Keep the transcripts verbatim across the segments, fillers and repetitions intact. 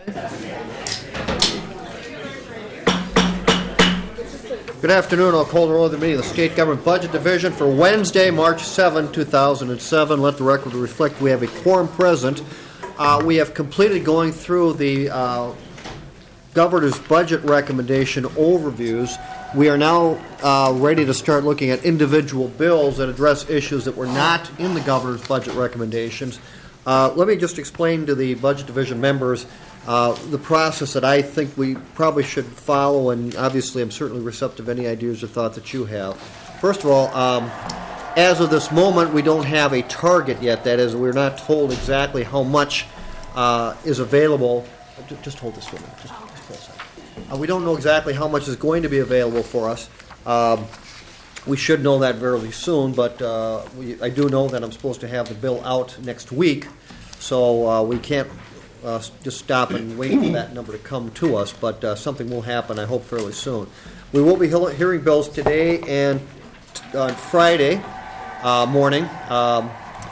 Good afternoon. I'll call the roll of the meeting of the State Government Budget Division for Wednesday, March seventh, two thousand seven. Let the record reflect we have a quorum present. Uh, we have completed going through the uh, Governor's budget recommendation overviews. We are now uh, ready to start looking at individual bills that address issues that were not in the Governor's budget recommendations. Uh, let me just explain to the Budget Division members uh, the process that I think we probably should follow, and obviously I'm certainly receptive to any ideas or thought that you have. First of all, um, as of this moment, we don't have a target yet. That is, we're not told exactly how much uh, is available. Just hold this for a minute. Just, just hold a second. Uh, we don't know exactly how much is going to be available for us. Um, we should know that very soon, but uh, we, I do know that I'm supposed to have the bill out next week, so uh, we can't uh, just stop and wait for that number to come to us, but uh, something will happen, I hope, fairly soon. We will be he- hearing bills today and t- on Friday uh, morning. Um,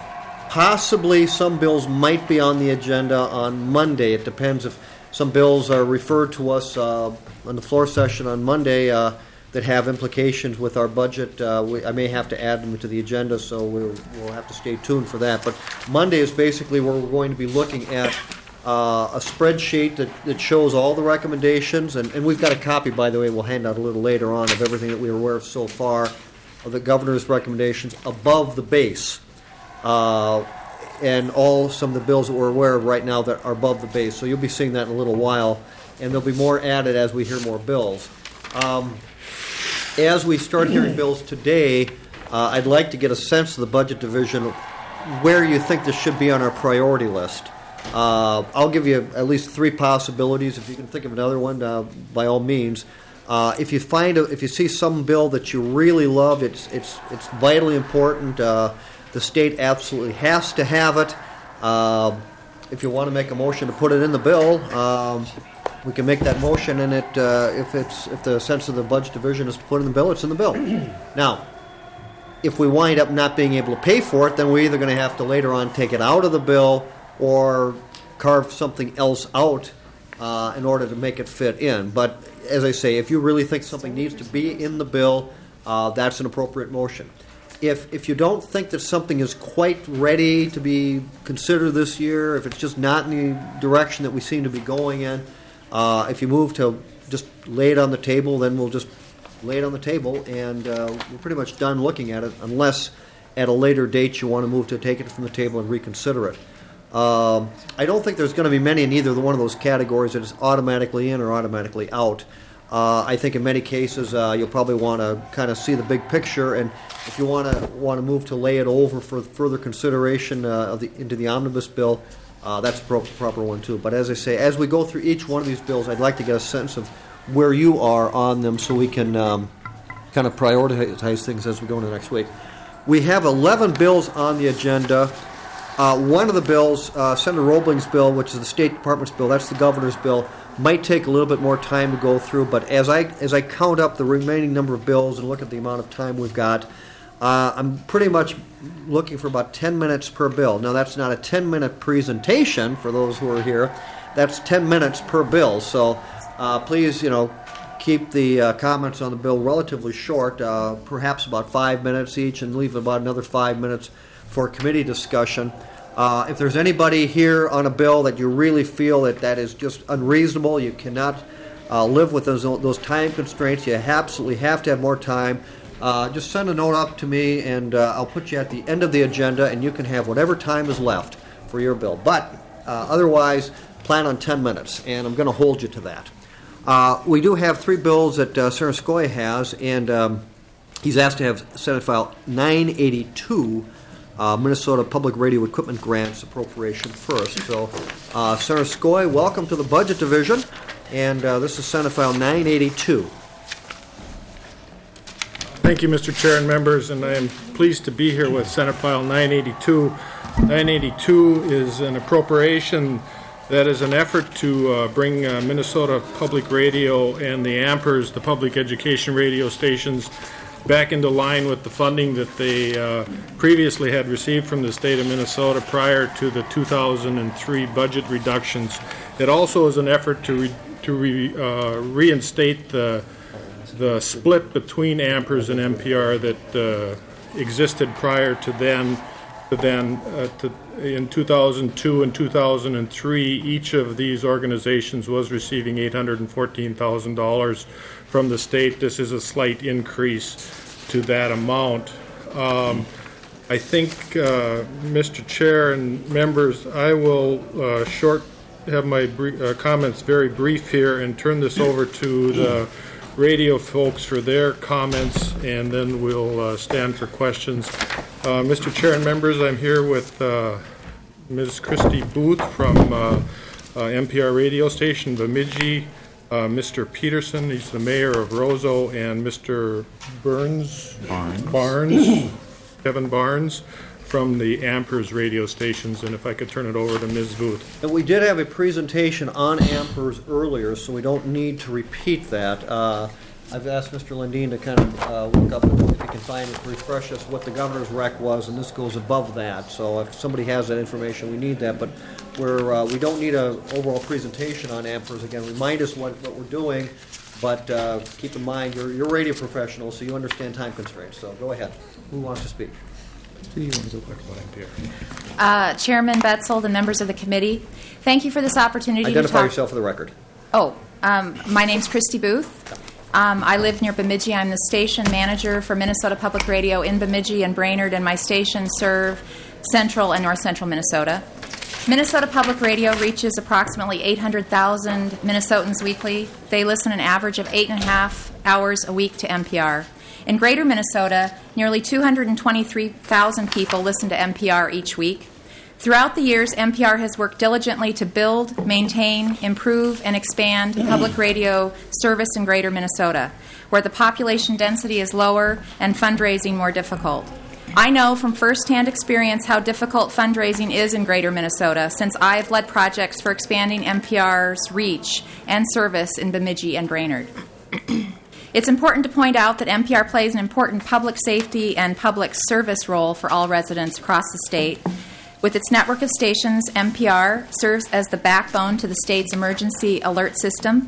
possibly some bills might be on the agenda on Monday. It depends if some bills are referred to us uh, on the floor session on Monday uh, that have implications with our budget. Uh, we, I may have to add them to the agenda, so we'll, we'll have to stay tuned for that. But Monday is basically where we're going to be looking at uh, a spreadsheet that, that shows all the recommendations, and, and we've got a copy, by the way, we'll hand out a little later on of everything that we are aware of so far of the Governor's recommendations above the base. Uh, and all some of the bills that we're aware of right now that are above the base. So you'll be seeing that in a little while, and there'll be more added as we hear more bills. Um, as we start hearing bills today, uh, I'd like to get a sense of the Budget Division where you think this should be on our priority list. Uh, I'll give you at least three possibilities. If you can think of another one, uh, by all means. Uh, if you find, a, if you see some bill that you really love, it's it's it's vitally important. Uh, The state absolutely has to have it. Uh, if you want to make a motion to put it in the bill, um, we can make that motion, and it uh, if it's if the sense of the Budget Division is to put it in the bill, it's in the bill. Now, if we wind up not being able to pay for it, then we're either going to have to later on take it out of the bill or carve something else out uh, in order to make it fit in. But as I say, if you really think something needs to be in the bill, uh, that's an appropriate motion. If if you don't think that something is quite ready to be considered this year, if it's just not in the direction that we seem to be going in, uh, if you move to just lay it on the table, then we'll just lay it on the table, and uh, we're pretty much done looking at it, unless at a later date you want to move to take it from the table and reconsider it. Um, I don't think there's going to be many in either one of those categories that is automatically in or automatically out. Uh, I think in many cases uh, you'll probably want to kind of see the big picture, and if you want to want to move to lay it over for further consideration uh, of the, into the omnibus bill, uh, that's the pro- proper one too. But as I say, as we go through each one of these bills, I'd like to get a sense of where you are on them so we can um, kind of prioritize things as we go into next week. We have eleven bills on the agenda. Uh, one of the bills, uh, Senator Roebling's bill, which is the State Department's bill, that's the Governor's bill, might take a little bit more time to go through, but as I as I count up the remaining number of bills and look at the amount of time we've got, uh, I'm pretty much looking for about ten minutes per bill. Now, that's not a ten-minute presentation for those who are here. That's ten minutes per bill, so uh, please, you know, keep the uh, comments on the bill relatively short, uh, perhaps about five minutes each, and leave about another five minutes for committee discussion. Uh, if there's anybody here on a bill that you really feel that that is just unreasonable, you cannot uh, live with those those time constraints, you absolutely have to have more time, uh, just send a note up to me, and uh, I'll put you at the end of the agenda, and you can have whatever time is left for your bill. But uh, otherwise, plan on ten minutes, and I'm going to hold you to that. Uh, we do have three bills that uh, Senator Skoye has, and um, he's asked to have Senate File nine eighty-two, Uh, Minnesota Public Radio Equipment Grants appropriation first. So, uh, Senator Skoye, welcome to the Budget Division, and uh, this is Senate File nine eighty-two. Thank you, Mister Chair and members, and I am pleased to be here with Senate File nine eighty-two. nine eighty-two is an appropriation that is an effort to uh, bring uh, Minnesota Public Radio and the Ampers, the public education radio stations, back into line with the funding that they uh, previously had received from the state of Minnesota prior to the two thousand three budget reductions. It also is an effort to re- to re- uh, reinstate the the split between Ampers and N P R that uh, existed prior to then. To then, uh, to, in two thousand two and two thousand three, each of these organizations was receiving eight hundred fourteen thousand dollars from the state. This is a slight increase to that amount. Um, I think, uh, Mister Chair and members, I will uh, short have my brief, uh, comments very brief here and turn this over to the radio folks for their comments, and then we'll uh, stand for questions. Uh, Mister Chair and members, I'm here with uh, Miz Christy Booth from uh, uh, N P R radio station Bemidji, uh, Mister Peterson, he's the mayor of Roseau, and Mister Burns, Barnes, Barnes Kevin Barnes, from the Ampers radio stations. And if I could turn it over to Miz Booth. And we did have a presentation on Ampers earlier, so we don't need to repeat that. Uh, I've asked Mister Lundin to kind of uh, look up, if he can find it, refresh us what the governor's rec was, and this goes above that. So if somebody has that information, we need that. But we're, uh, we don't need an overall presentation on Ampers. Again, remind us what, what we're doing, but uh, keep in mind, you're, you're radio professionals, so you understand time constraints. So go ahead. Who wants to speak? Uh, Chairman Betzold and members of the committee, thank you for this opportunity Identify to talk. yourself for the record. Oh, um, my name's Christy Booth. Um, I live near Bemidji. I'm the station manager for Minnesota Public Radio in Bemidji and Brainerd, and my stations serve central and north central Minnesota. Minnesota Public Radio reaches approximately eight hundred thousand Minnesotans weekly. They listen an average of eight and a half hours a week to N P R. In Greater Minnesota, nearly two hundred twenty-three thousand people listen to N P R each week. Throughout the years, N P R has worked diligently to build, maintain, improve, and expand public radio service in Greater Minnesota, where the population density is lower and fundraising more difficult. I know from firsthand experience how difficult fundraising is in Greater Minnesota, since I have led projects for expanding N P R's reach and service in Bemidji and Brainerd. It's important to point out that N P R plays an important public safety and public service role for all residents across the state. With its network of stations, N P R serves as the backbone to the state's emergency alert system.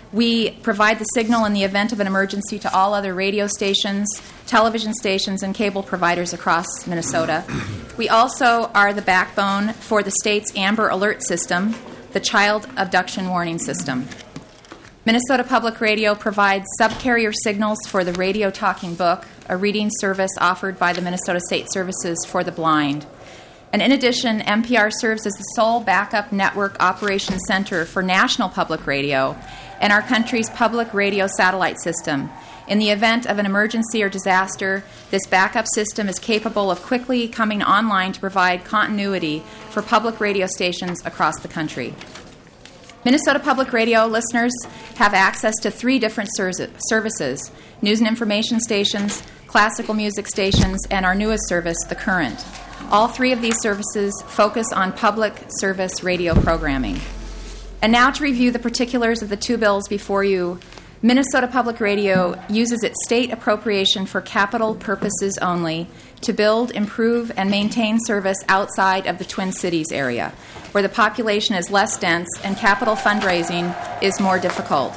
We provide the signal in the event of an emergency to all other radio stations, television stations, and cable providers across Minnesota. We also are the backbone for the state's Amber Alert system, the Child Abduction Warning System. Minnesota Public Radio provides subcarrier signals for the Radio Talking Book, a reading service offered by the Minnesota State Services for the Blind. And in addition, N P R serves as the sole backup network operations center for National Public Radio and our country's public radio satellite system. In the event of an emergency or disaster, this backup system is capable of quickly coming online to provide continuity for public radio stations across the country. Minnesota Public Radio listeners have access to three different services: news and information stations, classical music stations, and our newest service, The Current. All three of these services focus on public service radio programming. And now to review the particulars of the two bills before you. Minnesota Public Radio uses its state appropriation for capital purposes only to build, improve, and maintain service outside of the Twin Cities area, where the population is less dense and capital fundraising is more difficult.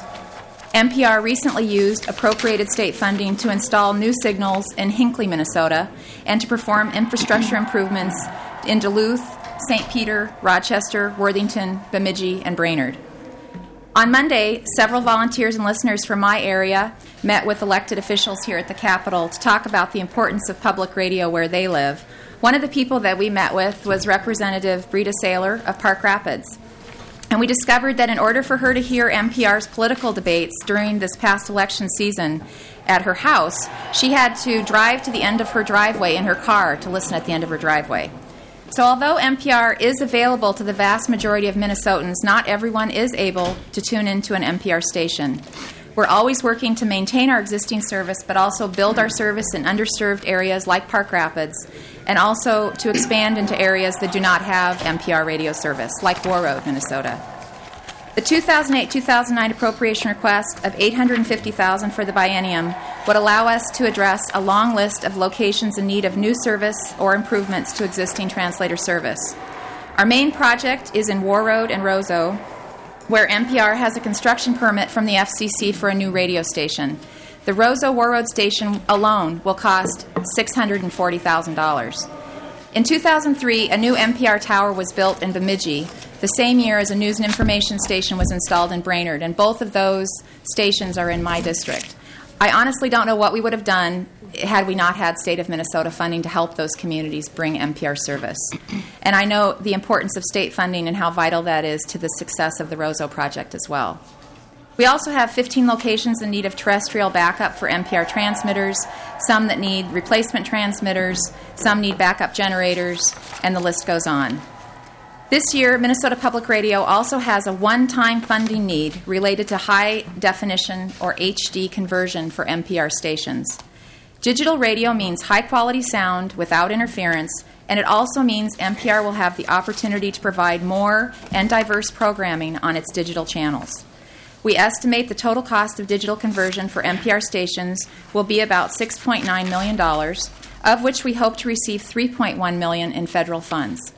N P R recently used appropriated state funding to install new signals in Hinckley, Minnesota, and to perform infrastructure improvements in Duluth, Saint Peter, Rochester, Worthington, Bemidji, and Brainerd. On Monday, several volunteers and listeners from my area met with elected officials here at the Capitol to talk about the importance of public radio where they live. One of the people that we met with was Representative Brita Saylor of Park Rapids. And we discovered that in order for her to hear N P R's political debates during this past election season at her house, she had to drive to the end of her driveway in her car to listen at the end of her driveway. So although N P R is available to the vast majority of Minnesotans, not everyone is able to tune into an N P R station. We're always working to maintain our existing service, but also build our service in underserved areas like Park Rapids, and also to expand into areas that do not have N P R radio service, like Warroad, Minnesota. The two thousand eight two thousand nine appropriation request of eight hundred fifty thousand dollars for the biennium would allow us to address a long list of locations in need of new service or improvements to existing translator service. Our main project is in War Road and Roseau, where N P R has a construction permit from the F C C for a new radio station. The Roseau War Road station alone will cost six hundred forty thousand dollars. In two thousand three, a new N P R tower was built in Bemidji, the same year as a news and information station was installed in Brainerd, and both of those stations are in my district. I honestly don't know what we would have done had we not had State of Minnesota funding to help those communities bring N P R service. And I know the importance of state funding and how vital that is to the success of the Roseau project as well. We also have fifteen locations in need of terrestrial backup for N P R transmitters, some that need replacement transmitters, some need backup generators, and the list goes on. This year, Minnesota Public Radio also has a one-time funding need related to high-definition or H D conversion for N P R stations. Digital radio means high-quality sound without interference, and it also means N P R will have the opportunity to provide more and diverse programming on its digital channels. We estimate the total cost of digital conversion for N P R stations will be about six point nine million dollars, of which we hope to receive three point one million dollars in federal funds.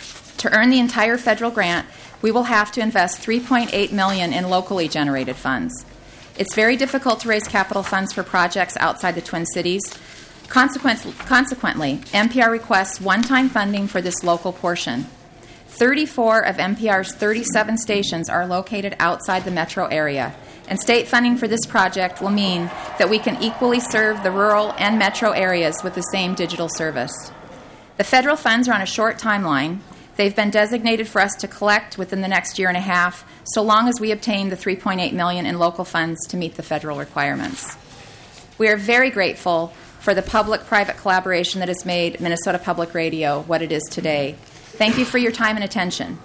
To earn the entire federal grant, we will have to invest three point eight million dollars in locally generated funds. It's very difficult to raise capital funds for projects outside the Twin Cities. Consequently, consequently N P R requests one-time funding for this local portion. thirty-four of N P R's thirty-seven stations are located outside the metro area, and state funding for this project will mean that we can equally serve the rural and metro areas with the same digital service. The federal funds are on a short timeline. They've been designated for us to collect within the next year and a half, so long as we obtain the three point eight million dollars in local funds to meet the federal requirements. We are very grateful for the public-private collaboration that has made Minnesota Public Radio what it is today. Thank you for your time and attention.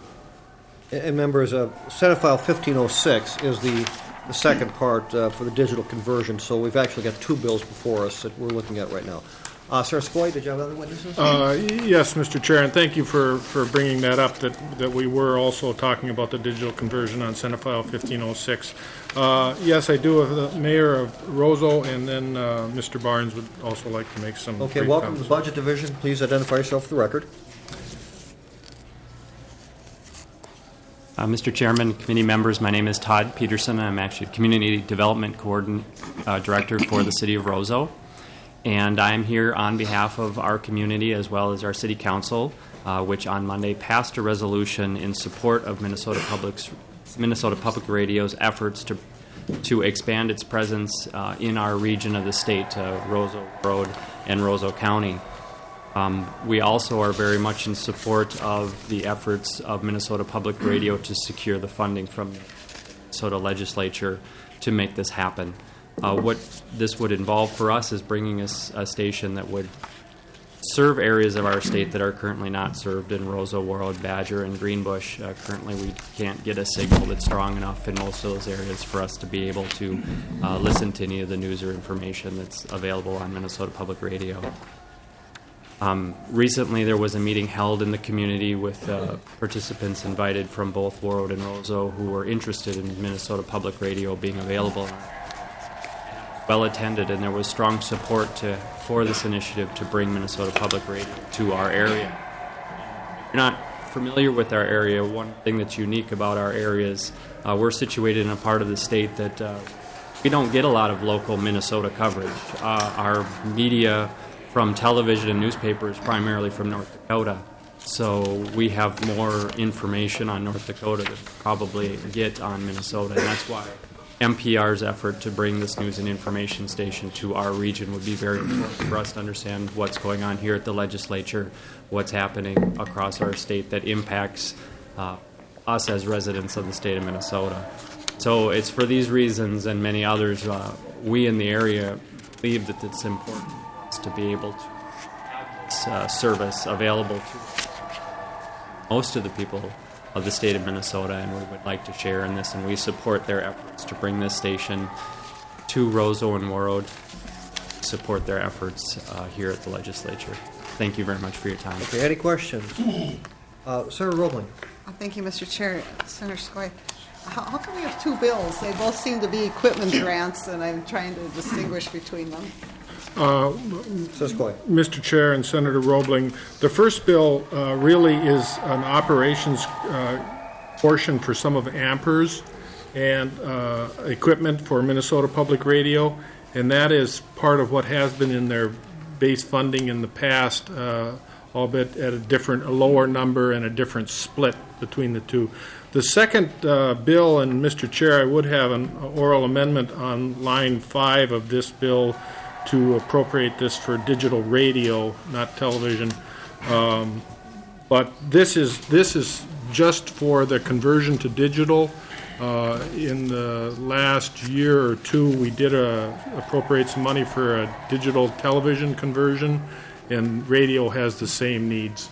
And members, uh, Senate File fifteen oh six is the, the second part uh, for the digital conversion, so we've actually got two bills before us that we're looking at right now. Uh, Senator Skoye, did you have other witnesses? Uh, yes, Mister Chair, and thank you for, for bringing that up, that, that we were also talking about the digital conversion on Senate File fifteen oh six. Uh, yes, I do have the Mayor of Roseau, and then uh, Mister Barnes would also like to make some Okay, brief welcome comments. to the Budget Division. Please identify yourself for the record. Uh, Mister Chairman, committee members, my name is Todd Peterson. I'm actually Community Development Coordin- uh, Director for the City of Roseau. And I'm here on behalf of our community as well as our City Council, uh, which on Monday passed a resolution in support of Minnesota Public's, Minnesota Public Radio's efforts to to expand its presence uh, in our region of the state, uh, Roseau Road and Roseau County. Um, we also are very much in support of the efforts of Minnesota Public Radio to secure the funding from the Minnesota Legislature to make this happen. Uh, what this would involve for us is bringing us a station that would serve areas of our state that are currently not served in Roseau, Warroad, Badger, and Greenbush. Uh, currently, we can't get a signal that's strong enough in most of those areas for us to be able to uh, listen to any of the news or information that's available on Minnesota Public Radio. Um, recently, there was a meeting held in the community with uh, participants invited from both Warroad and Roseau who were interested in Minnesota Public Radio being available. Well attended, and there was strong support to, for this initiative to bring Minnesota Public Radio to our area. If you're not familiar with our area, one thing that's unique about our area is uh, we're situated in a part of the state that uh, we don't get a lot of local Minnesota coverage. Uh, our media from television and newspapers primarily from North Dakota. So we have more information on North Dakota than we probably get on Minnesota, and that's why N P R's effort to bring this news and information station to our region would be very important for us to understand what's going on here at the legislature, what's happening across our state that impacts uh, us as residents of the state of Minnesota. So it's for these reasons and many others, uh, we in the area believe that it's important for us to be able to have this uh, service available to most of the people of the state of Minnesota, and we would like to share in this, and we support their efforts to bring this station to Roseau and Warroad, support their efforts uh, here at the legislature. Thank you very much for your time. Okay, any questions? Uh, Senator Roebling. Thank you, Mister Chair. Senator Skoye. how, how come we have two bills? They both seem to be equipment grants, and I'm trying to distinguish between them. Says Coy. Mister Chair and Senator Roebling, the first bill uh, really is an operations uh, portion for some of AMPERS and uh, equipment for Minnesota Public Radio, and that is part of what has been in their base funding in the past, uh, albeit at a different, a lower number and a different split between the two. The second uh, bill, and Mister Chair, I would have an oral amendment on line five of this bill to appropriate this for digital radio, not television. Um, but this is this is just for the conversion to digital. Uh, in the last year or two, we did a, appropriate some money for a digital television conversion, and radio has the same needs.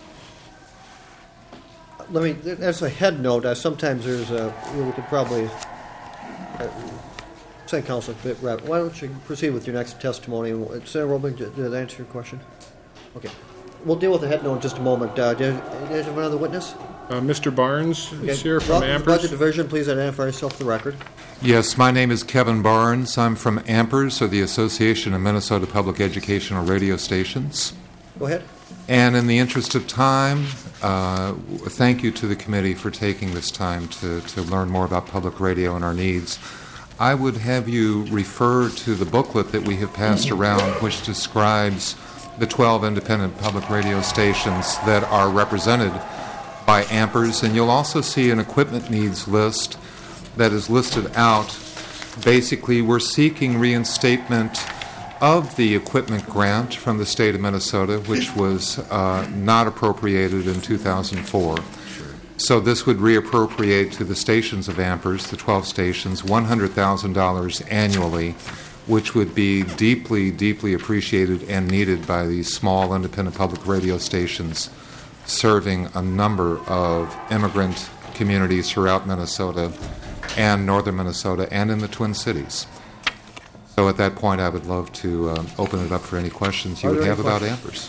Let me, as a head note, uh, sometimes there's a, we could probably, uh, Saint Council, why don't you proceed with your next testimony? Senator Roebling, did that answer your question? Okay. We'll deal with the head note in just a moment. Uh, do, you, do you have another witness? Uh, Mister Barnes Okay. is here from Welcome to the Budget AMPERS. Division. Please identify yourself for the record. Yes, my name is Kevin Barnes. I'm from AMPERS, or the Association of Minnesota Public Educational Radio Stations. Go ahead. And in the interest of time, uh, thank you to the committee for taking this time to, to learn more about public radio and our needs. I would have you refer to the booklet that we have passed around, which describes the twelve independent public radio stations that are represented by AMPERS, and you'll also see an equipment needs list that is listed out. Basically, we're seeking reinstatement of the equipment grant from the state of Minnesota, which was uh, not appropriated in two thousand four. So this would reappropriate to the stations of AMPERS, the twelve stations, one hundred thousand dollars annually, which would be deeply, deeply appreciated and needed by these small independent public radio stations serving a number of immigrant communities throughout Minnesota and northern Minnesota and in the Twin Cities. So at that point, I would love to uh, open it up for any questions you Are would there have any about questions?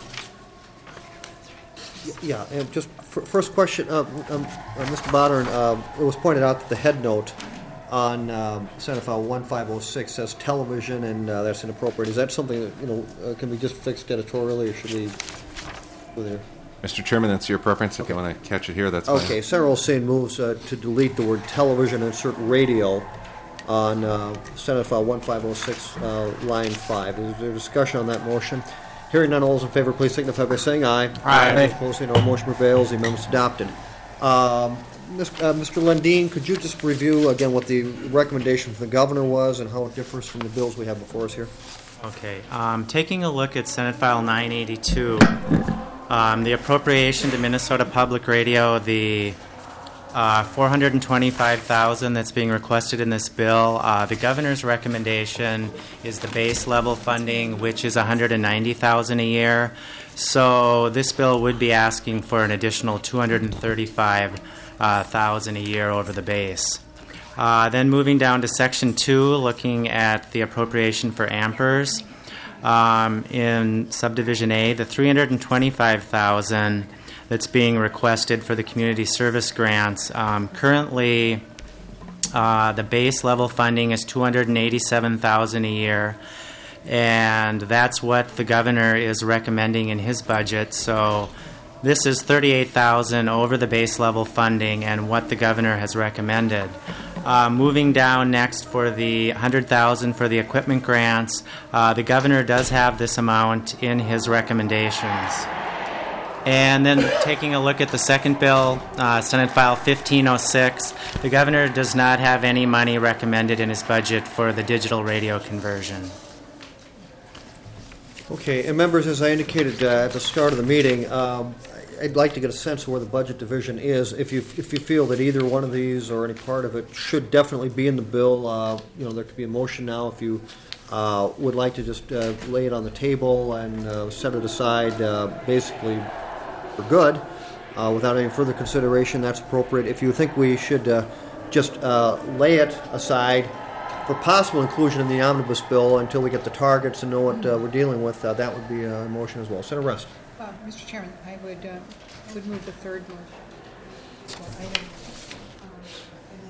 AMPERS. Yeah, and just f- first question, uh, um, uh, Mister Bodern, uh, it was pointed out that the head note on um, Senate File one five oh six says television, and uh, that's inappropriate. Is that something that, you know, uh, can be just fixed editorially, or should we go there? Mister Chairman, that's your preference. If you want to catch it here, that's fine. Okay, Senator Olsen moves uh, to delete the word television and insert radio on uh, Senate File one five oh six, uh, line five. Is there discussion on that motion? Hearing none, all those in favor, please signify by saying aye. Aye. Opposed, say no. Motion prevails. The amendment's adopted. Um, Miz- uh, Mister Lundin, could you just review again what the recommendation from the governor was and how it differs from the bills we have before us here? Okay, um, taking a look at Senate File nine eighty-two, um, the appropriation to Minnesota Public Radio, the uh, four hundred twenty-five thousand dollars that's being requested in this bill, uh, the governor's recommendation is the base level funding, which is one hundred ninety thousand dollars a year. So this bill would be asking for an additional two hundred thirty-five thousand dollars a year over the base. Uh, then moving down to Section two, looking at the appropriation for AMPERS. Um, in Subdivision A, the three hundred twenty-five thousand dollars that's being requested for the community service grants. Um, currently, uh, the base level funding is two hundred eighty-seven thousand dollars a year, and that's what the governor is recommending in his budget. So this is thirty-eight thousand dollars over the base level funding and what the governor has recommended. Uh, moving down next for the one hundred thousand dollars for the equipment grants, uh, the governor does have this amount in his recommendations. And then taking a look at the second bill, uh, Senate File fifteen oh six, the governor does not have any money recommended in his budget for the digital radio conversion. Okay, and members, as I indicated uh, at the start of the meeting, um, I'd like to get a sense of where the budget division is. If you if you feel that either one of these or any part of it should definitely be in the bill, uh, you know, there could be a motion now. If you uh, would like to just uh, lay it on the table and uh, set it aside, uh, basically for good, uh, without any further consideration, that's appropriate. If you think we should uh, just uh, lay it aside for possible inclusion in the omnibus bill until we get the targets and know what uh, we're dealing with, uh, that would be a motion as well. Senator Rest. Uh, Mister Chairman, I would uh, I would move the third motion. So item, um,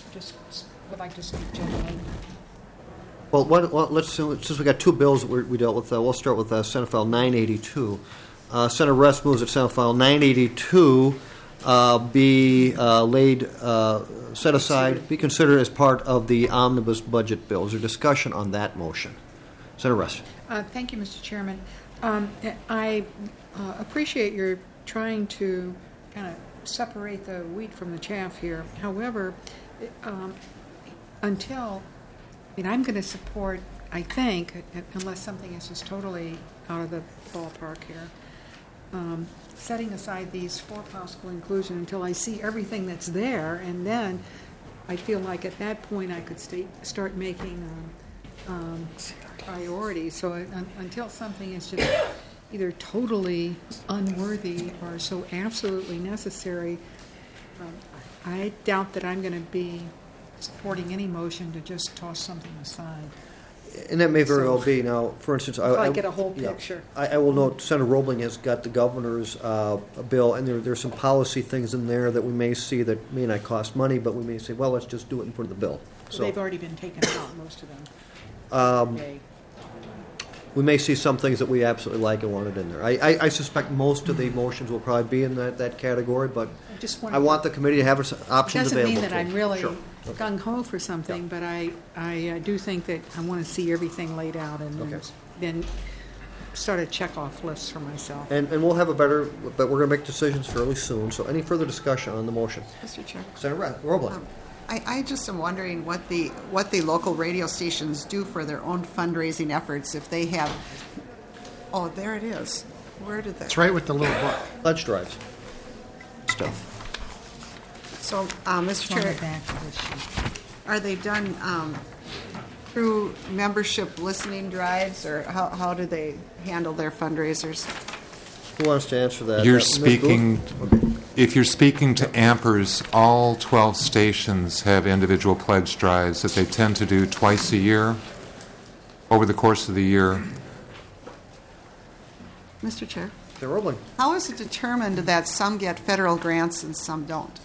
just would like to speak generally. Well, what, well, let's, since we got two bills that we we dealt with, uh, we'll start with uh, Senate File nine eighty-two. Uh, Senator Rest moves that Senate File nine eighty-two uh, be uh, laid, uh, set aside, be considered as part of the omnibus budget bill. Is there discussion on that motion? Senator Rest. Uh, thank you, Mister Chairman. Um, I uh, appreciate your trying to kind of separate the wheat from the chaff here. However, um, until, I mean, I'm going to support, I think, unless something is just totally out of the ballpark here, um, setting aside these for possible inclusion until I see everything that's there, and then I feel like at that point I could state, start making um, um, priorities. So un, until something is just either totally unworthy or so absolutely necessary, um, I doubt that I'm going to be supporting any motion to just toss something aside. And that may very So- well be. Now, for instance, I, If I get a whole yeah. picture. I, I will note Senator Roebling has got the governor's uh, bill, and there there's some policy things in there that we may see that may not cost money, but we may say, well, let's just do it and put it in the bill. So They've already been taken out, most of them. um, Okay. we may see some things that we absolutely like and wanted in there. I, I, I suspect most of the motions will probably be in that, that category, but I just I want the committee to have its options Doesn't available. mean that to them. I'm really Sure. gung ho for something, but I, I uh, do think that I want to see everything laid out and then, Okay. then start a check-off list for myself. And, and we'll have a better, but we're going to make decisions fairly soon. So any further discussion on the motion? Mister Chair. Senator Ra- Roebling. Um, I, I just am wondering what the what the local radio stations do for their own fundraising efforts if they have. Oh, there it is. Where did that? It's right with the little book. Pledge drives. Stuff. So, uh, Mister On the Chair, back of this sheet. are they done um, through membership listening drives, or how, how do they handle their fundraisers? Who wants to answer that? You're Uh, Miz speaking, Booth? Okay. if you're speaking to Ampers, all twelve stations have individual pledge drives that they tend to do twice a year over the course of the year. Mister Chair, Senator Roebling. how is it determined that some get federal grants and some don't?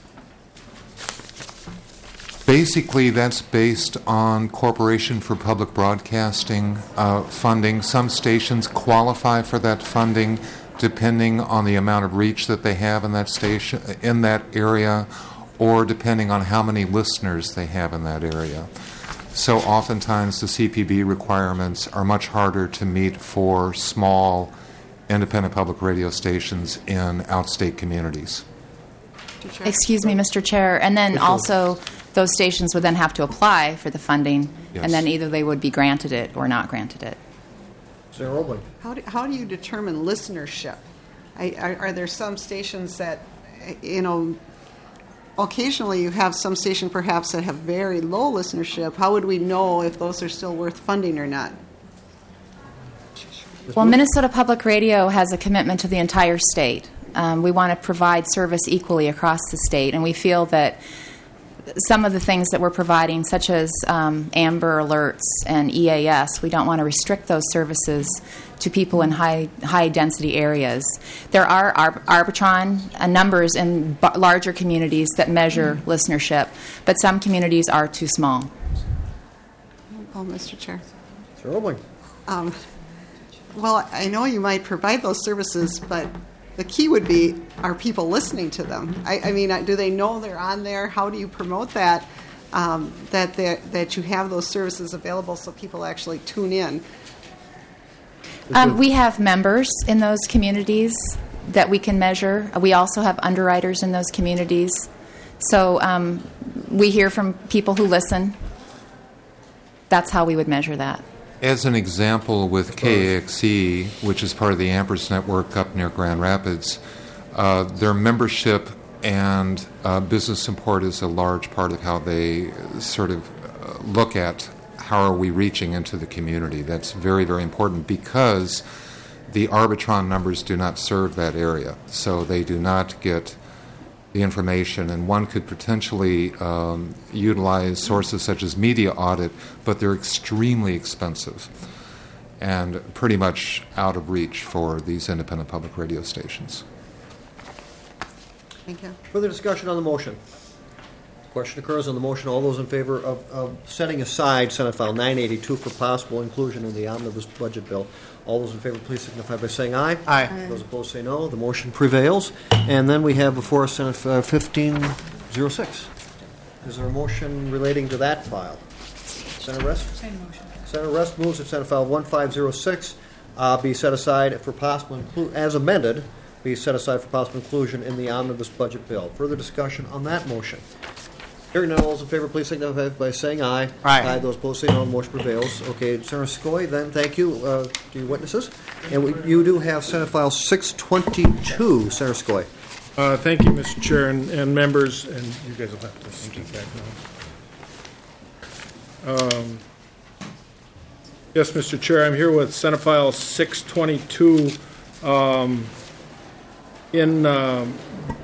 Basically, that's based on Corporation for Public Broadcasting uh, funding. Some stations qualify for that funding depending on the amount of reach that they have in that station, in that area, or depending on how many listeners they have in that area. So oftentimes the C P B requirements are much harder to meet for small independent public radio stations in outstate communities. Mister Chair? Excuse me, Mister Chair. And then also, those stations would then have to apply for the funding, Yes. and then either they would be granted it or not granted it. Senator Roebling. How do, how do you determine listenership? I, are, are there some stations that, you know, occasionally you have some station perhaps that have very low listenership. How would we know if those are still worth funding or not? Well, Minnesota Public Radio has a commitment to the entire state. Um, we want to provide service equally across the state, and we feel that some of the things that we're providing, such as um, Amber Alerts and E A S, we don't want to restrict those services to people in high high density areas. There are ar- Arbitron uh, numbers in b- larger communities that measure mm-hmm. listenership, but some communities are too small. Oh, Mister Chair. Senator Roebling. Um, well, I know you might provide those services, but the key would be, are people listening to them? I, I mean, do they know they're on there? How do you promote that, um, that that you have those services available so people actually tune in? Um, we have members in those communities that we can measure. We also have underwriters in those communities. So um, we hear from people who listen. That's how we would measure that. As an example, with K A X E, which is part of the Ampers network up near Grand Rapids, uh, their membership and uh, business support is a large part of how they sort of uh, look at how are we reaching into the community. That's very, very important because the Arbitron numbers do not serve that area, so they do not get the information, and one could potentially um, utilize sources such as Media Audit, but they're extremely expensive and pretty much out of reach for these independent public radio stations. Thank you. Further discussion on the motion? Question occurs on the motion. All those in favor of, of setting aside Senate File nine eighty-two for possible inclusion in the omnibus budget bill, all those in favor, please signify by saying aye. Aye. Those opposed say no. The motion prevails. And then we have before us Senate File fifteen oh six. Is there a motion relating to that file? Senator Rest? Same motion. Senator Rest moves that Senate File fifteen oh six uh, be set aside for possible inclu- as amended, be set aside for possible inclusion in the omnibus budget bill. Further discussion on that motion? Hearing none, all those in favor, please signify by saying aye. Aye. Those opposed say no. Motion prevails. Okay, Senator Skoye, then thank you uh, to your witnesses. And we, you do have Senate File six twenty-two, Senator Skoye. Uh, Thank you, Mister Chair and and members, and you guys will have to step back now. Um, Yes, Mister Chair, I'm here with Senate File six twenty-two. Um, In um,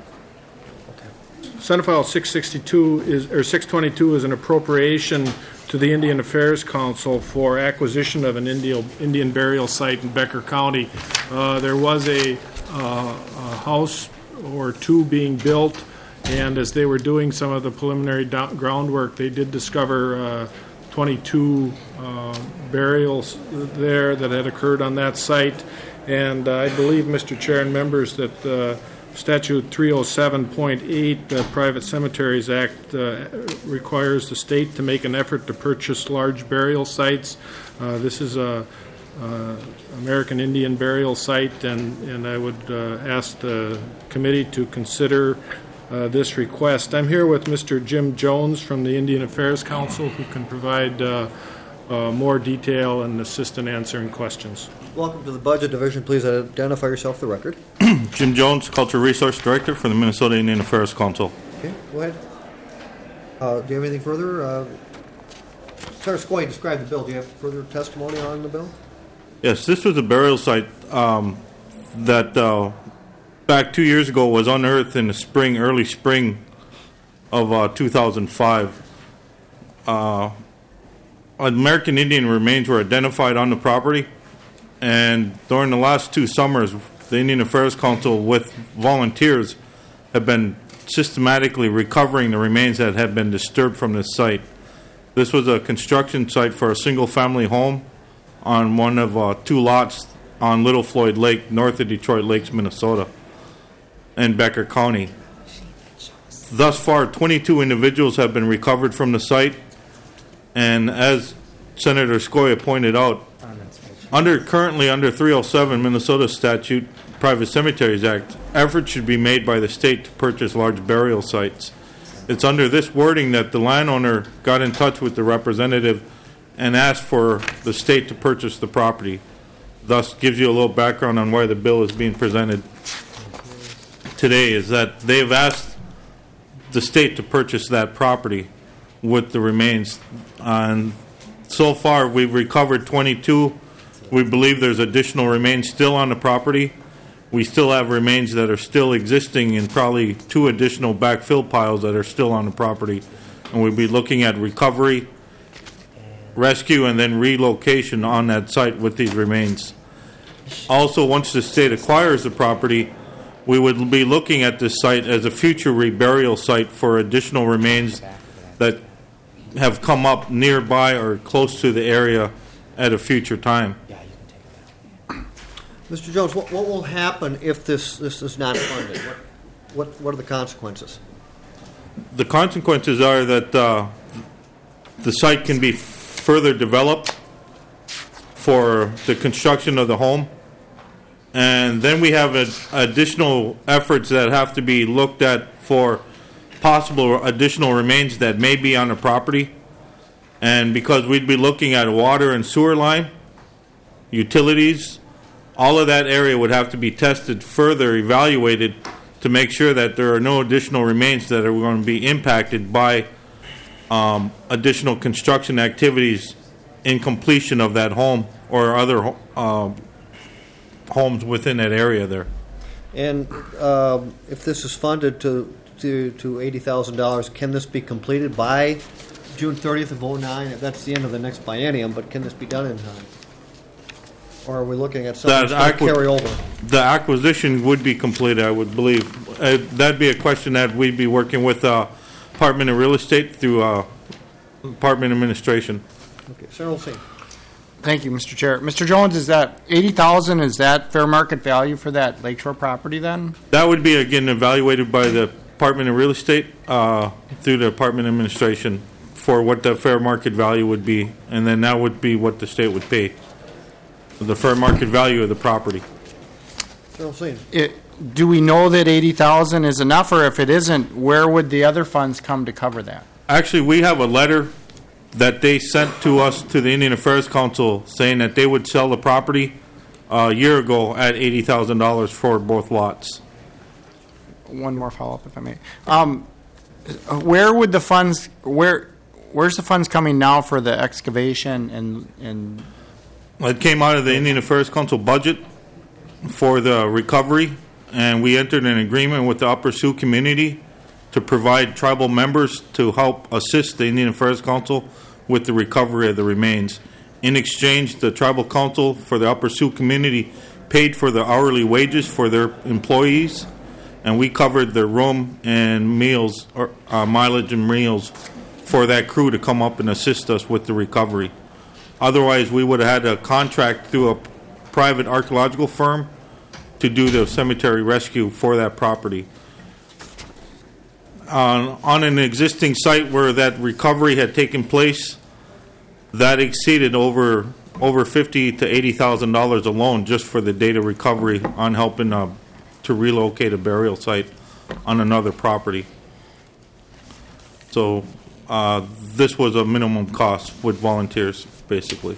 Senate File six sixty-two is, or six twenty-two is an appropriation to the Indian Affairs Council for acquisition of an Indian, Indian burial site in Becker County. Uh, there was a, uh, a house or two being built, and as they were doing some of the preliminary do- groundwork, they did discover uh, twenty-two uh, burials there that had occurred on that site. And uh, I believe, Mister Chair and members, that uh, Statute three oh seven point eight, the Private Cemeteries Act, uh, requires the state to make an effort to purchase large burial sites. Uh, this is a uh, American Indian burial site, and, and I would uh, ask the committee to consider uh, this request. I'm here with Mister Jim Jones from the Indian Affairs Council, who can provide uh, uh, more detail and assist in answering questions. Welcome to the Budget Division. Please identify yourself for the record. Jim Jones, Cultural Resource Director for the Minnesota Indian Affairs Council. Okay, go ahead. Uh, do you have anything further? Uh, Senator Skoye, describe the bill. Do you have further testimony on the bill? Yes, this was a burial site um, that uh, back two years ago was unearthed in the spring, early spring of uh, two thousand five. Uh, American Indian remains were identified on the property, and during the last two summers, the Indian Affairs Council, with volunteers, have been systematically recovering the remains that had been disturbed from this site. This was a construction site for a single-family home on one of uh, two lots on Little Floyd Lake, north of Detroit Lakes, Minnesota, and Becker County. Thus far, twenty-two individuals have been recovered from the site, and as Senator Skoye pointed out, under currently under three oh seven Minnesota statute, Private Cemeteries Act, efforts should be made by the state to purchase large burial sites. It's under this wording that the landowner got in touch with the representative and asked for the state to purchase the property. Thus, gives you a little background on why the bill is being presented today, is that they've asked the state to purchase that property with the remains. And so far, we've recovered twenty-two. We believe there's additional remains still on the property. We still have remains that are still existing in probably two additional backfill piles that are still on the property. And we'll be looking at recovery, rescue, and then relocation on that site with these remains. Also, once the state acquires the property, we would be looking at this site as a future reburial site for additional remains that have come up nearby or close to the area at a future time. Mister Jones, what, what will happen if this, this is not funded? What, what, what are the consequences? The consequences are that uh, the site can be further developed for the construction of the home. And then we have ad- additional efforts that have to be looked at for possible additional remains that may be on the property. And because we'd be looking at a water and sewer line, utilities, all of that area would have to be tested, further evaluated to make sure that there are no additional remains that are going to be impacted by um, additional construction activities in completion of that home or other uh, homes within that area there. And um, if this is funded to to, to eighty thousand dollars, can this be completed by June thirtieth of oh nine? That's the end of the next biennium, but can this be done in time? Or are we looking at something that's going to carry over? The acquisition would be completed, I would believe. Uh, that'd be a question that we'd be working with uh, Department of Real Estate through uh, Department Administration. Okay, Senator Olsen. Thank you, Mister Chair. Mister Jones, is that eighty thousand? Is that fair market value for that Lakeshore property then? That would be, again, evaluated by the Department of Real Estate uh, through the Department of Administration for what the fair market value would be, and then that would be what the state would pay, the fair market value of the property. Senator Olsen. It, do we know that eighty thousand is enough, or if it isn't, where would the other funds come to cover that? Actually, we have a letter that they sent to us, to the Indian Affairs Council, saying that they would sell the property uh, a year ago at eighty thousand dollars for both lots. One more follow-up, if I may. Um, where would the funds, where, where's the funds coming now for the excavation and, and It came out of the Indian Affairs Council budget for the recovery, and we entered an agreement with the Upper Sioux community to provide tribal members to help assist the Indian Affairs Council with the recovery of the remains. In exchange, the tribal council for the Upper Sioux community paid for the hourly wages for their employees, and we covered their room and meals, or uh, mileage and meals for that crew to come up and assist us with the recovery. Otherwise, we would have had a contract through a private archaeological firm to do the cemetery rescue for that property. On, on an existing site where that recovery had taken place, that exceeded over over fifty to eighty thousand dollars alone just for the data recovery on helping uh, to relocate a burial site on another property. So uh, this was a minimum cost with volunteers, basically.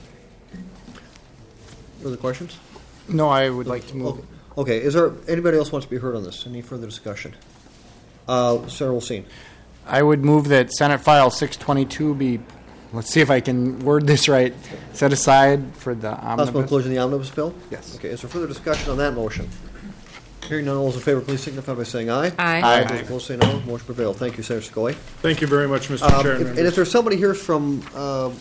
Further questions? no, I would like to move. Okay. Okay, is there, anybody else wants to be heard on this? Any further discussion? Uh, Senator Olsen. I would move that Senate File six twenty-two be, let's see if I can word this right, set aside for the Possible omnibus. inclusion in the omnibus bill? Yes. Okay, is there further discussion on that motion? Hearing none, all those in favor, please signify by saying aye. Aye. Aye. Those opposed say no. Motion prevailed. Thank you, Senator Scully. Thank you very much, Mister Um, Chair. if- and And if there's somebody here from, uh,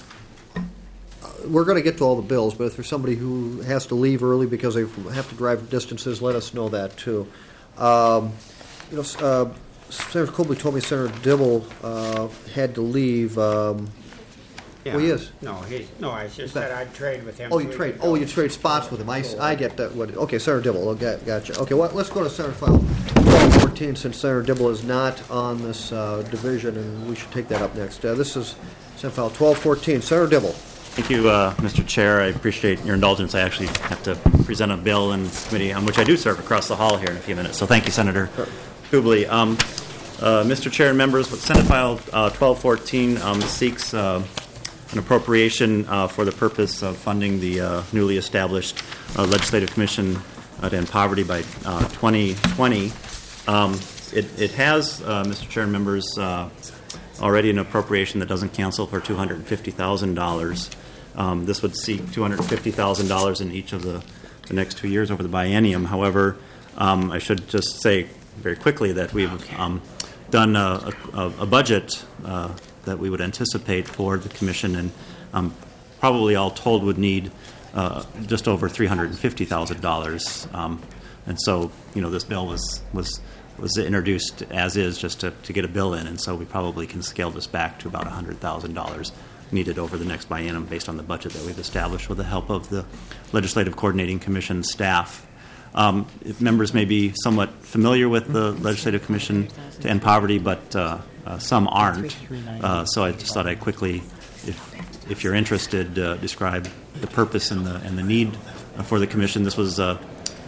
we're going to get to all the bills, but if there's somebody who has to leave early because they have to drive distances, let us know that, too. Um, You know, s- uh, Senator Cobley told me Senator Dibble uh, had to leave. um, Yeah. Oh, he is? No, he's, no, I just said I'd trade with him. Oh, you so we trade, could oh, go. you trade spots with him. I, s- I get that. What? Okay, Senator Dibble, oh, got- gotcha. Okay, well, let's go to Senator File twelve fourteen, since Senator Dibble is not on this uh, division, and we should take that up next. Uh, This is Senate File twelve fourteen. Senator Dibble. Thank you, uh, Mister Chair. I appreciate your indulgence. I actually have to present a bill in committee on which I do serve across the hall here in a few minutes. So thank you, Senator Kubley. Um, uh, Mister Chair and members, with Senate File uh, twelve fourteen um, seeks uh, an appropriation uh, for the purpose of funding the uh, newly established uh, Legislative Commission uh, to End Poverty by uh, twenty twenty. Um, it, it has, uh, Mister Chair and members, uh, already an appropriation that doesn't cancel for two hundred fifty thousand dollars. Um, this would seek two hundred fifty thousand dollars in each of the, the next two years over the biennium. However, um, I should just say very quickly that we've um, done a, a, a budget uh, that we would anticipate for the commission, and um, probably all told would need uh, just over three hundred fifty thousand dollars. Um, and so, you know, this bill was was was introduced as is just to, to get a bill in, and so we probably can scale this back to about one hundred thousand dollars needed over the next biennium based on the budget that we've established with the help of the Legislative Coordinating Commission staff. Um, if members may be somewhat familiar with the Legislative Commission to End Poverty, but uh, uh, some aren't, uh, so I just thought I'd quickly, if if you're interested, uh, describe the purpose and the and the need for the commission. This was uh,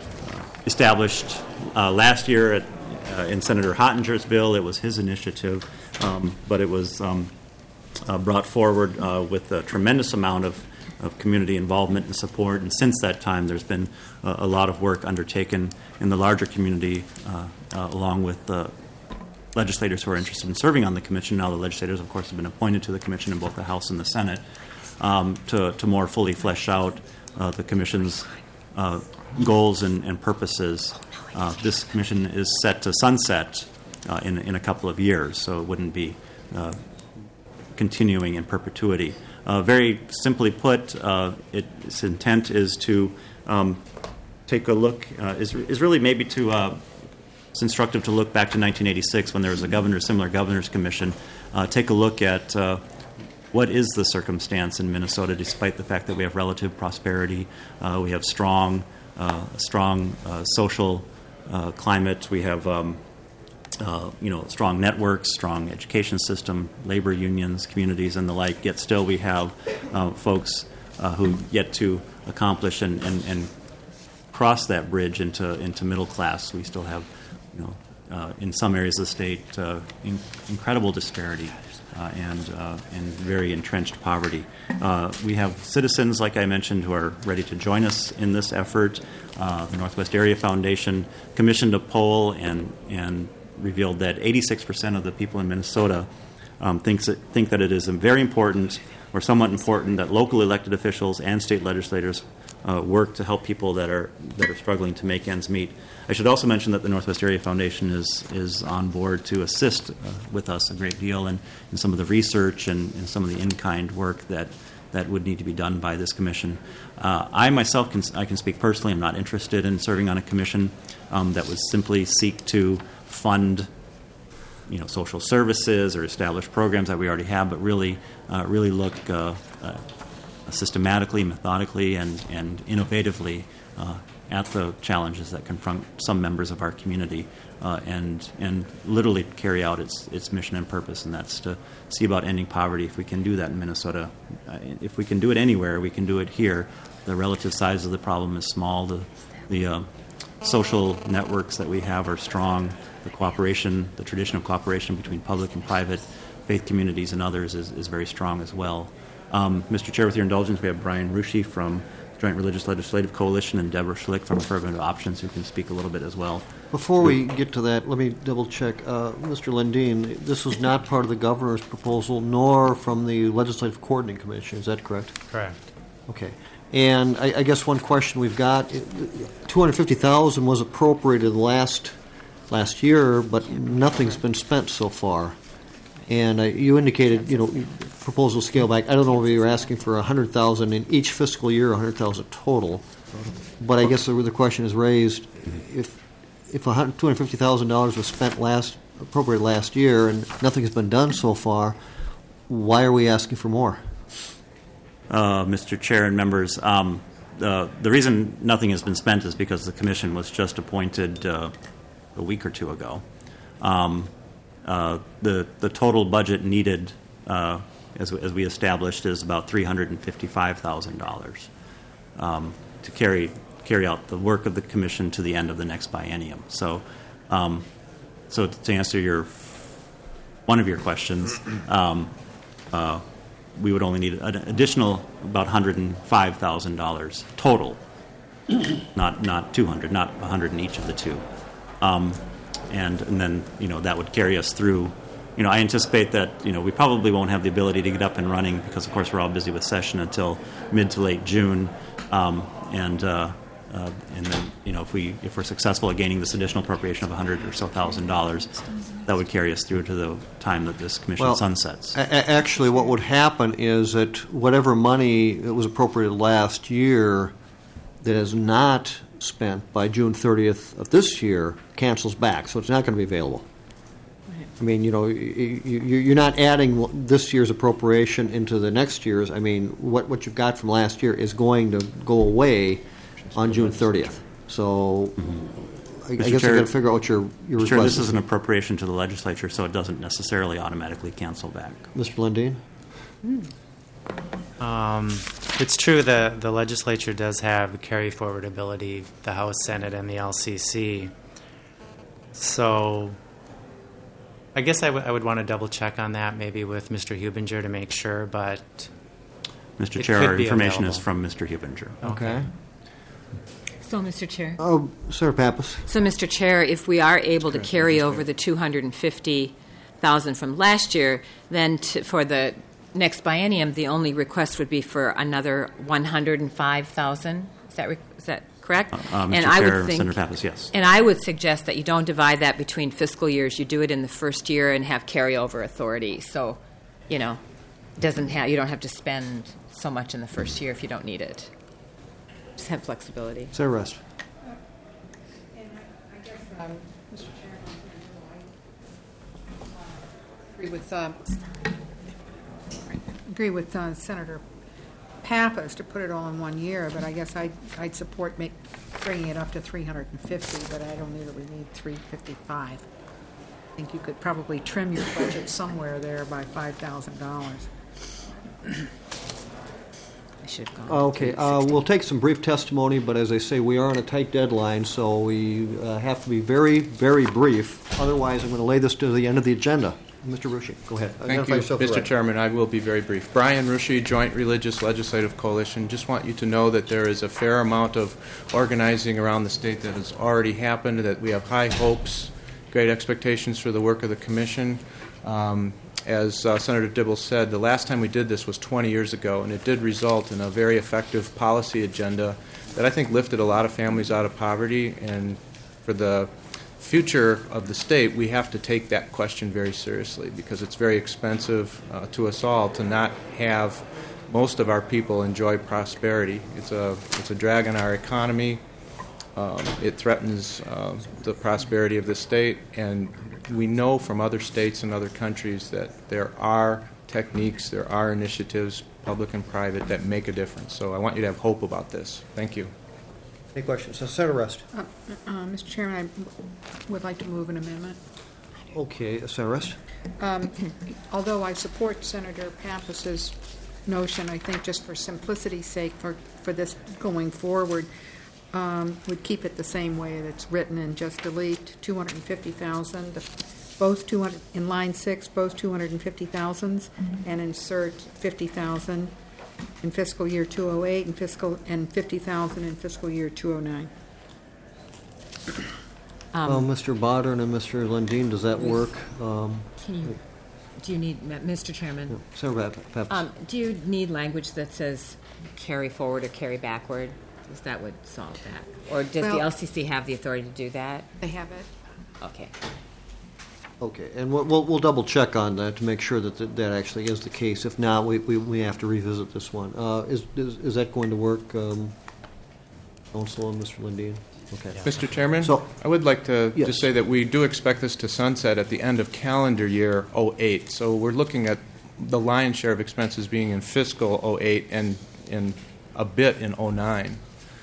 established uh, last year at Uh, in Senator Hottinger's bill. It was his initiative, um, but it was um, uh, brought forward uh, with a tremendous amount of, of community involvement and support. And since that time, there's been uh, a lot of work undertaken in the larger community, uh, uh, along with uh, legislators who are interested in serving on the commission. Now, the legislators, of course, have been appointed to the commission in both the House and the Senate um, to, to more fully flesh out uh, the commission's uh, goals and, and purposes. Uh, this commission is set to sunset uh, in, in a couple of years, so it wouldn't be uh, continuing in perpetuity. Uh, very simply put, uh, it, its intent is to um, take a look, uh, is, is really maybe to uh, it's instructive to look back to nineteen eighty-six when there was a governor, similar governor's commission. Uh, take a look at uh, what is the circumstance in Minnesota, despite the fact that we have relative prosperity, uh, we have strong, uh, strong uh, social uh, climate, we have um, uh, you know strong networks, strong education system, labor unions, communities, and the like. Yet still, we have uh, folks uh, who yet to accomplish and, and, and cross that bridge into into middle class. We still have, you know, uh, in some areas of the state, uh, in, incredible disparity uh, and uh, and very entrenched poverty. Uh, we have citizens, like I mentioned, who are ready to join us in this effort. Uh, the Northwest Area Foundation commissioned a poll and and revealed that eighty-six percent of the people in Minnesota um, thinks that, think that it is very important or somewhat important that local elected officials and state legislators Uh, work to help people that are that are struggling to make ends meet. I should also mention that the Northwest Area Foundation is is on board to assist uh, with us a great deal in, in some of the research and, and some of the in-kind work that, that would need to be done by this commission. Uh, I myself can I can speak personally. I'm not interested in serving on a commission um, that would simply seek to fund, you know, social services or establish programs that we already have, but really uh, really look. Uh, uh, systematically, methodically, and, and innovatively uh, at the challenges that confront some members of our community uh, and and literally carry out its its mission and purpose, and that's to see about ending poverty. If we can do that in Minnesota, uh, if we can do it anywhere, we can do it here. The relative size of the problem is small. The, the uh, social networks that we have are strong. The cooperation, the tradition of cooperation between public and private faith communities and others is, is very strong as well. Um, Mister Chair, with your indulgence, we have Brian Rushi from Joint Religious Legislative Coalition and Deborah Schlick from Affirmative Options who can speak a little bit as well. Before we get to that, let me double check. Uh, Mister Lundeen, this was not part of the governor's proposal nor from the Legislative Coordinating Commission. Is that correct? Correct. Okay. And I, I guess one question we've got, two hundred fifty thousand dollars was appropriated last last year, but nothing's been spent so far. And uh, you indicated, you know, proposal scale back. I don't know if you were asking for one hundred thousand dollars in each fiscal year, one hundred thousand dollars total. But I guess the, the question is raised, if if two hundred fifty thousand dollars was spent last, appropriated last year, and nothing has been done so far, why are we asking for more? Uh, Mister Chair and members, um, uh, the reason nothing has been spent is because the commission was just appointed uh, a week or two ago. Um, Uh, the the total budget needed, uh, as as we established, is about three hundred and fifty five thousand dollars um, to carry carry out the work of the commission to the end of the next biennium. So, um, so to answer your one of your questions, um, uh, we would only need an additional about one hundred and five thousand dollars total, not not two hundred, not one hundred in each of the two. Um, And, and then, you know, that would carry us through. You know, I anticipate that, you know, we probably won't have the ability to get up and running because, of course, we're all busy with session until mid to late June. Um, and uh, uh, and then, you know, if, we, if we're successful at gaining this additional appropriation of one hundred or so thousand dollars, that would carry us through to the time that this commission well, sunsets. A- actually, what would happen is that whatever money that was appropriated last year that is not spent by June thirtieth of this year cancels back, so it's not going to be available. I mean, you know, you, you're not adding this year's appropriation into the next year's. I mean, what, what you've got from last year is going to go away on June thirtieth. So mm-hmm. I, I guess you've got to figure out what your, your request Sure, this is an appropriation to the legislature, so it doesn't necessarily automatically cancel back. Mister Lundeen? Mm. Um, it's true that the legislature does have carry forward ability, the House, Senate, and the L C C. So I guess I, w- I would want to double check on that, maybe with Mister Hubinger to make sure, but Mister Chair, our information is from Mister Hubinger. Okay. So, Mister Chair. Oh, Senator Pappas. So, Mister Chair, if we are able to carry over the two hundred fifty thousand dollars from last year, then to, for the next biennium, the only request would be for another one hundred five thousand dollars. Is that re- is that correct? Uh, uh, Mister And Chair, I would think, Senator Pappas, yes. And I would suggest that you don't divide that between fiscal years. You do it in the first year and have carryover authority. So, you know, it doesn't have you don't have to spend so much in the first year if you don't need it. Just have flexibility. Senator Rest. And I, I guess, um, Mister Chair, agree with uh, agree with uh, Senator Pappas to put it all in one year, but I guess I'd, I'd support make, bringing it up to three hundred fifty, but I don't know that we need three hundred fifty-five. I think you could probably trim your budget somewhere there by five thousand dollars. I should have gone. Okay, uh, we'll take some brief testimony, but as I say, we are on a tight deadline, so we uh, have to be very, very brief. Otherwise, I'm going to lay this to the end of the agenda. Mister Rushi, go ahead. Thank Identify you, yourself for the Mister record. Chairman. I will be very brief. Brian Rushi, Joint Religious Legislative Coalition. Just want you to know that there is a fair amount of organizing around the state that has already happened, that we have high hopes, great expectations for the work of the Commission. Um, as uh, Senator Dibble said, the last time we did this was twenty years ago, and it did result in a very effective policy agenda that I think lifted a lot of families out of poverty. And for the future of the state, we have to take that question very seriously, because it's very expensive uh, to us all to not have most of our people enjoy prosperity. It's a it's a drag on our economy. Um, it threatens uh, the prosperity of the state, and we know from other states and other countries that there are techniques, there are initiatives, public and private, that make a difference. So I want you to have hope about this. Thank you. Any questions? So, Senator Rest. Uh, uh, Mister Chairman, I would like to move an amendment. Okay, Senator Rest. Um, although I support Senator Pappas's notion, I think just for simplicity's sake, for, for this going forward, um, would keep it the same way that it's written and just delete two hundred fifty thousand, both two hundred in line six, both two hundred fifty thousands, mm-hmm. and insert fifty thousand in fiscal year two oh eight and fiscal and fifty thousand in fiscal year two oh nine. Um, well, Mister Bodden and Mister Lundin, does that work? Um, Can you? Do you need, Mister Chairman? Yeah. Senator Pappas. Um, do you need language that says carry forward or carry backward? Because that would solve that. Or does Well, the L C C have the authority to do that? They have it. Okay. Okay, and we'll, we'll, we'll double check on that to make sure that th- that actually is the case. If not, we, we, we have to revisit this one. Uh, is, is is that going to work, um, Council and Mister Lundin? Okay. Mister Chairman, So, I would like to yes. just say that we do expect this to sunset at the end of calendar year oh eight. So we're looking at the lion's share of expenses being in fiscal oh eight and in a bit in oh nine.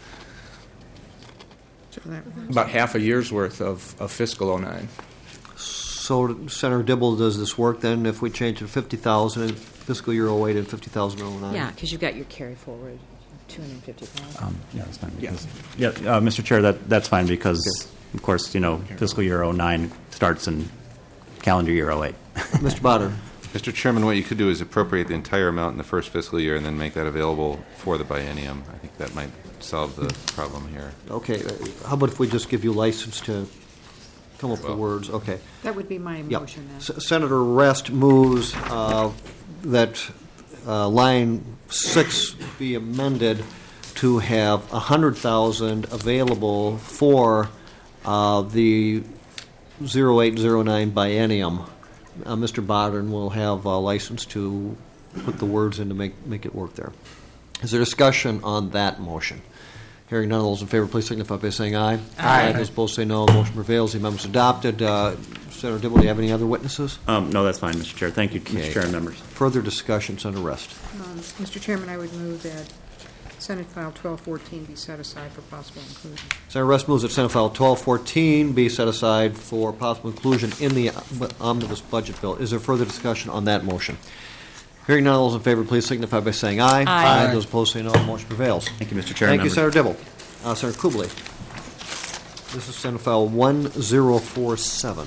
So that About half a year's worth of, of fiscal oh nine. So, Senator Dibble, does this work then if we change it to fifty thousand in fiscal year oh eight and fifty thousand in oh nine? Yeah, because you've got your carry forward, two hundred fifty thousand. Um, yeah, that's fine. Yes. Because, yeah, uh, Mister Chair, that, that's fine because, of course, you know, fiscal year oh nine starts in calendar year oh eight. Mister Bodden. Mister Chairman, what you could do is appropriate the entire amount in the first fiscal year and then make that available for the biennium. I think that might solve the problem here. Okay, uh, how about if we just give you license to come up with words? Okay. That would be my Yep. motion then. S- Senator Rest moves uh, that uh, line six be amended to have one hundred thousand available for uh, the oh eight oh nine biennium. Uh, Mister Bodden will have a license to put the words in to make, make it work there. Is there discussion on that motion? Hearing none, all those in favor, please signify by saying aye. Aye. Those opposed say no. The motion prevails. The amendment is adopted. Uh, Senator Dibble, do you have any other witnesses? Um, no, that's fine, Mister Chair. Thank you, Okay. Mister Chair and members. Further discussion, Senator Rest. Um, Mister Chairman, I would move that Senate File twelve fourteen be set aside for possible inclusion. Senator Rest moves that Senate File twelve fourteen be set aside for possible inclusion in the omnibus budget bill. Is there further discussion on that motion? Hearing none, all those in favor, please signify by saying aye. Aye. Those opposed say no. The motion prevails. Thank you, Mister Chair. Thank you, and Senator members. Dibble. Uh, Senator Kubley. This is Senate File one zero four seven.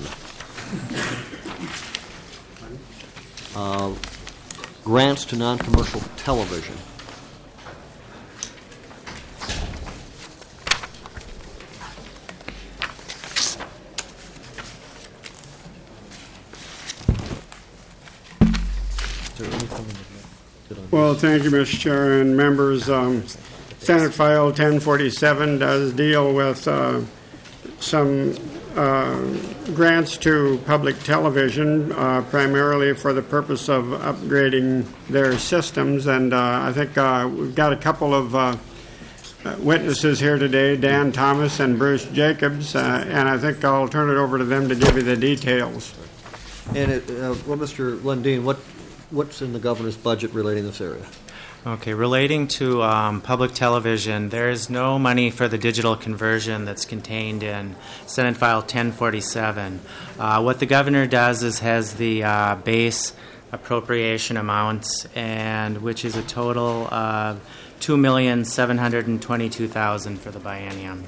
Uh, grants to non-commercial television. Is there anything that I- Well, thank you, Mister Chair and members. Um, Senate File ten forty-seven does deal with uh, some uh, grants to public television, uh, primarily for the purpose of upgrading their systems. And uh, I think uh, we've got a couple of uh, witnesses here today, Dan Thomas and Bruce Jacobs, uh, and I think I'll turn it over to them to give you the details. And, it, uh, well, Mister Lundin, what, what's in the governor's budget relating to this area? Okay, relating to um, public television, there is no money for the digital conversion that's contained in Senate File ten forty-seven. Uh, what the governor does is has the uh, base appropriation amounts, and which is a total of two million seven hundred twenty-two thousand dollars for the biennium.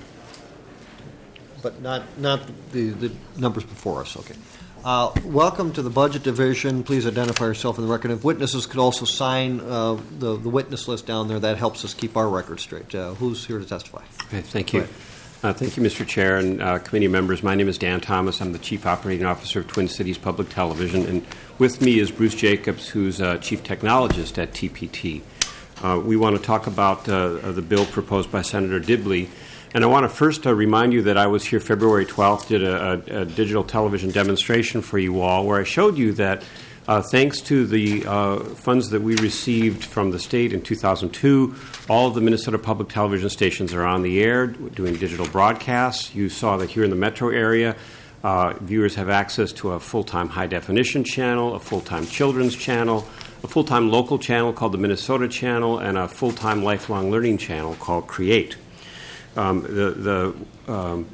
But not not the, the numbers before us. Okay. Uh, welcome to the Budget Division. Please identify yourself in the record. If witnesses could also sign uh, the, the witness list down there, that helps us keep our record straight. Uh, who's here to testify? Okay, thank you. Uh, thank you, Mister Chair and uh, committee members. My name is Dan Thomas. I'm the Chief Operating Officer of Twin Cities Public Television. And with me is Bruce Jacobs, who's uh, Chief Technologist at T P T. Uh, we want to talk about uh, the bill proposed by Senator Dibley. And I want to first uh, remind you that I was here February twelfth, did a, a, a digital television demonstration for you all, where I showed you that uh, thanks to the uh, funds that we received from the state in two thousand two, all of the Minnesota public television stations are on the air doing digital broadcasts. You saw that here in the metro area, uh, viewers have access to a full-time high-definition channel, a full-time children's channel, a full-time local channel called the Minnesota Channel, and a full-time lifelong learning channel called Create. Um, the the, um,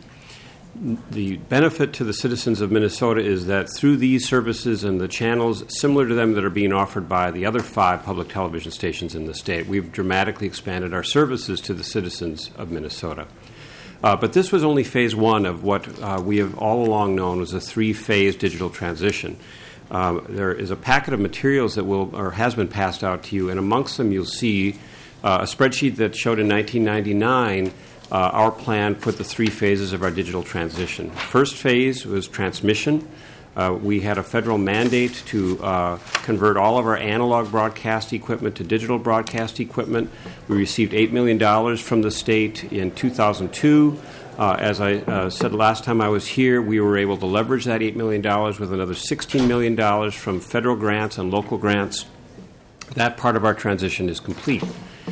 the benefit to the citizens of Minnesota is that through these services and the channels similar to them that are being offered by the other five public television stations in the state, we've dramatically expanded our services to the citizens of Minnesota. Uh, but this was only phase one of what uh, we have all along known was a three-phase digital transition. Um, there is a packet of materials that will or has been passed out to you, and amongst them you'll see uh, a spreadsheet that showed in nineteen ninety-nine Uh, our plan for the three phases of our digital transition. First phase was transmission. Uh, we had a federal mandate to uh, convert all of our analog broadcast equipment to digital broadcast equipment. We received eight million dollars from the state in two thousand two. Uh, as I uh, said last time I was here, we were able to leverage that eight million dollars with another sixteen million dollars from federal grants and local grants. That part of our transition is complete.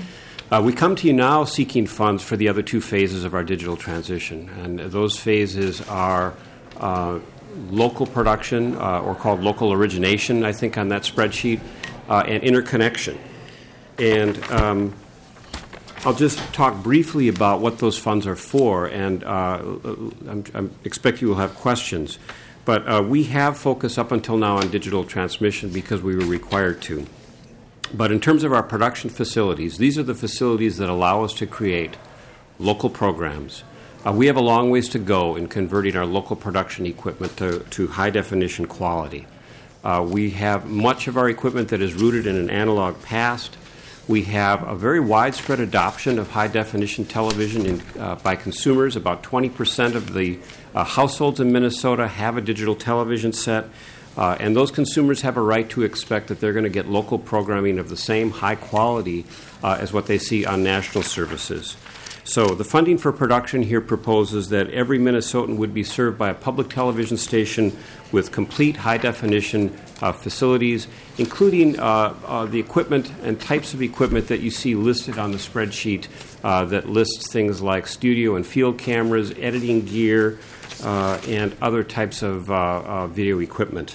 Uh, we come to you now seeking funds for the other two phases of our digital transition, and those phases are uh, local production, uh, or called local origination, I think, on that spreadsheet, uh, and interconnection. And um, I'll just talk briefly about what those funds are for, and uh, I expect you will have questions. But uh, we have focused up until now on digital transmission because we were required to. But in terms of our production facilities, these are the facilities that allow us to create local programs. Uh, we have a long ways to go in converting our local production equipment to, to high-definition quality. Uh, we have much of our equipment that is rooted in an analog past. We have a very widespread adoption of high-definition television in, uh, by consumers. About twenty percent of the uh, households in Minnesota have a digital television set. Uh, and those consumers have a right to expect that they're going to get local programming of the same high quality uh, as what they see on national services. So the funding for production here proposes that every Minnesotan would be served by a public television station with complete high-definition uh, facilities, including uh, uh, the equipment and types of equipment that you see listed on the spreadsheet uh, that lists things like studio and field cameras, editing gear, uh, and other types of uh, uh, video equipment.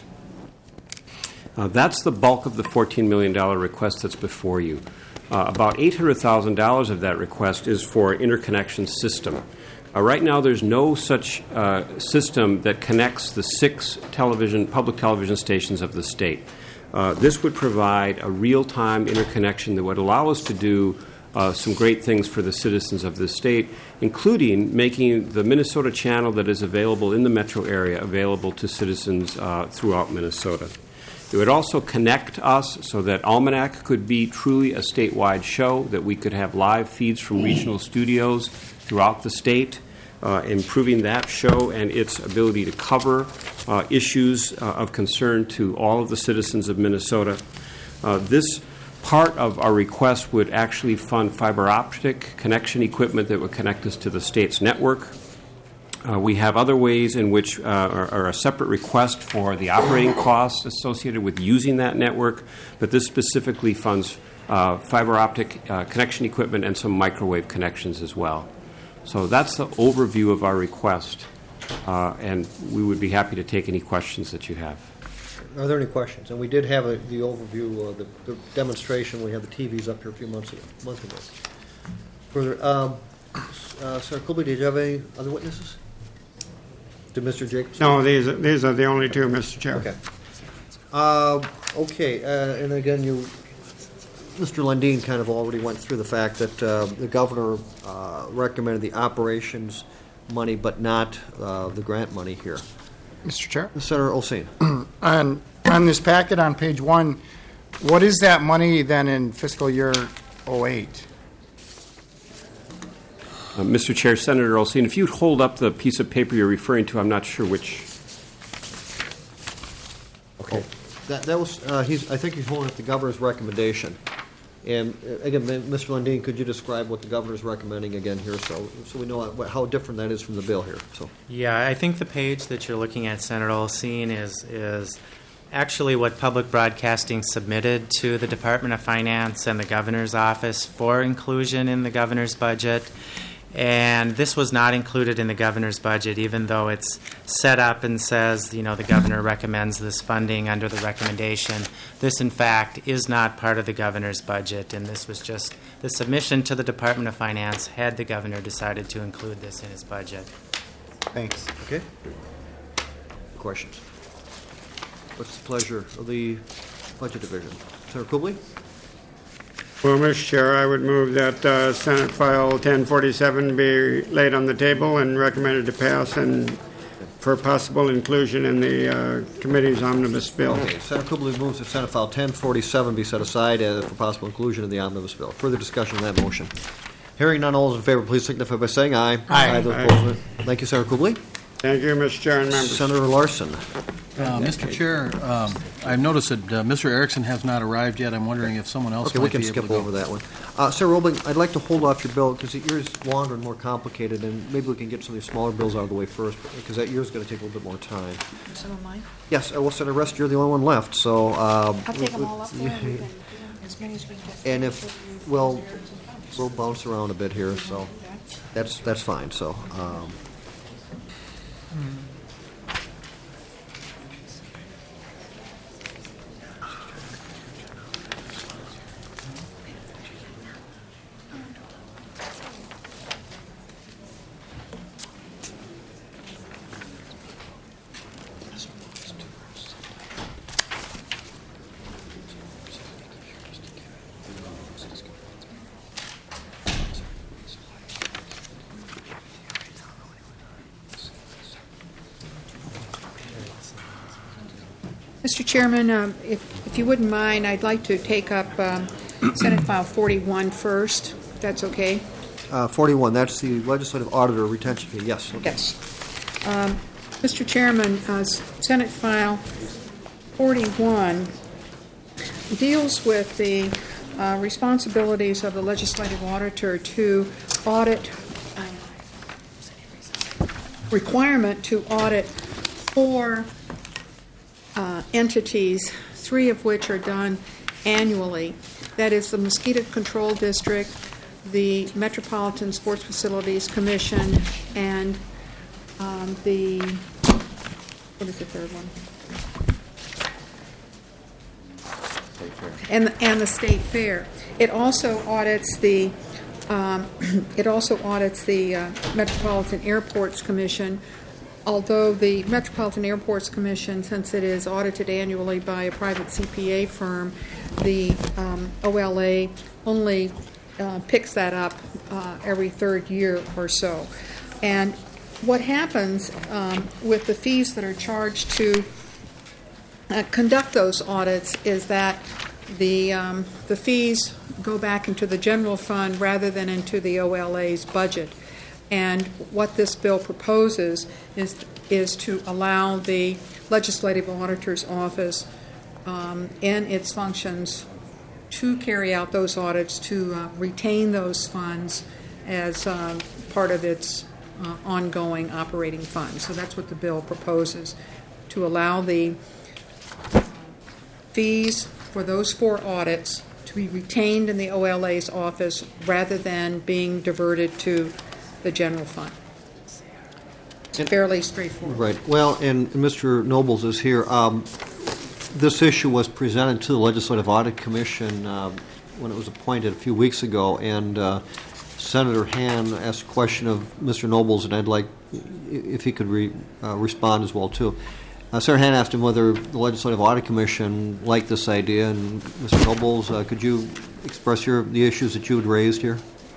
Uh, that's the bulk of the fourteen million dollars request that's before you. Uh, about eight hundred thousand dollars of that request is for an interconnection system. Uh, right now, there's no such uh, system that connects the six television, public television stations of the state. Uh, this would provide a real-time interconnection that would allow us to do uh, some great things for the citizens of the state, including making the Minnesota channel that is available in the metro area available to citizens uh, throughout Minnesota. It would also connect us so that Almanac could be truly a statewide show, that we could have live feeds from regional studios throughout the state, uh, improving that show and its ability to cover uh, issues uh, of concern to all of the citizens of Minnesota. Uh, this part of our request would actually fund fiber optic connection equipment that would connect us to the state's network. Uh, we have other ways in which uh, are, are a separate request for the operating costs associated with using that network, but this specifically funds uh, fiber optic uh, connection equipment and some microwave connections as well. So that's the overview of our request, uh, and we would be happy to take any questions that you have. Are there any questions? And we did have a, the overview, uh, the, the demonstration. We had the T Vs up here a few months ago. Month ago. Further, um, uh, Senator Kubley, did you have any other witnesses? Did Mister Jacobs? No, these are, these are the only two, Mister Chair. Okay. Uh, okay, uh, and again, you, Mister Lundin kind of already went through the fact that uh, the governor uh, recommended the operations money, but not uh, the grant money here. Mister Chair? Senator Olsine. on, on this packet on page one, what is that money then in fiscal year oh eight? Uh, Mister Chair, Senator Olsine, if you'd hold up the piece of paper you're referring to, I'm not sure which. Okay. That, that was, uh, he's, I think he's holding up the governor's recommendation. And uh, again, M- Mister Lundin, could you describe what the governor's recommending again here, so so we know what, how different that is from the bill here? So. Yeah, I think the page that you're looking at, Senator Olsine, is is actually what Public Broadcasting submitted to the Department of Finance and the governor's office for inclusion in the governor's budget. And this was not included in the governor's budget, even though it's set up and says, you know, the governor recommends this funding under the recommendation. This, in fact, is not part of the governor's budget, and this was just the submission to the Department of Finance had the governor decided to include this in his budget. Thanks. Okay. Questions? What's the pleasure of the Budget Division? Senator Kubley? Well, Mister Chair, I would move that uh, Senate File ten forty-seven be laid on the table and recommended to pass and for possible inclusion in the uh, committee's omnibus bill. Okay. Senator Kubley moves that Senate File ten forty-seven be set aside uh, for possible inclusion in the omnibus bill. Further discussion on that motion? Hearing none, all those in favor, please signify by saying aye. Aye. Those Aye. opposed, thank you, Senator Kubley. Thank you, Mister Chair and members. Senator Larson. Uh, Mister Chair, um, I've noticed that uh, Mister Erickson has not arrived yet. I'm wondering if someone else Okay, might we can be able skip to go. over that one. Uh, Senator Roebling, I'd like to hold off your bill because yours is longer and more complicated, and maybe we can get some of these smaller bills out of the way first, because that yours is going to take a little bit more time. Some of mine? Yes, uh, well, Senator Rest, you're the only one left, so. Um, I'll take them we- all up there. and we can do as many as we can get. And if, well, we'll bounce around a bit here, so that's that's fine. So, um, Mister Chairman, um, if, if you wouldn't mind, I'd like to take up um, Senate File forty-one first, if that's okay. uh, forty-one, that's the legislative auditor retention fee. Yes. Okay. Yes. Um, Mister Chairman, uh, Senate File forty-one deals with the uh, responsibilities of the legislative auditor to audit, requirement to audit four uh, entities, three of which are done annually. That is the Mosquito Control District, the Metropolitan Sports Facilities Commission, and um, the, what is the third one? And, and the State Fair. It also audits the um, it also audits the uh, Metropolitan Airports Commission, although the Metropolitan Airports Commission, since it is audited annually by a private C P A firm, the um, O L A only uh, picks that up uh, every third year or so. And what happens um, with the fees that are charged to uh, conduct those audits is that the um, the fees go back into the general fund rather than into the O L A's budget. And what this bill proposes is is to allow the Legislative Auditor's Office um, in its functions to carry out those audits, to uh, retain those funds as um, part of its uh, ongoing operating fund. So that's what the bill proposes, to allow the fees for those four audits to be retained in the O L A's office rather than being diverted to the general fund. It's fairly straightforward. Right. Well, and Mister Nobles is here. Um, this issue was presented to the Legislative Audit Commission uh, when it was appointed a few weeks ago, and uh, Senator Han asked a question of Mister Nobles, and I'd like if he could re, uh, respond as well, too. Uh, Senator Han asked him whether the Legislative Audit Commission liked this idea, and Mister Nobles, uh, could you express your the issues that you had raised here?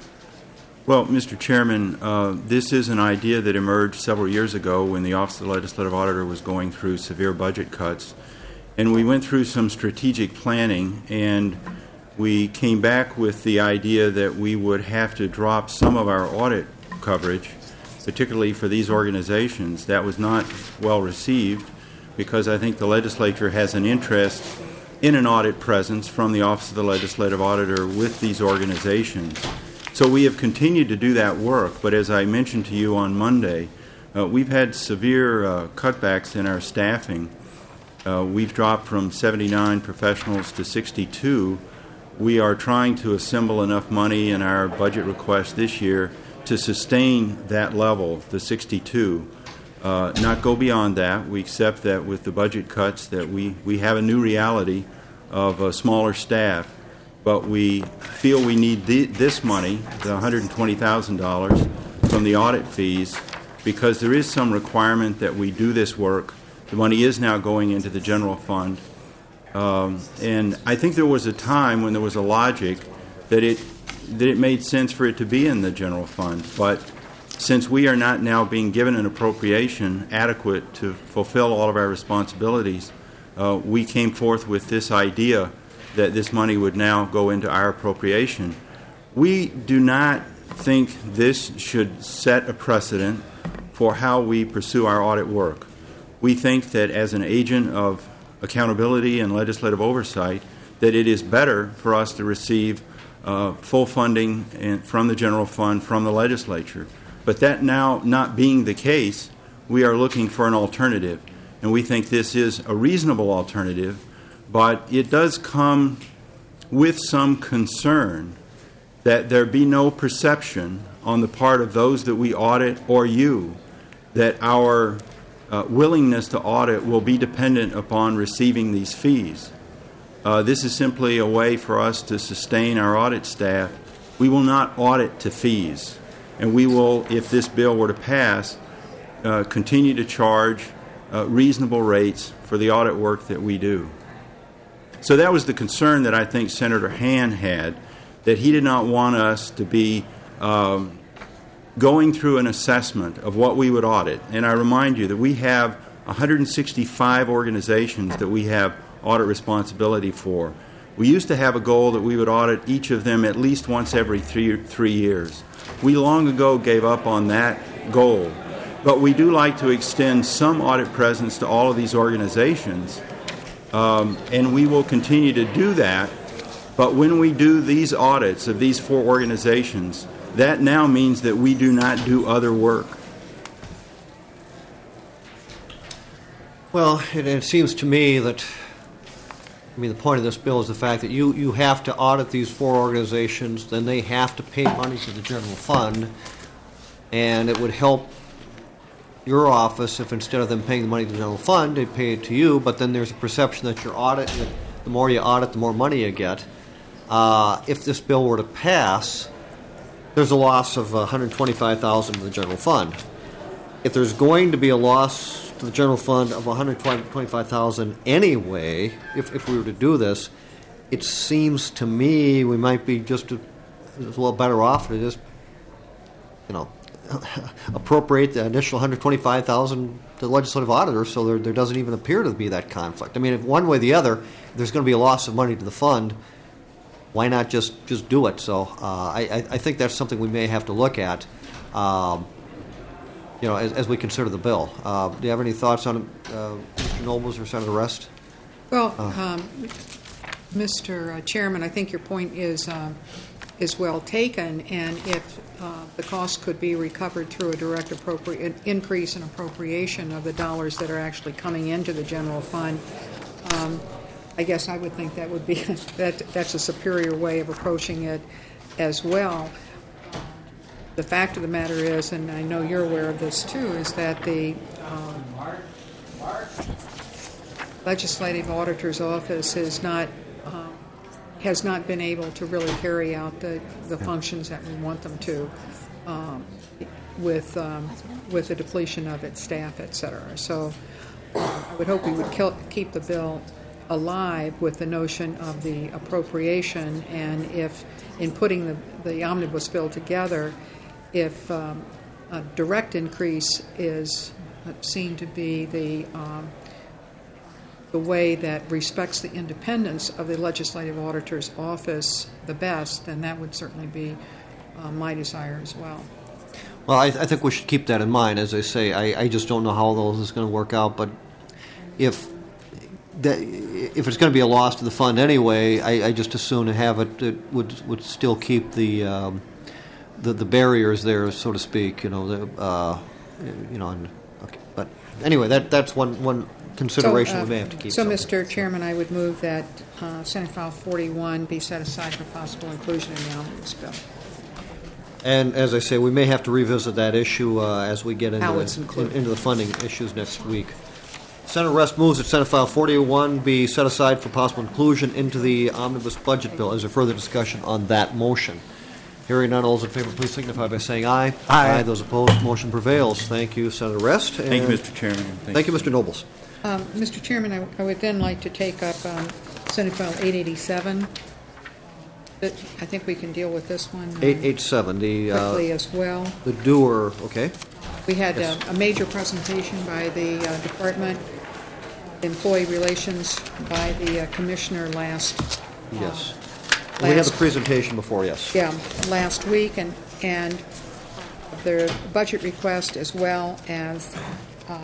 Well, Mister Chairman, uh, this is an idea that emerged several years ago when the Office of the Legislative Auditor was going through severe budget cuts. And we went through some strategic planning, and we came back with the idea that we would have to drop some of our audit coverage, particularly for these organizations. That was not well received because I think the legislature has an interest in an audit presence from the Office of the Legislative Auditor with these organizations. So we have continued to do that work, but as I mentioned to you on Monday, uh, we've had severe uh, cutbacks in our staffing. Uh, we've dropped from seventy-nine professionals to sixty-two. We are trying to assemble enough money in our budget request this year to sustain that level, the sixty-two. Uh, not go beyond that. We accept that with the budget cuts that we, we have a new reality of a smaller staff. But we feel we need the, this money, the one hundred twenty thousand dollars, from the audit fees because there is some requirement that we do this work. The money is now going into the general fund. Um, and I think there was a time when there was a logic that it, that it made sense for it to be in the general fund. But since we are not now being given an appropriation adequate to fulfill all of our responsibilities, uh, we came forth with this idea that this money would now go into our appropriation. We do not think this should set a precedent for how we pursue our audit work. We think that as an agent of accountability and legislative oversight, that it is better for us to receive uh, full funding in, from the general fund from the legislature. But that now not being the case, we are looking for an alternative. And we think this is a reasonable alternative, but it does come with some concern that there be no perception on the part of those that we audit or you that our uh, willingness to audit will be dependent upon receiving these fees. Uh, this is simply a way for us to sustain our audit staff. We will not audit to fees, and we will, if this bill were to pass, uh, continue to charge uh, reasonable rates for the audit work that we do. So that was the concern that I think Senator Han had, that he did not want us to be um, going through an assessment of what we would audit. And I remind you that we have one hundred sixty-five organizations that we have audit responsibility for. We used to have a goal that we would audit each of them at least once every three, three years. We long ago gave up on that goal. But we do like to extend some audit presence to all of these organizations. Um, and we will continue to do that. But when we do these audits of these four organizations, that now means that we do not do other work. Well, it, it seems to me that, I mean, the point of this bill is the fact that you, you have to audit these four organizations, then they have to pay money to the general fund, and it would help your office if instead of them paying the money to the general fund, they pay it to you, but then there's a perception that your audit, that the more you audit, the more money you get. Uh, if this bill were to pass, there's a loss of one hundred twenty-five thousand dollars to the general fund. If there's going to be a loss to the general fund of one hundred twenty-five thousand dollars anyway, if, if we were to do this, it seems to me we might be just a, a little better off to just, you know, appropriate the initial one hundred twenty-five thousand dollars to the legislative auditor, so there, there doesn't even appear to be that conflict. I mean, if one way or the other, if there's going to be a loss of money to the fund, why not just, just do it? So uh, I, I think that's something we may have to look at, um, you know, as, as we consider the bill. Uh, do you have any thoughts on it, uh, Mister Nobles or Senator Rest? Well, uh. um, Mister Chairman, I think your point is uh, is well taken, and if uh, the cost could be recovered through a direct appropri- increase in appropriation of the dollars that are actually coming into the general fund, um, I guess I would think that would be that that's a superior way of approaching it as well. The fact of the matter is, and I know you're aware of this too, is that the um, legislative auditor's office has not um, has not been able to really carry out the, the functions that we want them to, um, with um, with the depletion of its staff, et cetera. So uh, I would hope we would kill, keep the bill alive with the notion of the appropriation, and if in putting the, the omnibus bill together, if um, a direct increase is seen to be the um, the way that respects the independence of the legislative auditor's office the best, then that would certainly be uh, my desire as well. Well, I, I think we should keep that in mind. As I say, I, I just don't know how those is going to work out, but if that, if it's going to be a loss to the fund anyway, I, I just as soon have it, it would would still keep the um, the the barriers there, so to speak. You know, the uh, you know, and, okay. But anyway, that that's one one consideration so, uh, we may have to keep. So, something. Mister Chairman, I would move that uh, Senate File forty-one be set aside for possible inclusion in the omnibus bill. And as I say, we may have to revisit that issue uh, as we get into How it's the, included. into the funding issues next week. Senate Rest moves that Senate File forty-one be set aside for possible inclusion into the omnibus budget bill. Is there further discussion on that motion? Hearing none, all those in favor, please signify by saying aye. Aye. Those opposed, motion prevails. Thank you, Senator Rest. Thank you, And Mister Chairman. Thank, Thank you, Mister Nobles. Um, Mister Chairman, I, I would then like to take up um, Senate File eight eighty-seven. That- I think we can deal with this one uh, eight eighty-seven, the, quickly uh, as well. the doer, okay. We had Yes. a, a major presentation by the uh, Department of Employee Relations by the uh, Commissioner last. uh, Yes. We had last- the presentation before, yes. Yeah, last week, and and their budget request as well as uh,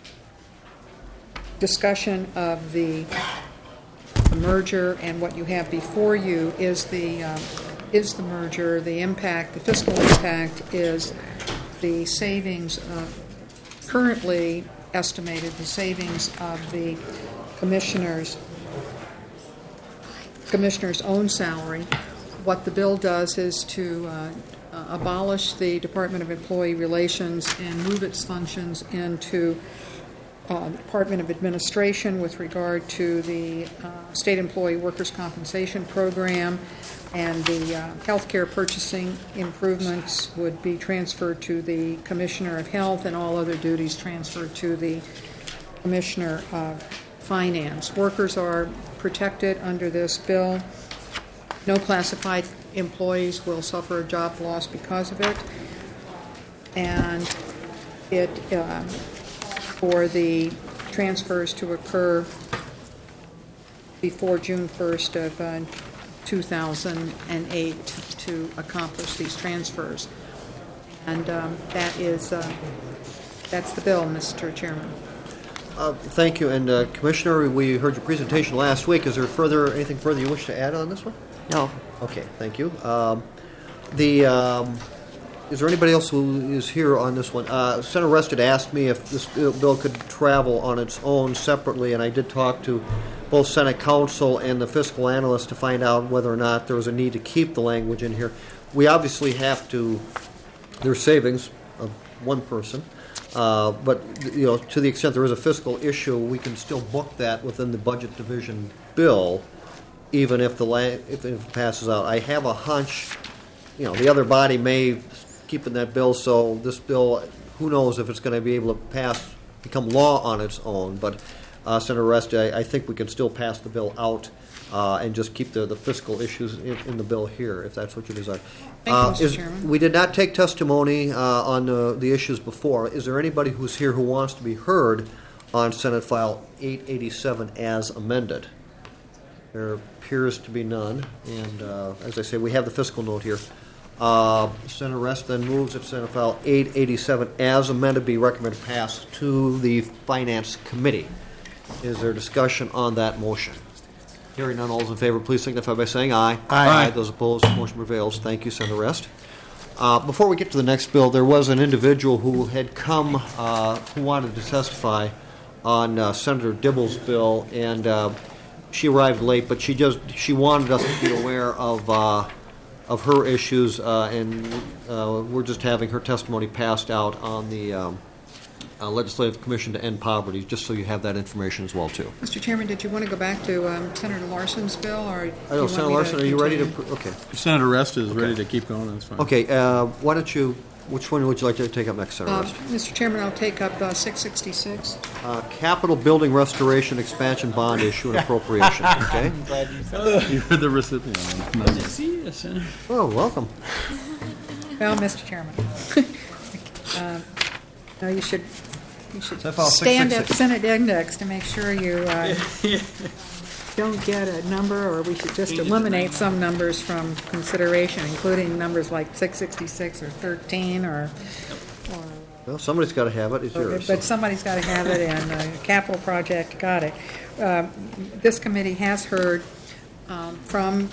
discussion of the the merger, and what you have before you is the um, is the merger. The impact, the fiscal impact, is the savings of currently estimated the savings of the commissioners commissioner's own salary. What the bill does is to uh, uh, abolish the Department of Employee Relations and move its functions into uh, Department of Administration with regard to the uh, State Employee Workers' Compensation Program, and the uh, healthcare purchasing improvements would be transferred to the Commissioner of Health, and all other duties transferred to the Commissioner of Finance. Workers are protected under this bill. No classified employees will suffer a job loss because of it. And it, uh, for the transfers to occur before June first of uh, two thousand eight to accomplish these transfers. And um, that is, uh, that's the bill, Mister Chairman. Uh, thank you. And uh, Commissioner, we heard your presentation last week. Is there further anything further you wish to add on this one? No. Okay, thank you. Um, the um, is there anybody else who is here on this one? Uh, Senator Rest had asked me if this bill could travel on its own separately, and I did talk to both Senate counsel and the fiscal analyst to find out whether or not there was a need to keep the language in here. We obviously have to. There's savings of one person. Uh, but, you know, to the extent there is a fiscal issue, we can still book that within the budget division bill, even if the la- if it passes out. I have a hunch, you know, the other body may keep in that bill, so this bill, who knows if it's going to be able to pass, become law on its own. But, uh, Senator Rest, I, I think we can still pass the bill out uh, and just keep the, the fiscal issues in, in the bill here, if that's what you desire. Thank you, Mister is- Chairman. We did not take testimony uh, on uh, the issues before. Is there anybody who's here who wants to be heard on Senate File eight eighty-seven as amended? There appears to be none. And uh, as I say, we have the fiscal note here. Uh, Senator Rest then moves that Senate File eight eighty-seven as amended be recommended pass to the Finance Committee. Is there discussion on that motion? Hearing none, all those in favor, please signify by saying aye. Aye. Those opposed, motion prevails. Thank you, Senator Rest. Uh, before we get to the next bill, there was an individual who had come, uh, who wanted to testify on uh, Senator Dibble's bill, and uh, she arrived late, but she just she wanted us to be aware of uh, of her issues, uh, and uh, we're just having her testimony passed out on the um, uh, Legislative Commission to End Poverty, just so you have that information as well, too. Mister Chairman, did you want to go back to um, Senator Larson's bill, or do I know, you want Senator me Larson, are you ready to, continue? pr- okay. If Senator Rest is ready to keep going, that's fine. Okay, uh, why don't you, which one would you like to take up next, Senator Uh, Rest? Mister Chairman, I'll take up uh, six sixty-six. Uh, Capital Building Restoration Expansion Bond Issue and Appropriation, okay? I'm glad you said You're the recipient. Good to see you, Senator. Oh, welcome. Well, Mister Chairman, uh, no, you should you should Senate File stand at six sixty-six. Senate Index to make sure you uh, don't get a number, or we should just eliminate some numbers from consideration, including numbers like six sixty-six or thirteen, or. or Well, somebody's got to have it, it's yours. But somebody's got to have it, and uh, capital project got it. Uh, This committee has heard um, from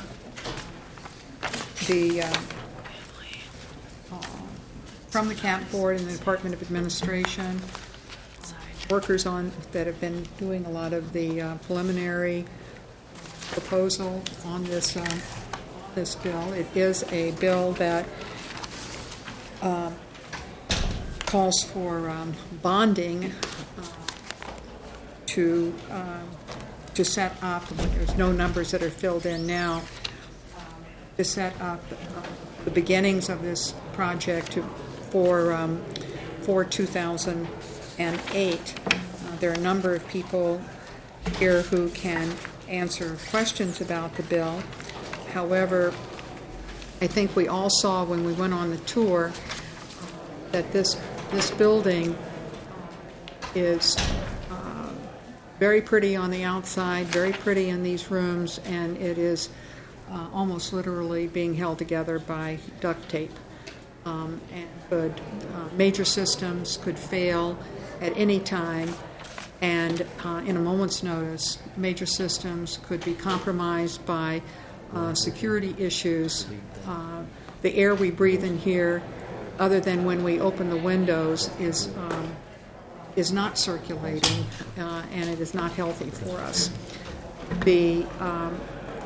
the, uh, uh, from the C A P Board and the Department of Administration, workers on, that have been doing a lot of the uh, preliminary proposal on this, um, this bill. It is a bill that uh, calls for um, bonding uh, to um, to set up. There's no numbers that are filled in now. Um, to set up uh, the beginnings of this project to, for um, for two thousand eight. Uh, there are a number of people here who can answer questions about the bill. However, I think we all saw when we went on the tour that this this building is uh, very pretty on the outside, very pretty in these rooms, and it is uh, almost literally being held together by duct tape. Um, and could, uh, major systems could fail at any time, and uh, in a moment's notice, major systems could be compromised by uh, security issues. Uh, the air we breathe in here, other than when we open the windows, is um, is not circulating, uh, and it is not healthy for us. The um,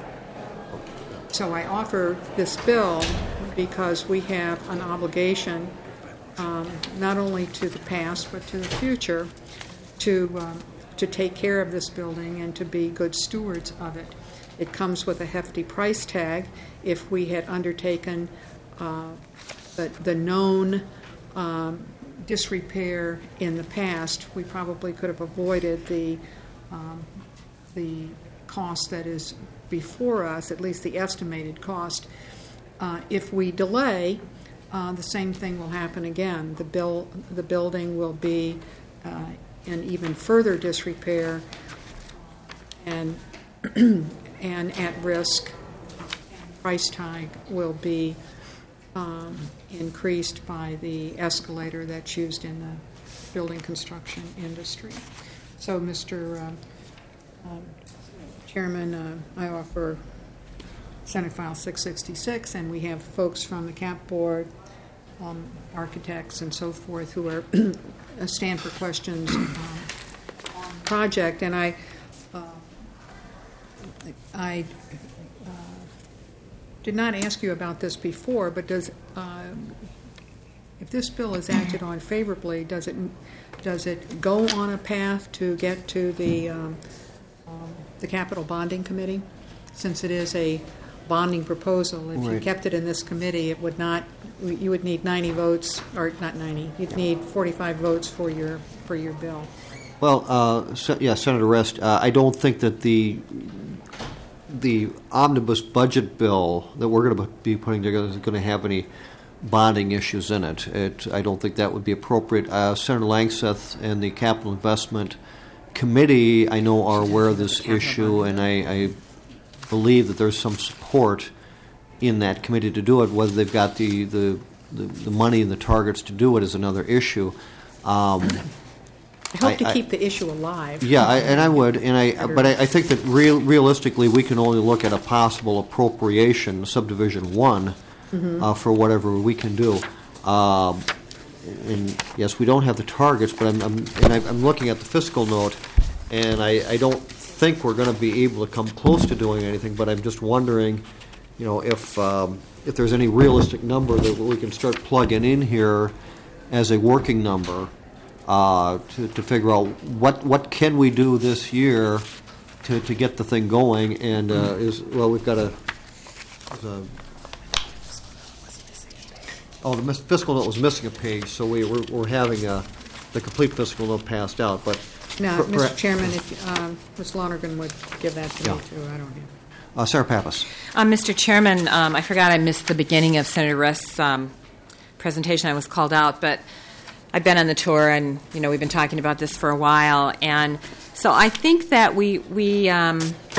so I offer this bill because we have an obligation, um, not only to the past but to the future, to um, to take care of this building and to be good stewards of it. It comes with a hefty price tag. If we had undertaken uh, the, the known um, disrepair in the past, we probably could have avoided the um, the cost that is before us, at least the estimated cost. Uh, if we delay, uh, the same thing will happen again. The bill, the building will be uh, in even further disrepair and and at risk. Price tag will be um, increased by the escalator that's used in the building construction industry. So, Mister Uh, um, Chairman, uh, I offer Senate File six sixty-six, and we have folks from the C A P Board, um, architects and so forth, who are stand for questions um, on the project. And I, uh, I uh, did not ask you about this before, but does uh, if this bill is acted on favorably, does it does it go on a path to get to the um, um, the Capital Bonding Committee? Since it is a bonding proposal, if you Right. kept it in this committee, it would not. You would need ninety votes, or not ninety. You'd need forty-five votes for your for your bill. Well, uh, se- yeah, Senator Rest, uh, I don't think that the the omnibus budget bill that we're going to be putting together is going to have any bonding issues in it. It I don't think that would be appropriate. Uh, Senator Langseth and the Capital Investment Committee, I know, are aware of this issue, and I, I believe that there's some support in that committee to do it. Whether they've got the, the, the, the money and the targets to do it is another issue. Um, I hope to I- keep the issue alive. Yeah, I, and I would, and I, but I, I think that real, realistically, we can only look at a possible appropriation, subdivision one, Mhm. uh, for whatever we can do. Um, and yes, we don't have the targets, but I'm, I'm and I, I'm looking at the fiscal note, and I, I don't think we're going to be able to come close to doing anything. But I'm just wondering, you know, if um, if there's any realistic number that we can start plugging in here as a working number uh, to, to figure out what, what can we do this year to, to get the thing going. And uh, is well, we've got a, a oh, the mis- fiscal note was missing a page, so we we're, we're having a, the complete fiscal note passed out. But Now, per- Mister per- Chairman, if um, Miz Lonergan would give that to Yeah. me, too. I don't have. uh, Sarah Pappas. Um, Mister Chairman, um, I forgot I missed the beginning of Senator Rust's um, presentation. I was called out, but I've been on the tour, and you know we've been talking about this for a while, and so I think that we we um,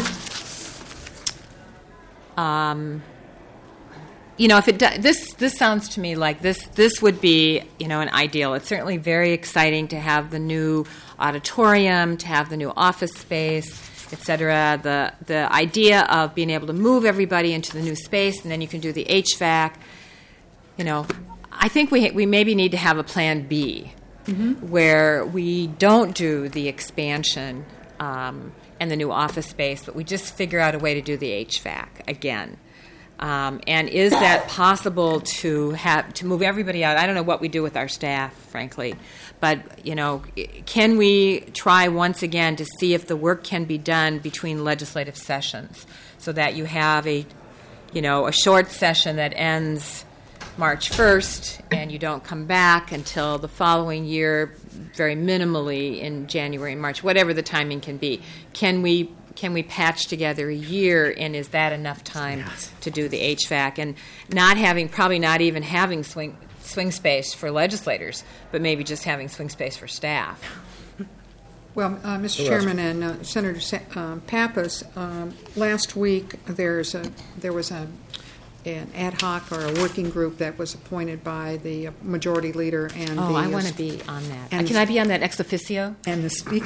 um, you know if it do, this this sounds to me like this this would be you know an ideal. It's certainly very exciting to have the new auditorium, to have the new office space, et cetera. The the idea of being able to move everybody into the new space, and then you can do the H V A C. You know, I think we we maybe need to have a plan B, Mm-hmm. where we don't do the expansion um, and the new office space, but we just figure out a way to do the H V A C again. Um, and is that possible to have to move everybody out? I don't know what we do with our staff, frankly, but you know, can we try once again to see if the work can be done between legislative sessions, so that you have a, you know, a short session that ends March first, and you don't come back until the following year, very minimally in January and March, whatever the timing can be. Can we can we patch together a year, and is that enough time yes. to do the H V A C? And not having, probably not even having swing swing space for legislators, but maybe just having swing space for staff. Well, uh, Mister Chairman and uh, Senator Sa- uh, Pappas, um, last week there's a there was a an ad hoc or a working group that was appointed by the majority leader and oh, the, I want to be on that. And Can I be on that ex officio? And the speaker.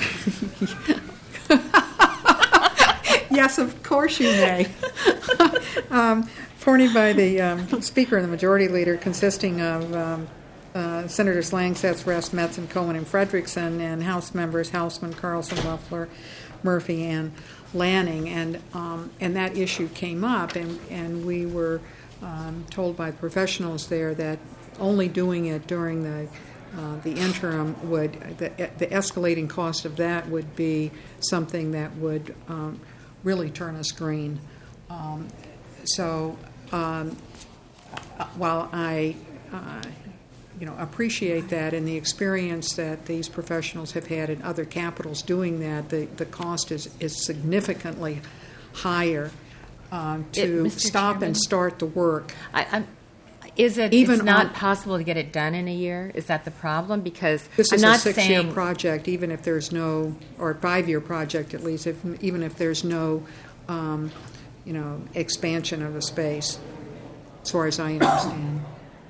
Yes, of course you may. um, appointed by the um, speaker and the majority leader, consisting of um, uh, Senators Langseth, Rest, Metzen, Cohen, and Frederickson, and House members Hausman, Carlson, Loeffler, Murphy, and Lanning, and um, and that issue came up, and, and we were um, told by professionals there that only doing it during the uh, the interim would the, the escalating cost of that would be something that would um, really turn us green. Um, so um, while I uh, you know, appreciate that and the experience that these professionals have had in other capitals doing that, the, the cost is, is significantly higher um, to It, stop Chairman, and start the work. I, I'm, is it Even it's not on, possible to get it done in a year? Is that the problem? Because this I'm is not a six-year saying project, even if there's no, or a five-year project at least, if, even if there's no, um, you know, expansion of the space, as far as I understand.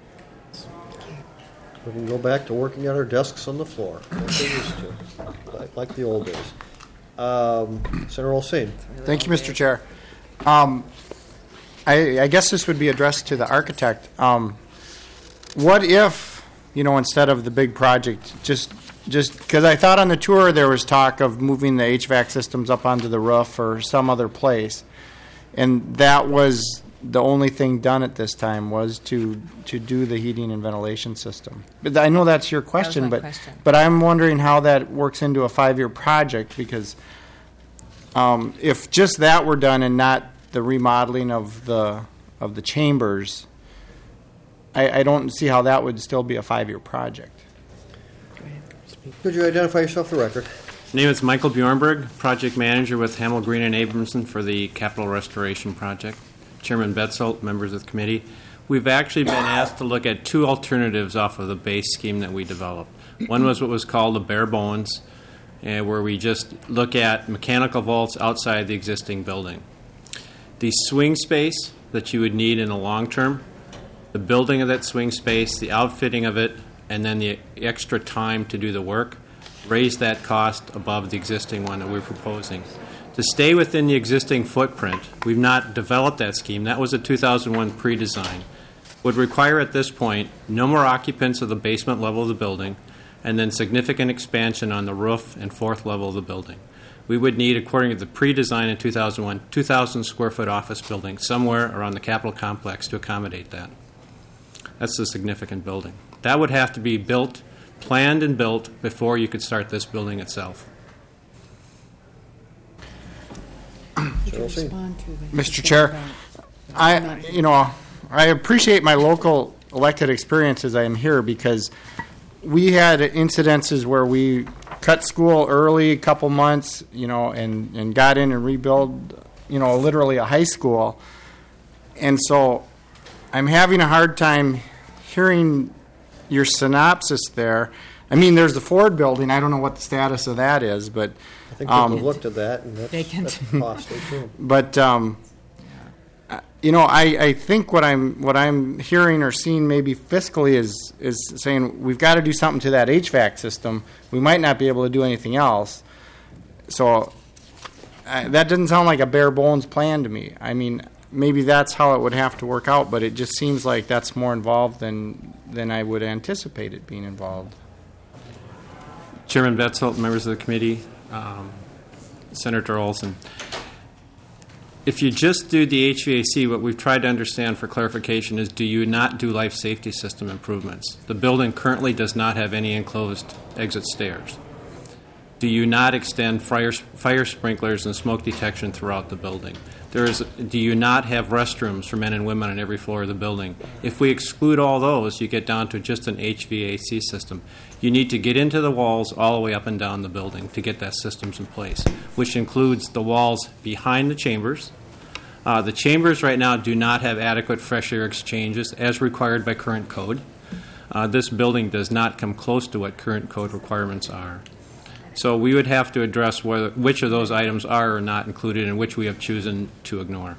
We can go back to working at our desks on the floor, like they used to, like, like the old days. Um, Senator Olseen. Thank you, Mister Chair. Um, I, I guess this would be addressed to the architect. Um, what if, you know, instead of the big project, just just because I thought on the tour there was talk of moving the H V A C systems up onto the roof or some other place, and that was the only thing done at this time was to to do the heating and ventilation system. But I know that's your question, That was my but question. but I'm wondering how that works into a five-year project, because um, if just that were done and not the remodeling of the of the chambers, I, I don't see how that would still be a five-year project. Could you identify yourself for the record? My name is Michael Bjornberg, project manager with Hamel Green and Abramson for the Capital Restoration Project. Chairman Betzold, members of the committee. We've actually been asked to look at two alternatives off of the base scheme that we developed. One was what was called a bare bones, uh, where we just look at mechanical vaults outside the existing building. The swing space that you would need in the long term, the building of that swing space, the outfitting of it, and then the extra time to do the work, raise that cost above the existing one that we're proposing. To stay within the existing footprint, we've not developed that scheme. That was a two thousand one pre-design. Would require at this point no more occupants of the basement level of the building, and then significant expansion on the roof and fourth level of the building. We would need, according to the pre-design in two thousand one, two thousand square foot office building somewhere around the Capitol complex to accommodate that. That's a significant building. That would have to be built planned and built before you could start this building itself. Mister Chair, I, you know, I appreciate my local elected experience as I am here, because we had incidences where we cut school early, a couple months, you know, and, and got in and rebuild, you know, literally a high school. And so I'm having a hard time hearing your synopsis there. I mean, there's the Ford building. I don't know what the status of that is, but I think people um, have looked at that, and that's, that's costly too. But um, uh, you know, I, I think what I'm what I'm hearing or seeing maybe fiscally is is saying we've got to do something to that H V A C system. We might not be able to do anything else. So uh, that doesn't sound like a bare bones plan to me. I mean, maybe that's how it would have to work out, but it just seems like that's more involved than than I would anticipate it being involved. Chairman Betzold, members of the committee, um, Senator Olson. If you just do the H V A C, what we've tried to understand for clarification is, do you not do life safety system improvements? The building currently does not have any enclosed exit stairs. Do you not extend fire, fire sprinklers and smoke detection throughout the building? There is, do you not have restrooms for men and women on every floor of the building? If we exclude all those, you get down to just an H V A C system. You need to get into the walls all the way up and down the building to get that systems in place, which includes the walls behind the chambers. Uh, the chambers right now do not have adequate fresh air exchanges as required by current code. Uh, this building does not come close to what current code requirements are. So we would have to address whether, which of those items are or not included and which we have chosen to ignore.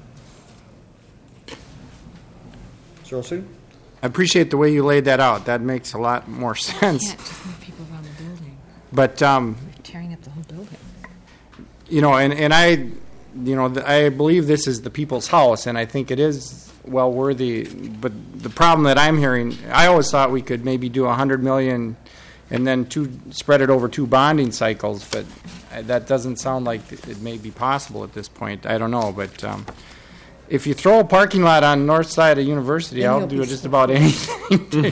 Mister Olson? I appreciate the way you laid that out. That makes a lot more sense. Can't just move people around the building. But um, We're tearing up the whole building. you know, and, and I, you know, th- I believe this is the people's house, and I think it is well worthy. But the problem that I'm hearing, I always thought we could maybe do a hundred million, and then two spread it over two bonding cycles. But uh, that doesn't sound like it may be possible at this point. I don't know, but um, if you throw a parking lot on the north side of University, Then I'll you'll do be just about anything.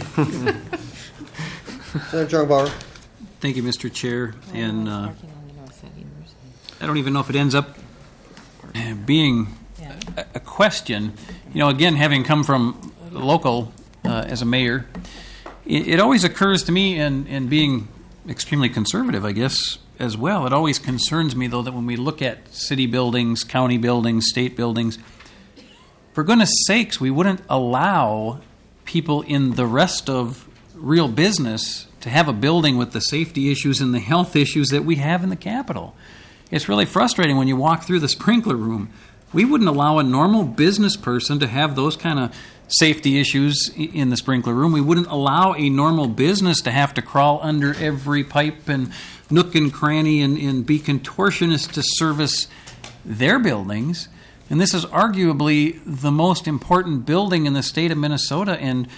Senator Jungbauer. Thank you, Mister Chair. And uh, I don't even know if it ends up being a, a question. You know, again, having come from local uh, as a mayor, it, it always occurs to me, and, and being extremely conservative, I guess, as well, it always concerns me, though, that when we look at city buildings, county buildings, state buildings, for goodness sakes, we wouldn't allow people in the rest of real business to have a building with the safety issues and the health issues that we have in the Capitol. It's really frustrating when you walk through the sprinkler room. We wouldn't allow a normal business person to have those kind of safety issues in the sprinkler room. We wouldn't allow a normal business to have to crawl under every pipe and nook and cranny and, and be contortionist to service their buildings. And this is arguably the most important building in the state of Minnesota. And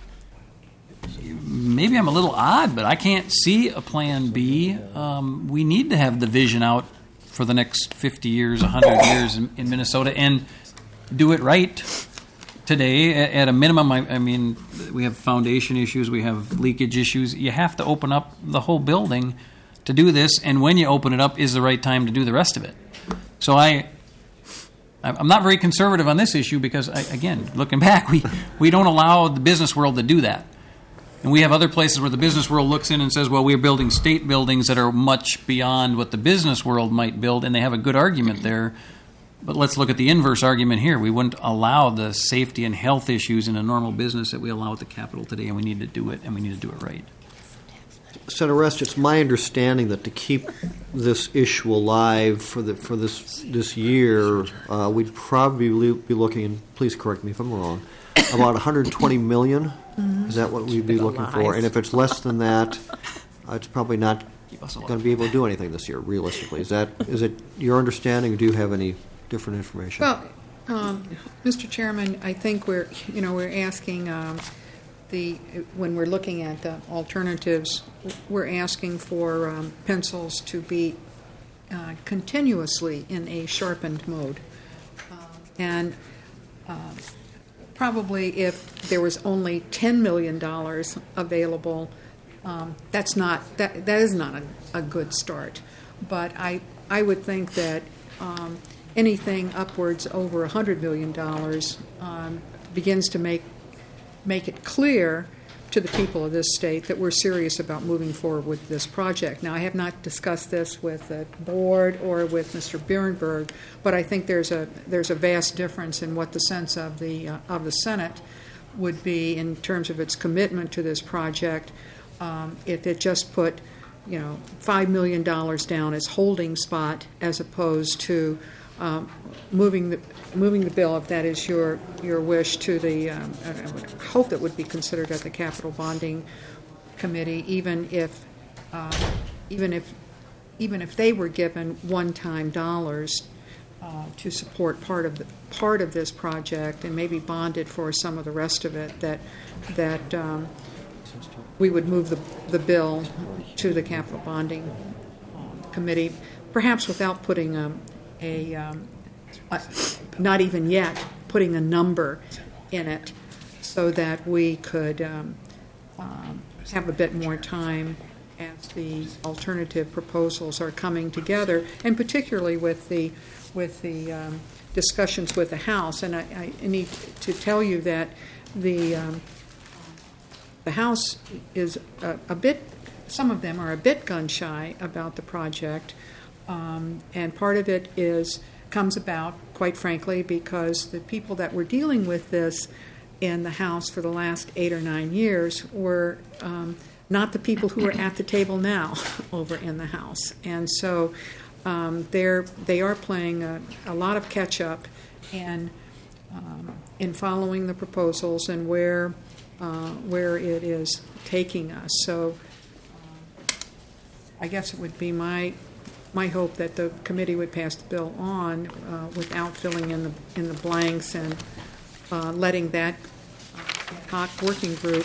maybe I'm a little odd, but I can't see a plan B. Um, we need to have the vision out for the next fifty years, one hundred years in, in Minnesota, and do it right today. At, at a minimum, I, I mean, we have foundation issues, we have leakage issues. You have to open up the whole building to do this, and when you open it up is the right time to do the rest of it. So I... I'm not very conservative on this issue because, I, again, looking back, we, we don't allow the business world to do that. And we have other places where the business world looks in and says, well, we're building state buildings that are much beyond what the business world might build, and they have a good argument there. But let's look at the inverse argument here. We wouldn't allow the safety and health issues in a normal business that we allow at the Capitol today, and we need to do it, and we need to do it right. Senator Rest, it's my understanding that to keep this issue alive for the for this this year, uh, we'd probably be looking, and please correct me if I'm wrong, about one hundred twenty million. Mm-hmm. Is that what we'd be looking for? And if it's less than that, uh, it's probably not going to be able to do anything this year. Realistically, is that is it your understanding, or do you have any different information? Well, um, Mister Chairman, I think we're you know we're asking. Um, The, when we're looking at the alternatives, we're asking for um, pencils to be uh, continuously in a sharpened mode. Um, and uh, probably if there was only ten million dollars available, um, that's not that that is not a, a good start. But I I would think that um, anything upwards over a hundred million dollars um, begins to make make it clear to the people of this state that we're serious about moving forward with this project. Now, I have not discussed this with the board or with Mister Bierenberg, but I think there's a there's a vast difference in what the sense of the uh, of the Senate would be in terms of its commitment to this project. Um, if it just put, you know, five million dollars down as holding spot, as opposed to um, moving the moving the bill, if that is your your wish, to the um, I would hope it would be considered at the Capital Bonding Committee, even if uh, even if even if they were given one-time dollars uh, to support part of the part of this project and maybe bonded for some of the rest of it, that that um, we would move the the bill to the Capital Bonding Committee, perhaps without putting a a um, Uh, not even yet putting a number in it, so that we could um, um, have a bit more time as the alternative proposals are coming together, and particularly with the with the um, discussions with the House. And I, I need to tell you that the um, the House is a, a bit. Some of them are a bit gun shy about the project, um, and part of it is. Comes about, quite frankly, because the people that were dealing with this in the House for the last eight or nine years were um, not the people who are at the table now over in the House. And so um, they're, they are playing a, a lot of catch-up and um, in following the proposals and where, uh, where it is taking us. So uh, I guess it would be my my hope that the committee would pass the bill on uh, without filling in the in the blanks and uh, letting that hot working group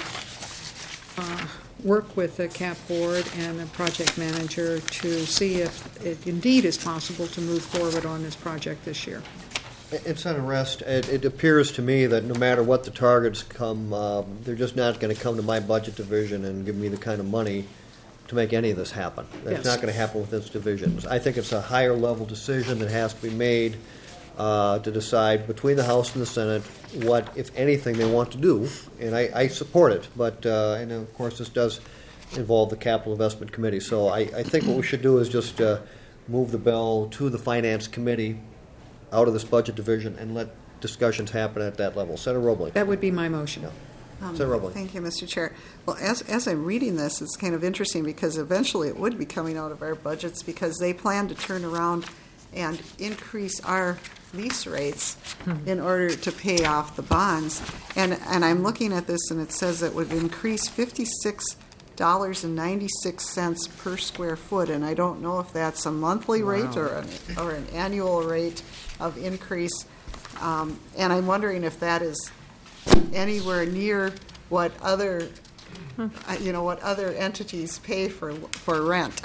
uh, work with the CAP board and the project manager to see if it indeed is possible to move forward on this project this year. It's on rest. It, it appears to me that no matter what the targets come, um, they're just not going to come to my budget division and give me the kind of money to make any of this happen. That's Yes. not going to happen with its divisions. I think it's a higher level decision that has to be made uh, to decide between the House and the Senate what, if anything, they want to do. And I, I support it. But, uh, and of course, this does involve the Capital Investment Committee. So I, I think what we should do is just uh, move the bill to the Finance Committee out of this budget division and let discussions happen at that level. Senator Roebling. That would be my motion. No. Um, Senator Roebling. Thank you, Mister Chair. Well, as, as I'm reading this, it's kind of interesting because eventually it would be coming out of our budgets because they plan to turn around and increase our lease rates in order to pay off the bonds. And, and I'm looking at this, and it says it would increase fifty-six dollars and ninety-six cents per square foot, and I don't know if that's a monthly Wow. rate or an, or an annual rate of increase. Um, and I'm wondering if that is anywhere near what other, uh, you know, what other entities pay for for rent.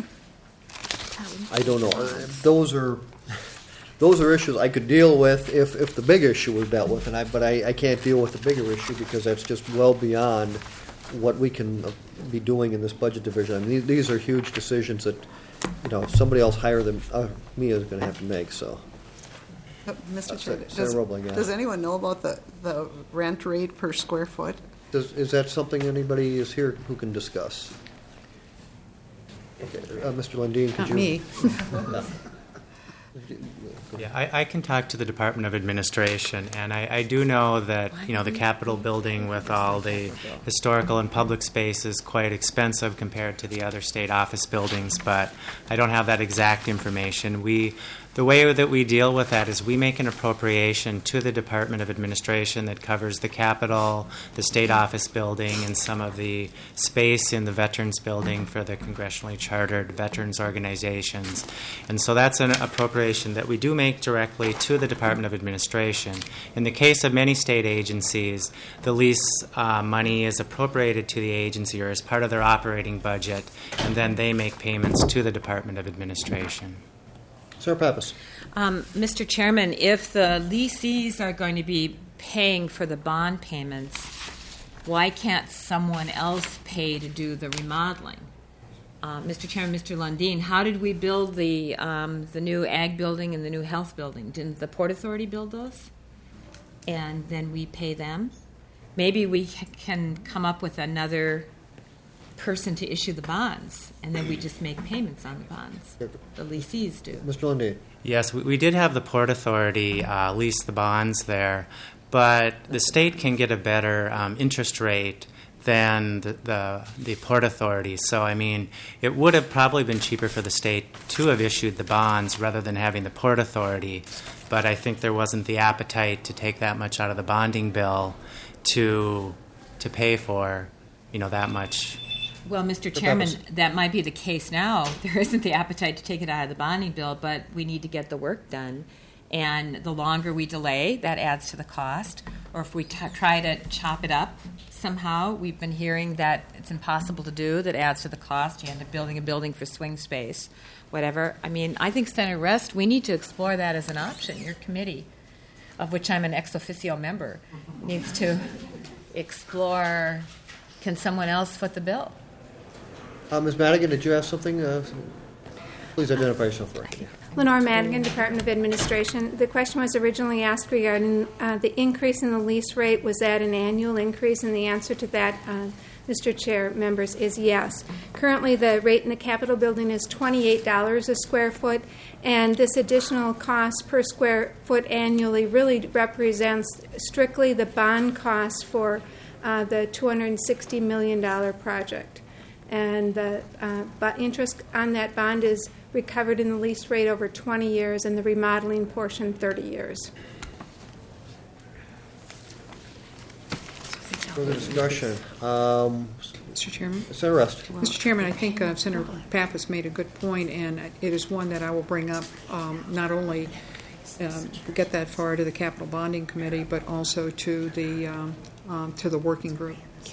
I don't know. Uh, Those are those are issues I could deal with if, if the big issue was dealt with, and I but I, I can't deal with the bigger issue because that's just well beyond what we can uh, be doing in this budget division. I mean, these, these are huge decisions that, you know, somebody else higher than uh, me is going to have to make. So. Uh, Mister Uh, Chair, Sen- does, Senator Roebling, yeah. does anyone know about the, the rent rate per square foot? Does, is that something anybody is here who can discuss? Okay, uh, Mister Lundin, could Not you? me. Yeah, I, I can talk to the Department of Administration, and I, I do know that, you know, the Capitol building with all the historical and public space is quite expensive compared to the other state office buildings, but I don't have that exact information. We, the way that we deal with that is we make an appropriation to the Department of Administration that covers the Capitol, the state office building, and some of the space in the Veterans Building for the congressionally chartered veterans organizations. And so that's an appropriation that we do make directly to the Department of Administration. In the case of many state agencies, the lease uh, money is appropriated to the agency or as part of their operating budget, and then they make payments to the Department of Administration. Sarah Pappas. Um, Mister Chairman, if the lessees are going to be paying for the bond payments, why can't someone else pay to do the remodeling? Uh, Mister Chairman, Mister Lundin, how did we build the um, the new ag building and the new health building? Didn't the Port Authority build those? And then we pay them? Maybe we c- can come up with another person to issue the bonds, and then we just make payments on the bonds. The lessees do. Mister Lundin. Yes, we, we did have the Port Authority uh, lease the bonds there, but the state can get a better um, interest rate than the, the the Port Authority. So, I mean, it would have probably been cheaper for the state to have issued the bonds rather than having the Port Authority. But I think there wasn't the appetite to take that much out of the bonding bill to to pay for, you know, that much. Well, Mister Chairman, that might be the case now. There isn't the appetite to take it out of the bonding bill, but we need to get the work done. And the longer we delay, that adds to the cost. Or if we t- try to chop it up somehow, we've been hearing that it's impossible to do, that adds to the cost. You end up building a building for swing space, whatever. I mean, I think, Senator Rest, we need to explore that as an option. Your committee, of which I'm an ex officio member, needs to explore, can someone else foot the bill? Uh, Miz Madigan, did you have something? Uh, please identify yourself first. Lenore Madigan, Department of Administration. The question was originally asked regarding uh, the increase in the lease rate. Was that an annual increase? And the answer to that, uh, Mister Chair, members, is yes. Currently, the rate in the Capitol building is twenty-eight dollars a square foot, and this additional cost per square foot annually really represents strictly the bond cost for uh, the two hundred sixty million dollars project. And the uh, but interest on that bond is recovered in the lease rate over twenty years, and the remodeling portion thirty years. Further discussion. Um, Mister Chairman? Senator Rest. Mister Chairman, I think uh, Senator Pappas made a good point, and it is one that I will bring up um, not only um, get that far to the Capital Bonding Committee, but also to the um, um, to the working group.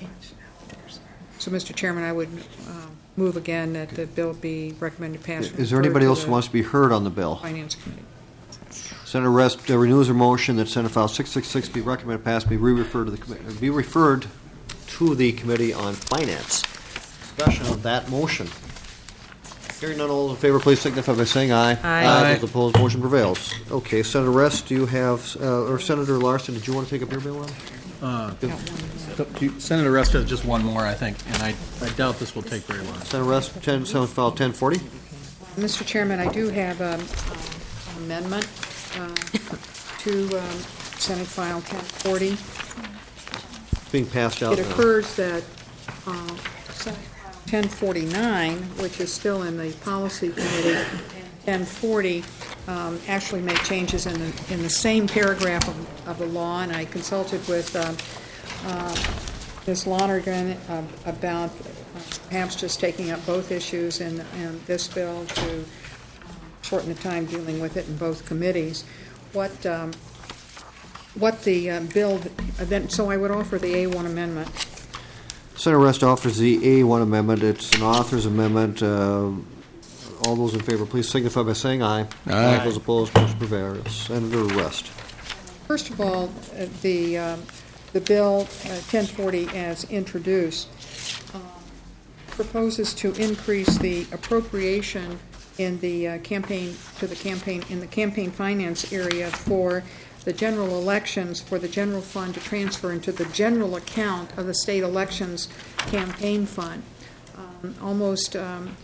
So, Mister Chairman, I would uh, move again that the bill be recommended passed. Is there anybody else who wants to be heard on the bill? Finance Committee. Senator Rest uh, renews her motion that Senate File six sixty-six be recommended passed, be re-referred to the committee, be referred to the Committee on Finance. Discussion of that motion. Hearing none, all those in favor, please signify by saying aye. Aye. Aye. Those opposed, motion prevails. Okay, Senator Rest, do you have, uh, or Senator Larson, did you want to take up your bill on? Uh, Senator Rest has just one more, I think, and I, I doubt this will take very long. Senator Rest, ten, Senate File ten forty. Mister Chairman, I do have um, an amendment uh, to um, Senate File ten forty. It's being passed out It now. occurs that uh, Senate File ten forty-nine, which is still in the Policy Committee, ten forty um, actually make changes in the in the same paragraph of, of the law, and I consulted with uh, uh, Miz Lonergan uh, about uh, perhaps just taking up both issues in, in this bill to shorten the time dealing with it in both committees. What um, what the uh, bill then? So I would offer the A one amendment. Senator Rest offers the A one amendment. It's an author's amendment. Uh, all those in favor, please signify by saying aye. Aye. Those opposed, motion prevails. Senator Rest. First of all, uh, the um, the bill uh, ten forty, as introduced, uh, proposes to increase the appropriation in the uh, campaign to the campaign in the campaign finance area for the general elections for the general fund to transfer into the general account of the state elections campaign fund. Um, almost um,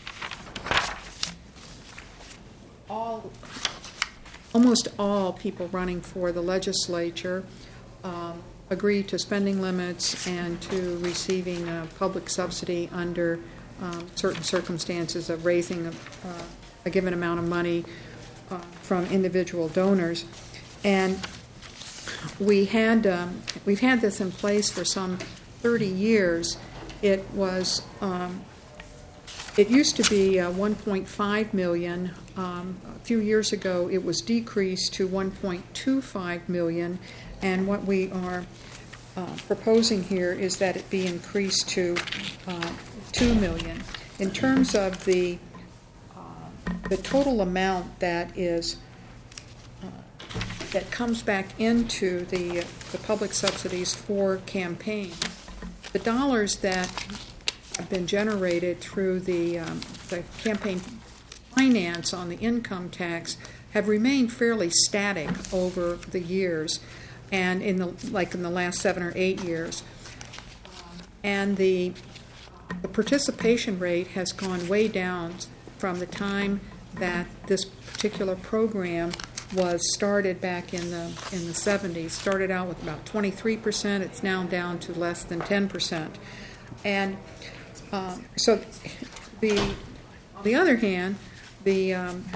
all almost all people running for the legislature um, agree to spending limits and to receiving a public subsidy under um, certain circumstances of raising a, uh, a given amount of money uh, from individual donors. And we had um, we've had this in place for some thirty years. It was um, it used to be uh, one point five million. Um, a few years ago, it was decreased to one point two five million. And what we are uh, proposing here is that it be increased to uh, two million. In terms of the uh, the total amount that is uh, that comes back into the, uh, the public subsidies for campaign. The dollars that have been generated through the, um, the campaign finance on the income tax have remained fairly static over the years, and in the like in the last seven or eight years. And the, the participation rate has gone way down from the time that this particular program was started back in the in the seventies. Started out with about twenty-three percent. It's now down to less than ten percent. And um, so, the on the other hand, the um,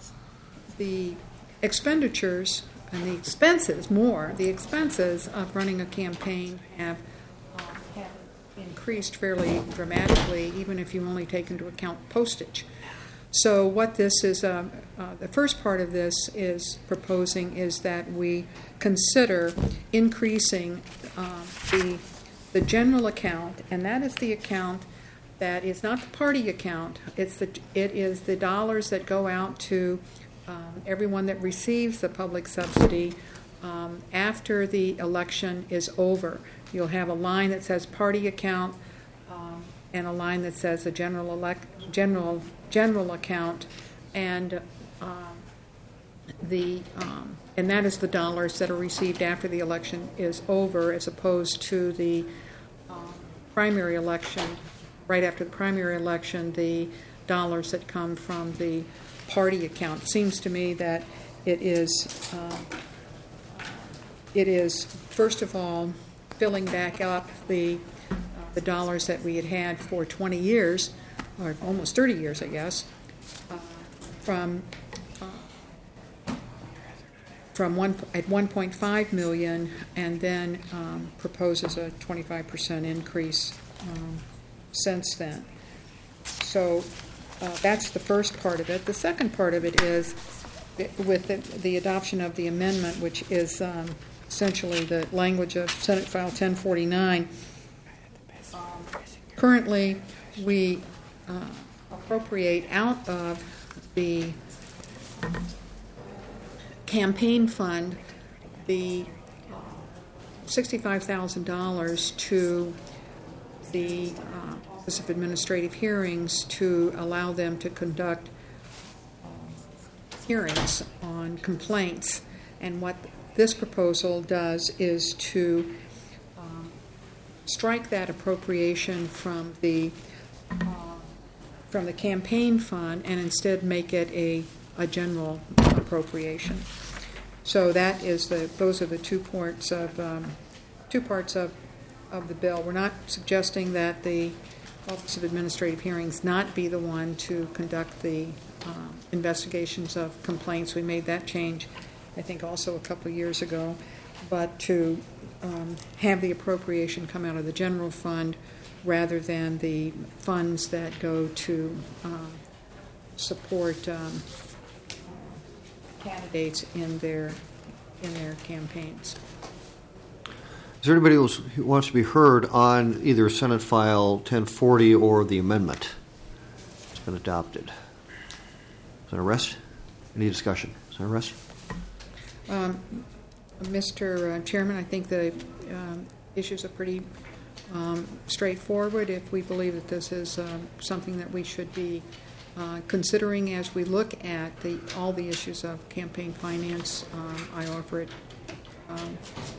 the expenditures and the expenses more the expenses of running a campaign have, uh, have increased fairly dramatically, even if you only take into account postage. So what this is, uh, uh, the first part of this is proposing is that we consider increasing uh, the the general account, and that is the account that is not the party account. It's the it is the dollars that go out to um, everyone that receives the public subsidy um, after the election is over. You'll have a line that says party account um, and a line that says the general elect general general account, and um, the um, and that is the dollars that are received after the election is over, as opposed to the um, primary election. Right after the primary election, the dollars that come from the party account. It seems to me that it is uh, it is first of all filling back up the uh, the dollars that we had had for twenty years, or almost thirty years, I guess, uh, from uh, from one at one point five million, and then um, proposes a twenty-five percent increase um, since then. So uh, that's the first part of it. The second part of it is with the, the adoption of the amendment, which is um, essentially the language of Senate File ten forty-nine. Um, currently, we uh, appropriate out of the campaign fund the sixty-five thousand dollars to the uh, Office of Administrative Hearings to allow them to conduct hearings on complaints. And what this proposal does is to um, strike that appropriation from the uh, from the campaign fund and instead make it a, a general appropriation. So that is the those are the two parts of um, two parts of of the bill. We're not suggesting that the Office of Administrative Hearings not be the one to conduct the um, investigations of complaints. We made that change, I think, also a couple of years ago. But to um, have the appropriation come out of the general fund rather than the funds that go to um, support um, candidates in their in their campaigns. Is there anybody else who wants to be heard on either Senate File ten forty or the amendment that's been adopted? Is there a rest? Any discussion? Is there a rest? Um, Mister Uh, Chairman, I think the um, issues are pretty um, straightforward. If we believe that this is um, something that we should be uh, considering as we look at the all the issues of campaign finance, um, I offer it. Um,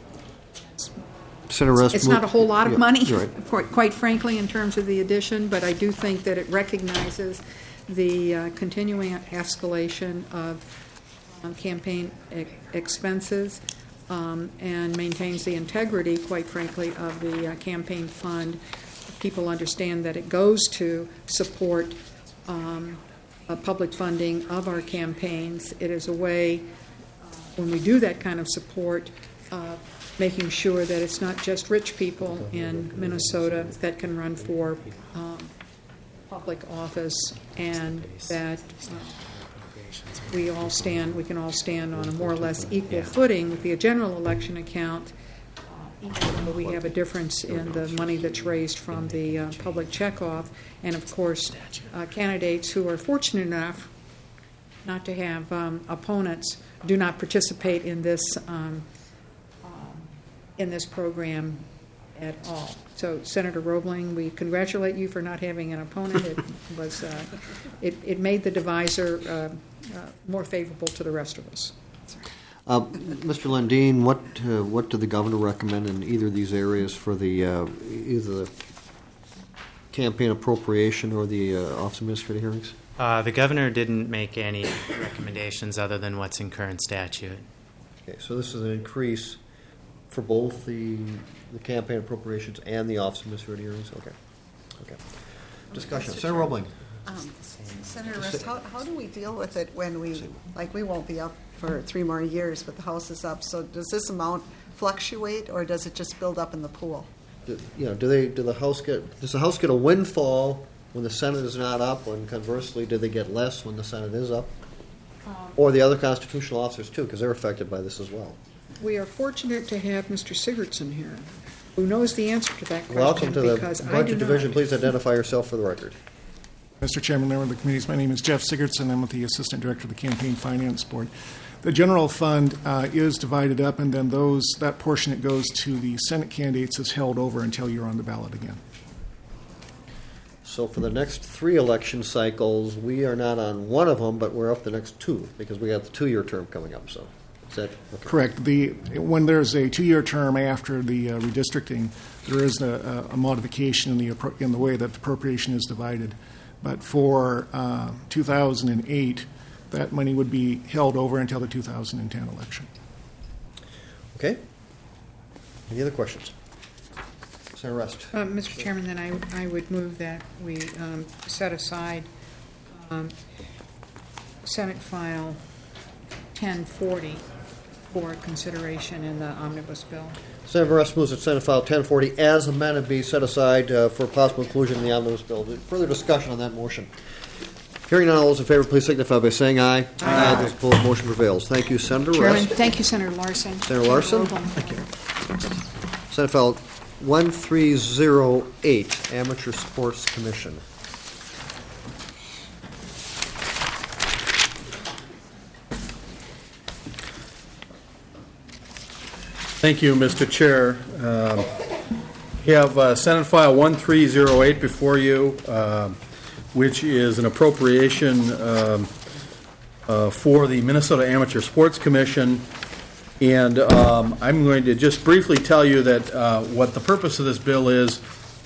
Senator It's not a whole lot of yeah, money, right. quite, quite frankly, in terms of the addition, but I do think that it recognizes the uh, continuing escalation of um, campaign e- expenses um, and maintains the integrity, quite frankly, of the uh, campaign fund. People understand that it goes to support um, uh, public funding of our campaigns. It is a way, uh, when we do that kind of support, uh, making sure that it's not just rich people in Minnesota that can run for um, public office, and that uh, we all stand, we can all stand on a more or less equal footing with the general election account, even though we have a difference in the money that's raised from the uh, public checkoff. And of course, uh, candidates who are fortunate enough not to have um, opponents do not participate in this um, um, in this program at all. So, Senator Roebling, we congratulate you for not having an opponent. It was uh, it, it made the divisor uh, uh, more favorable to the rest of us. Uh, Mister Lundeen, what uh, what did the governor recommend in either of these areas for the uh, either the campaign appropriation or the uh, Office of Administrative Hearings? Uh, the governor didn't make any recommendations other than what's in current statute. Okay, so this is an increase for both the the campaign appropriations and the Office of Administrative Hearings? Okay. Okay. Discussion. Senator Roebling. Um, Senator Rust, how, how do we deal with it when we, like, we won't be up for three more years, but the House is up. So does this amount fluctuate, or does it just build up in the pool? Do, you know, do they? Do the House get? Does the House get a windfall when the Senate is not up? When conversely, do they get less when the Senate is up? Um, Or the other constitutional officers too, because they're affected by this as well. We are fortunate to have Mister Sigurdsson here, who knows the answer to that question. Welcome to the because I do Budget not. Division. Please identify yourself for the record. Mister Chairman, member of the committees, my name is Jeff Sigurdsson. I'm with the Assistant Director of the Campaign Finance Board. The general fund uh, is divided up, and then those that portion that goes to the Senate candidates is held over until you're on the ballot again. So for the next three election cycles, we are not on one of them, but we're up the next two because we got the two-year term coming up. So is that okay? Correct. The when there's a two-year term after the uh, redistricting, there is a, a modification in the appro- in the way that the appropriation is divided. But for uh, two thousand eight, that money would be held over until the two thousand ten election. Okay. Any other questions? Senator Rust. Uh, Mister Chairman, then I, I would move that we um, set aside um, Senate File ten forty for consideration in the omnibus bill. Senator Rust moves that Senate File ten forty as amended be set aside uh, for possible inclusion in the omnibus bill. Further discussion on that motion? Hearing none, all those in favor, please signify by saying aye. Aye. Aye. Those opposed, motion prevails. Thank you, Senator Chairman, Rust. thank you, Senator Larson. Senator Larson? Thank you. Senate File one three zero eight, Amateur Sports Commission. Thank you, Mister Chair. Um, You have uh, Senate File one three zero eight before you, uh, which is an appropriation um, uh, for the Minnesota Amateur Sports Commission. And um, I'm going to just briefly tell you that uh, what the purpose of this bill is,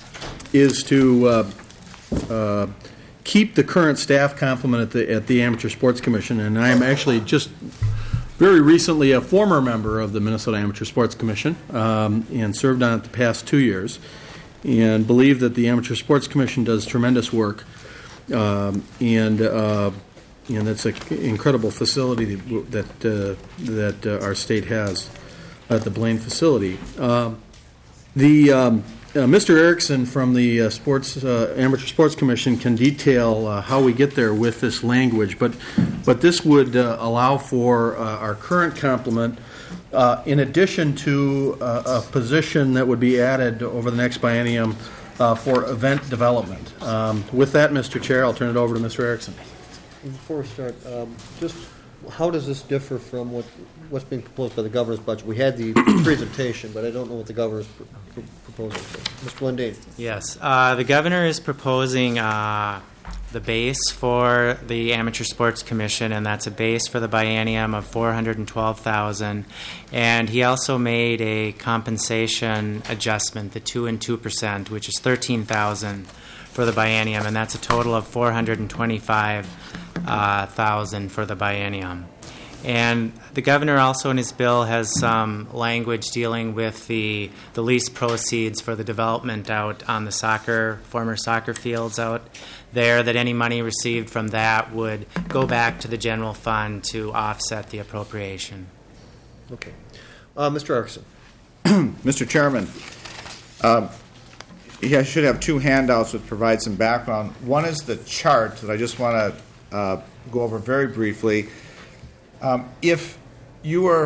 is to uh, uh, keep the current staff complement at the, at the Amateur Sports Commission. And I am actually just very recently a former member of the Minnesota Amateur Sports Commission um, and served on it the past two years and believe that the Amateur Sports Commission does tremendous work. Um, and uh, and that's an incredible facility that uh, that uh, our state has at the Blaine facility. Um, the um, uh, Mister Erickson from the uh, Sports uh, Amateur Sports Commission can detail uh, how we get there with this language, but but this would uh, allow for uh, our current complement, uh, in addition to uh, a position that would be added over the next biennium uh, for event development. Um, with that, Mister Chair, I'll turn it over to Mister Erickson. Before we start, um, just how does this differ from what, what's being proposed by the governor's budget? We had the presentation, but I don't know what the governor's pr- pr- proposing. So, Mister Lundeen. Yes, uh, the governor is proposing uh, the base for the Amateur Sports Commission, and that's a base for the biennium of four hundred twelve thousand dollars. And he also made a compensation adjustment, the two and two percent, which is thirteen thousand dollars for the biennium, and that's a total of four hundred twenty-five thousand dollars for the biennium. And the governor also in his bill has some language dealing with the, the lease proceeds for the development out on the soccer, former soccer fields out there, that any money received from that would go back to the general fund to offset the appropriation. Okay. Uh, Mister Erickson. Mister Chairman, uh, you should have two handouts that provide some background. One is the chart that I just want to uh, go over very briefly. Um, if you were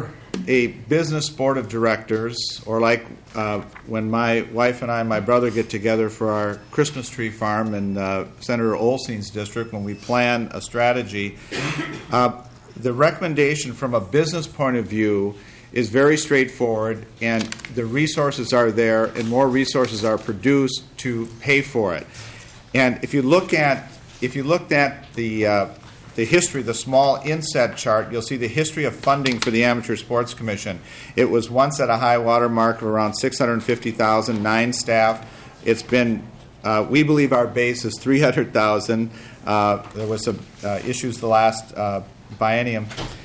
a business board of directors, or like uh, when my wife and I and my brother get together for our Christmas tree farm in uh, Senator Olstein's district, when we plan a strategy, uh, the recommendation from a business point of view is very straightforward, and the resources are there, and more resources are produced to pay for it. And if you look at if you looked at the uh, the history, the small inset chart, you'll see the history of funding for the Amateur Sports Commission. It was once at a high water mark of around six hundred fifty thousand, nine staff. It's been, uh, we believe our base is three hundred thousand. Uh, there was some uh, issues the last uh, biennium.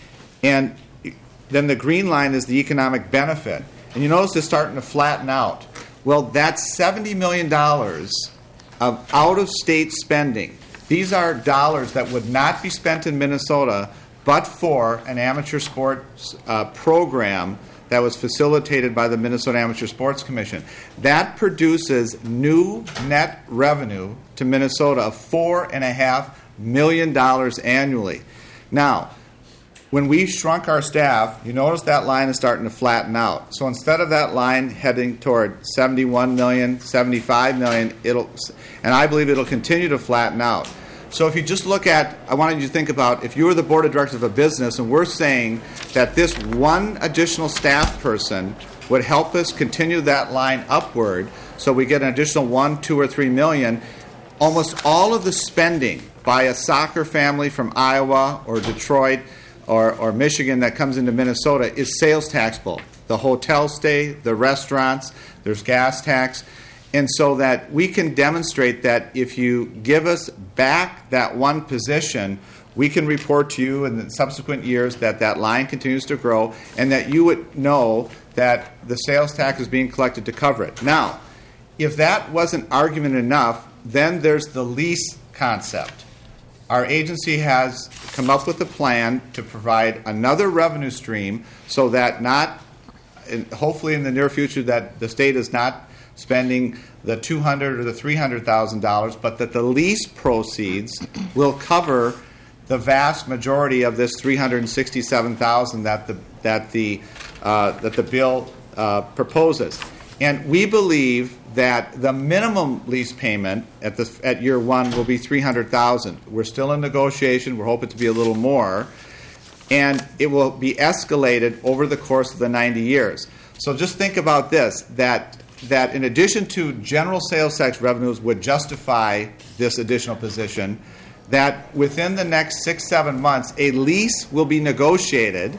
And then the green line is the economic benefit. And you notice it's starting to flatten out. Well, that's seventy million dollars of out-of-state spending. These are dollars that would not be spent in Minnesota but for an amateur sports uh, program that was facilitated by the Minnesota Amateur Sports Commission. That produces new net revenue to Minnesota of four point five million dollars annually. Now, when we shrunk our staff, you notice that line is starting to flatten out. So instead of that line heading toward seventy-one million dollars, seventy-five million dollars, it'll, and I believe it'll continue to flatten out. So if you just look at, I wanted you to think about, if you were the board of directors of a business and we're saying that this one additional staff person would help us continue that line upward, so we get an additional one, two, or three million, almost all of the spending by a soccer family from Iowa or Detroit or, or Michigan that comes into Minnesota is sales taxable. The hotel stay, the restaurants, there's gas tax. And so that we can demonstrate that if you give us back that one position, we can report to you in the subsequent years that that line continues to grow and that you would know that the sales tax is being collected to cover it. Now, if that wasn't argument enough, then there's the lease concept. Our agency has come up with a plan to provide another revenue stream so that not, and hopefully in the near future, that the state is not spending the two hundred thousand dollars or the three hundred thousand dollars, but that the lease proceeds will cover the vast majority of this three hundred sixty-seven thousand dollars that the that the uh, that the bill uh, proposes. And we believe that the minimum lease payment at the at year one will be three hundred thousand dollars. We're still in negotiation. We're hoping to be a little more, and it will be escalated over the course of the ninety years. So just think about this: that. that in addition to general sales tax revenues would justify this additional position, that within the next six, seven months, a lease will be negotiated,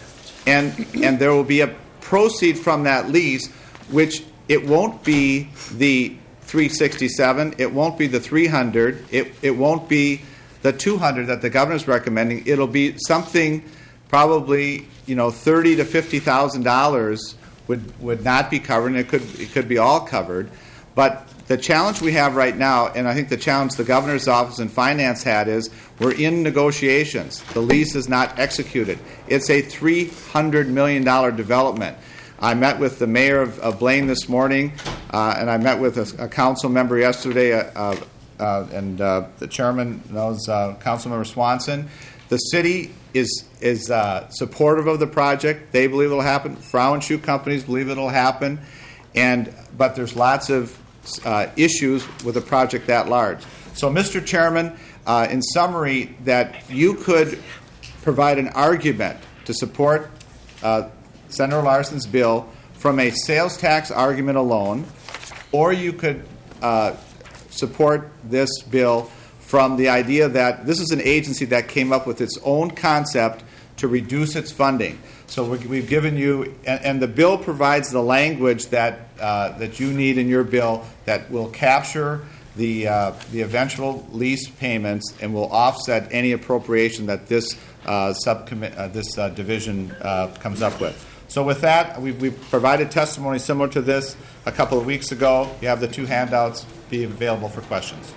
and and there will be a proceed from that lease, which it won't be the three sixty-seven, it won't be the three hundred, it, it won't be the two hundred that the governor's recommending. It'll be something probably, you know, thirty to fifty thousand dollars would would not be covered, and it could it could be all covered. But the challenge we have right now, and I think the challenge the governor's office and finance had, is we're in negotiations. The lease is not executed. It's a three hundred million dollars development. I met with the mayor of, of Blaine this morning, uh, and I met with a, a council member yesterday, uh, uh, and uh, the chairman knows uh, Councilmember Swanson. The city is is uh, supportive of the project. They believe it'll happen. Frau Shoe companies believe it'll happen, and but there's lots of uh, issues with a project that large. So, Mister Chairman, uh, in summary, that you could provide an argument to support uh, Senator Larson's bill from a sales tax argument alone, or you could uh, support this bill from the idea that this is an agency that came up with its own concept to reduce its funding. So we've given you, and, and the bill provides the language that uh, that you need in your bill that will capture the uh, the eventual lease payments and will offset any appropriation that this uh, subcommit uh, this uh, division uh, comes up with. So with that, we we provided testimony similar to this a couple of weeks ago. You have the two handouts. Be available for questions.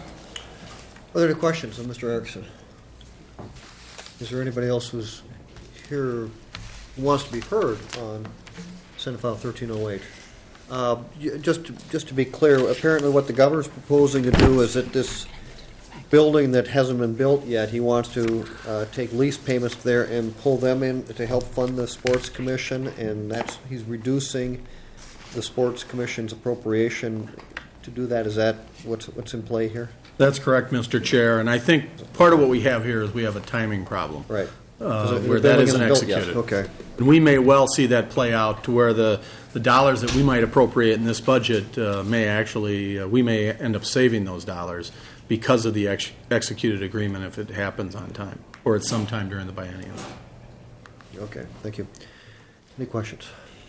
Are there any questions of Mister Erickson? Is there anybody else who's here who wants to be heard on Senate File thirteen oh eight? Uh, just, to, just to be clear, apparently what the governor's proposing to do is that this building that hasn't been built yet. He wants to uh, take lease payments there and pull them in to help fund the sports commission, and that's, he's reducing the sports commission's appropriation to do that. Is that what's, what's in play here? That's correct, Mister Chair, and I think part of what we have here is we have a timing problem. Right. Uh, The where that building isn't isn't built yet. executed. Okay. And we may well see that play out to where the, the dollars that we might appropriate in this budget uh, may actually, uh, we may end up saving those dollars because of the ex- executed agreement if it happens on time, or at some time during the biennium. Okay, thank you. Any questions?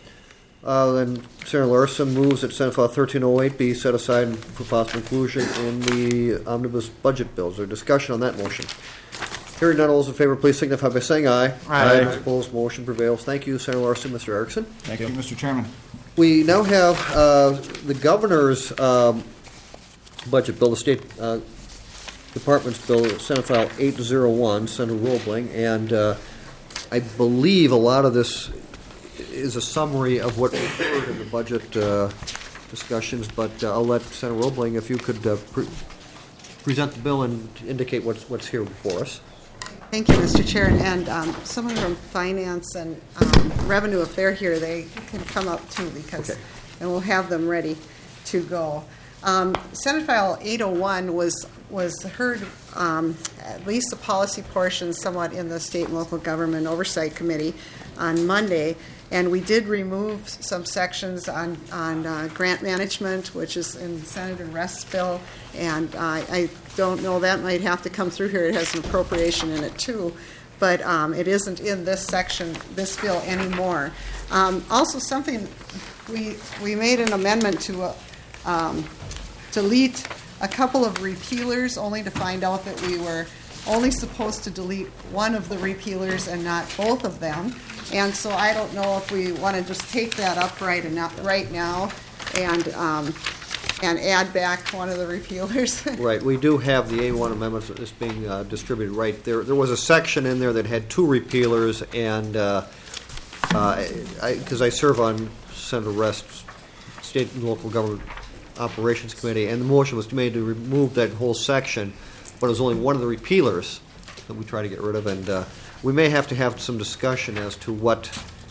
Uh, Then Senator Larson moves that Senate File thirteen oh eight be set aside for possible inclusion in the omnibus budget bills. Is there discussion on that motion? Hearing none, all those in favor, please signify by saying aye. Aye. Those opposed, motion prevails. Thank you, Senator Larson. Mister Erickson? Thank you, Mister Chairman. We now have uh, the governor's um, budget bill, the State uh, Department's bill, Senate File eight oh one, Senator Roebling, and uh, I believe a lot of this is a summary of what we heard in the budget uh, discussions, but uh, I'll let Senator Roebling, if you could uh, pre- present the bill and indicate what's, what's here before us. Thank you, Mister Chair. And um, someone from Finance and um, Revenue, if they're here, they can come up too, because, Okay. and we'll have them ready to go. Um, Senate File eight oh one was was heard, um, at least the policy portion, somewhat in the State and Local Government Oversight Committee on Monday, and we did remove some sections on on uh, grant management, which is in Senator Rest's bill, and uh, I don't know, that might have to come through here. It has an appropriation in it too, but um, it isn't in this section, this bill anymore. Um, also, something we we made an amendment to uh, um, delete a couple of repealers, only to find out that we were only supposed to delete one of the repealers and not both of them. And so I don't know if we want to just take that up right and not right now and um, and add back one of the repealers. Right, we do have the A one amendments that's being uh, distributed right there. There was a section in there that had two repealers, and uh, uh, I, because I serve on Senator Rest's State and Local Government Operations Committee, and the motion was made to remove that whole section, but it was only one of the repealers that we try to get rid of, and uh, we may have to have some discussion as to what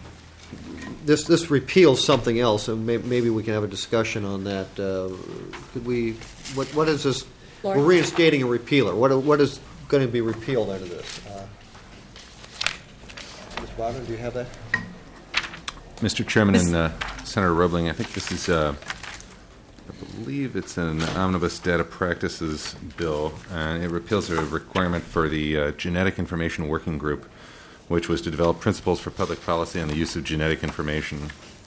this this repeals something else, and may, maybe we can have a discussion on that. Uh, could we? What what is this? Lord. We're reinstating a repealer. What what is going to be repealed under this? Uh, Miz Bogdan, do you have that? Mister Chairman and uh, Senator Roebling, I think this is, uh, I believe it's an omnibus data practices bill, and it repeals a requirement for the uh, Genetic Information Working Group, which was to develop principles for public policy on the use of genetic information.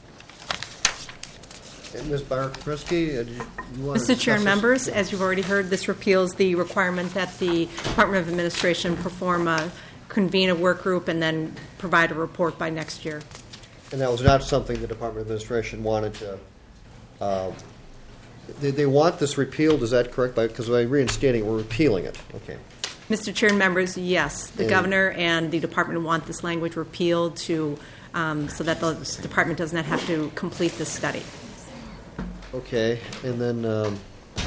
And Miz Barkowski, uh, do you want to Mister Chair discuss and this? members, as you've already heard, this repeals the requirement that the Department of Administration perform a, convene a work group and then provide a report by next year. And that was not something the Department of Administration wanted to. Uh, they, they want this repealed. Is that correct? Because by reinstating it, we're repealing it. Okay. Mister Chair and members, yes, the And- governor and the department want this language repealed to um, so that the department does not have to complete this study. Okay, and then. Um,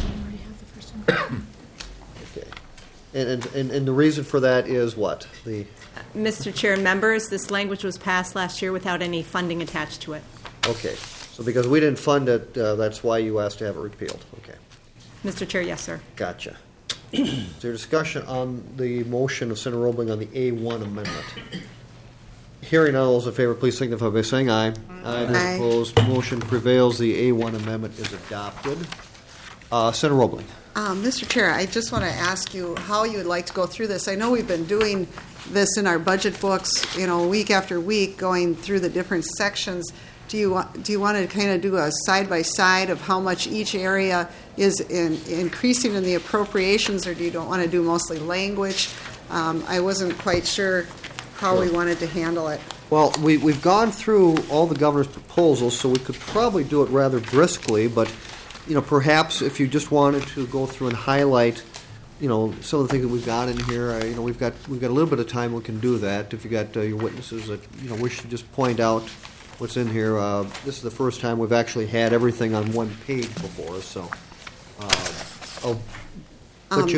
okay, and, and and and the reason for that is what the. Mister Chair and members, this language was passed last year without any funding attached to it. Okay, so because we didn't fund it, uh, that's why you asked to have it repealed. Okay, Mister Chair, yes, sir. gotcha. Is there discussion on the motion of Senator Roebling on the A one amendment? Hearing none, all those in favor, please signify by saying aye. Aye. Those Aye. opposed, motion prevails. The A one amendment is adopted. Uh, Senator Roebling. Um, Mister Chair, I just want to ask you how you would like to go through this. I know we've been doing this in our budget books, you know, week after week, going through the different sections. Do you want, do you want to kind of do a side-by-side of how much each area is in, increasing in the appropriations, or do you don't want to do mostly language? Um, I wasn't quite sure how we wanted to handle it. Well, we, we've gone through all the governor's proposals, so we could probably do it rather briskly, but, you know, perhaps if you just wanted to go through and highlight, you know, some of the things that we've got in here, uh, you know, we've got we've got a little bit of time we can do that. If you got uh, your witnesses that, you know, wish to just point out what's in here, uh, this is the first time we've actually had everything on one page before us, so uh, I'll let Um, you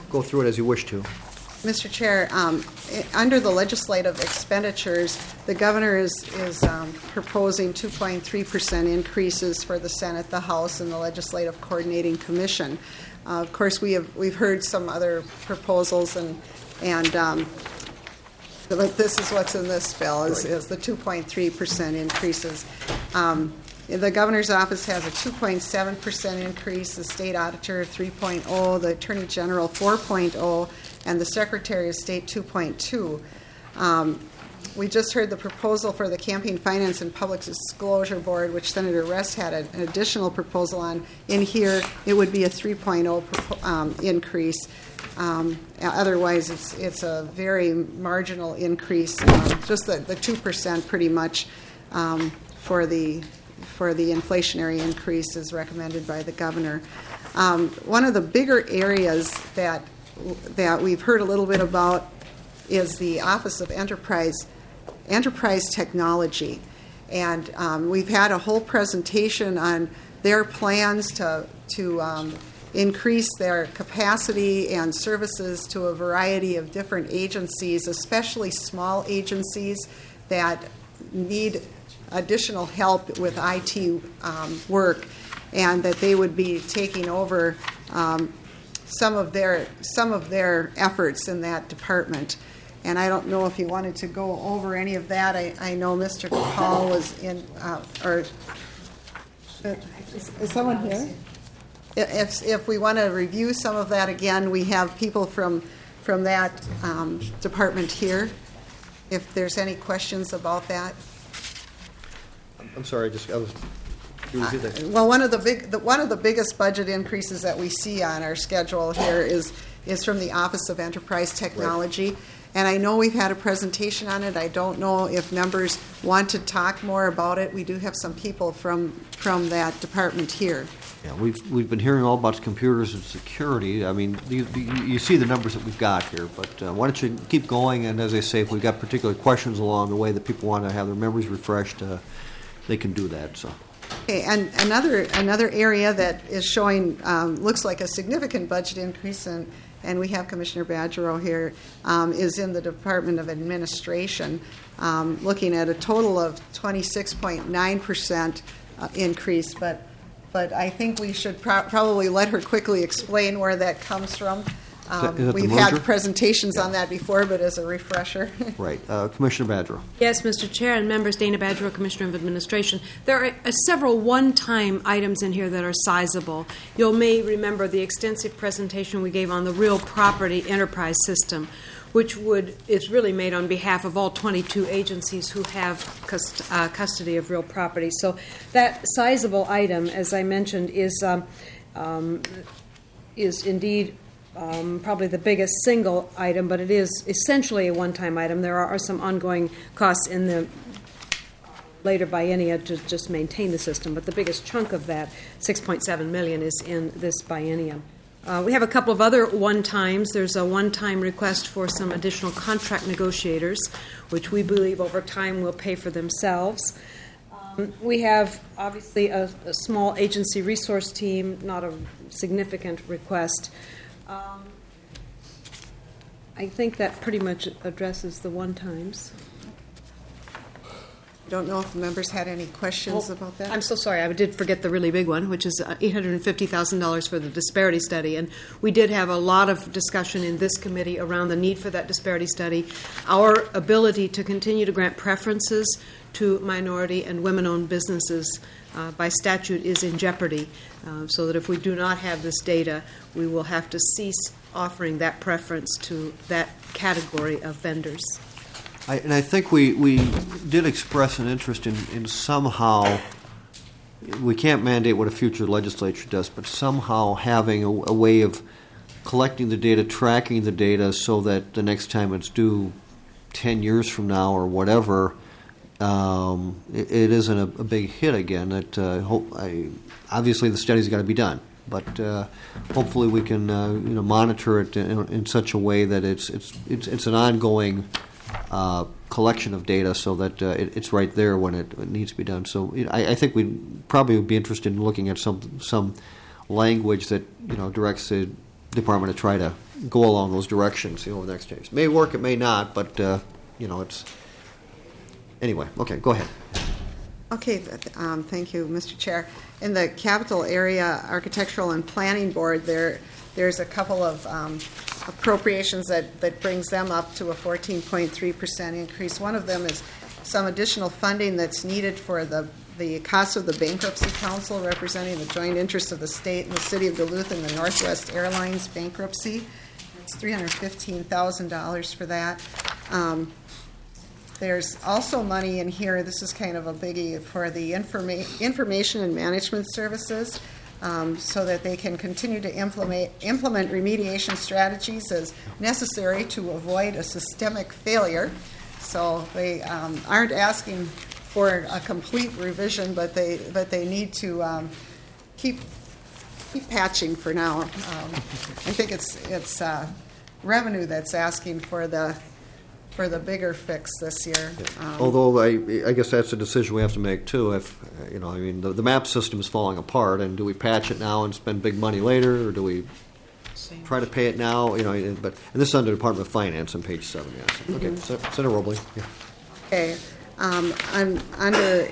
go through it as you wish to. Mister Chair, um, i- under the legislative expenditures, the governor is, is um, proposing two point three percent increases for the Senate, the House, and the Legislative Coordinating Commission. Uh, of course, we have we've heard some other proposals, and and um, but this is what's in this bill is, is the two point three percent increases. Um, The governor's office has a two point seven percent increase, the state auditor three point oh, the attorney general four point oh, and the secretary of state two point two. Um, we just heard the proposal for the Campaign Finance and Public Disclosure Board, which Senator Rest had a, an additional proposal on. In here, it would be a three point oh um, increase. Um, otherwise, it's it's a very marginal increase, um, just the, the two percent pretty much um, for the for the inflationary increase as recommended by the governor. Um, one of the bigger areas that that we've heard a little bit about is the Office of Enterprise Enterprise Technology, and um, we've had a whole presentation on their plans to to um, increase their capacity and services to a variety of different agencies, especially small agencies that need additional help with I T um, work, and that they would be taking over um, some of their some of their efforts in that department. And I don't know if you wanted to go over any of that. I, I know Mister Paul was in, uh, or uh, is, is someone here? If if we want to review some of that again, we have people from from that um, department here. If there's any questions about that. I'm sorry, just I was. You repeat that. Uh, well, one of the big, the, one of the biggest budget increases that we see on our schedule here is is from the Office of Enterprise Technology, right. And I know we've had a presentation on it. I don't know if members want to talk more about it. We do have some people from from that department here. Yeah, we've we've been hearing all about computers and security. I mean, you, you, you see the numbers that we've got here, but uh, why don't you keep going? And as I say, if we've got particular questions along the way that people want to have their memories refreshed, uh, they can do that. So. Okay, and another another area that is showing um, looks like a significant budget increase, and, and we have Commissioner Badgerow here, um, is in the Department of Administration, um, looking at a total of twenty-six point nine percent uh, increase. But but I think we should pro- probably let her quickly explain where that comes from. Um, is that we've had presentations yeah. on that before, but as a refresher. Right. Uh, Commissioner Badgerow. Yes, Mister Chair and members, Dana Badgerow, Commissioner of Administration. There are uh, several one-time items in here that are sizable. You may remember the extensive presentation we gave on the real property enterprise system, which would is really made on behalf of all twenty-two agencies who have cust- uh, custody of real property. So that sizable item, as I mentioned, is um, um, is indeed Um, probably the biggest single item, but it is essentially a one-time item. There are some ongoing costs in the later biennia to just maintain the system, but the biggest chunk of that, six point seven million dollars, is in this biennium. Uh, we have a couple of other one-times. There's a one-time request for some additional contract negotiators, which we believe over time will pay for themselves. Um, we have, obviously, a, a small agency resource team, not a significant request. Um, I think that pretty much addresses the one-times. I don't know if members had any questions well, about that. I'm so sorry. I did forget the really big one, which is eight hundred fifty thousand dollars for the disparity study. And we did have a lot of discussion in this committee around the need for that disparity study. Our ability to continue to grant preferences to minority and women-owned businesses uh, by statute is in jeopardy, uh, so that if we do not have this data, we will have to cease offering that preference to that category of vendors. I, and I think we, we did express an interest in, in somehow, we can't mandate what a future legislature does, but somehow having a, a way of collecting the data, tracking the data, so that the next time it's due ten years from now or whatever, um, it, it isn't a, a big hit again. That uh, hope, I, obviously the study's got to be done, but uh, hopefully we can uh, you know monitor it in, in such a way that it's it's it's, it's an ongoing Uh, collection of data, so that uh, it, it's right there when it, it needs to be done. So you know, I, I think we probably would be interested in looking at some some language that you know directs the department to try to go along those directions, you know, over the next years. May work, it may not, but, uh, you know, it's, anyway, okay, go ahead. Okay, th- um, thank you, Mister Chair. In the Capital Area Architectural and Planning Board, there there's a couple of um, appropriations that, that brings them up to a fourteen point three percent increase. One of them is some additional funding that's needed for the, the cost of the Bankruptcy Council, representing the joint interests of the state and the city of Duluth in the Northwest Airlines bankruptcy. It's three hundred fifteen thousand dollars for that. Um, There's also money in here, this is kind of a biggie, for the informa- information and management services, um, so that they can continue to implement, implement remediation strategies as necessary to avoid a systemic failure. So they um, aren't asking for a complete revision, but they but they need to um, keep keep patching for now. Um, I think it's it's uh, revenue that's asking for the for the bigger fix this year. Um, Although I, I guess that's a decision we have to make too. If you know, I mean, the, the map system is falling apart, and do we patch it now and spend big money later, or do we try to pay it now? You know, and, but and this is under Department of Finance on page seven. Yes. Mm-hmm. Okay, Sen- Senator Robley. Yeah. Okay, um, un- under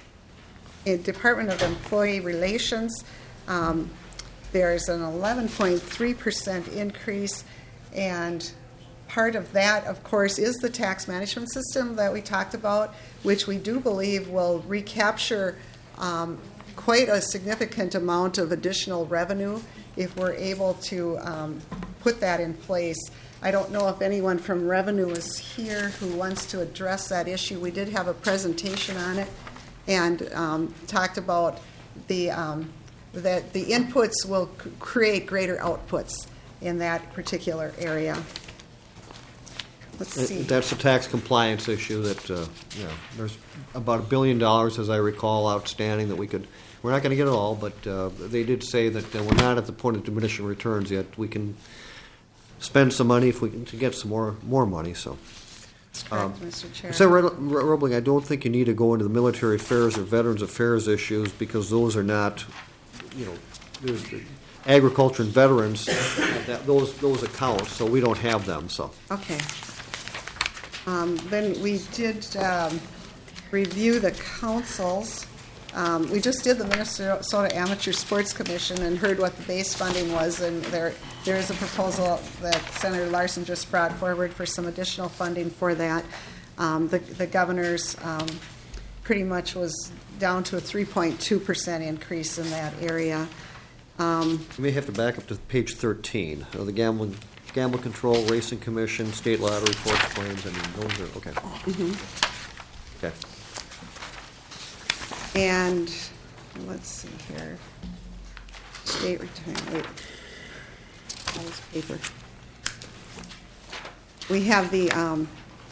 uh, Department of Employee Relations, um, there's an eleven point three percent increase, and part of that, of course, is the tax management system that we talked about, which we do believe will recapture um, quite a significant amount of additional revenue if we're able to um, put that in place. I don't know if anyone from Revenue is here who wants to address that issue. We did have a presentation on it and um, talked about the um, that the inputs will c- create greater outputs in that particular area. Let's see. That's a tax compliance issue that, uh, you know, there's about a billion dollars, as I recall, outstanding that we could, we're not going to get it all, but uh, they did say that uh, we're not at the point of diminishing returns yet. We can spend some money if we can to get some more more money. So, That's correct, Mister Chair. Senator Roebling, I don't think you need to go into the military affairs or veterans affairs issues because those are not, you know, there's the agriculture and veterans, that, those those account, so we don't have them. So. Okay. Um, then we did um, review the councils. Um, we just did the Minnesota Amateur Sports Commission and heard what the base funding was, and there there is a proposal that Senator Larson just brought forward for some additional funding for that. Um, the, the governor's um, pretty much was down to a three point two percent increase in that area. Um, you may have to back up to page thirteen of the gambling. Gamble Control, Racing Commission, State Lottery, Sports Claims, I mean, those are, okay. Mm-hmm. Okay. And, let's see here. State retirement, wait. All this paper. We have the, um,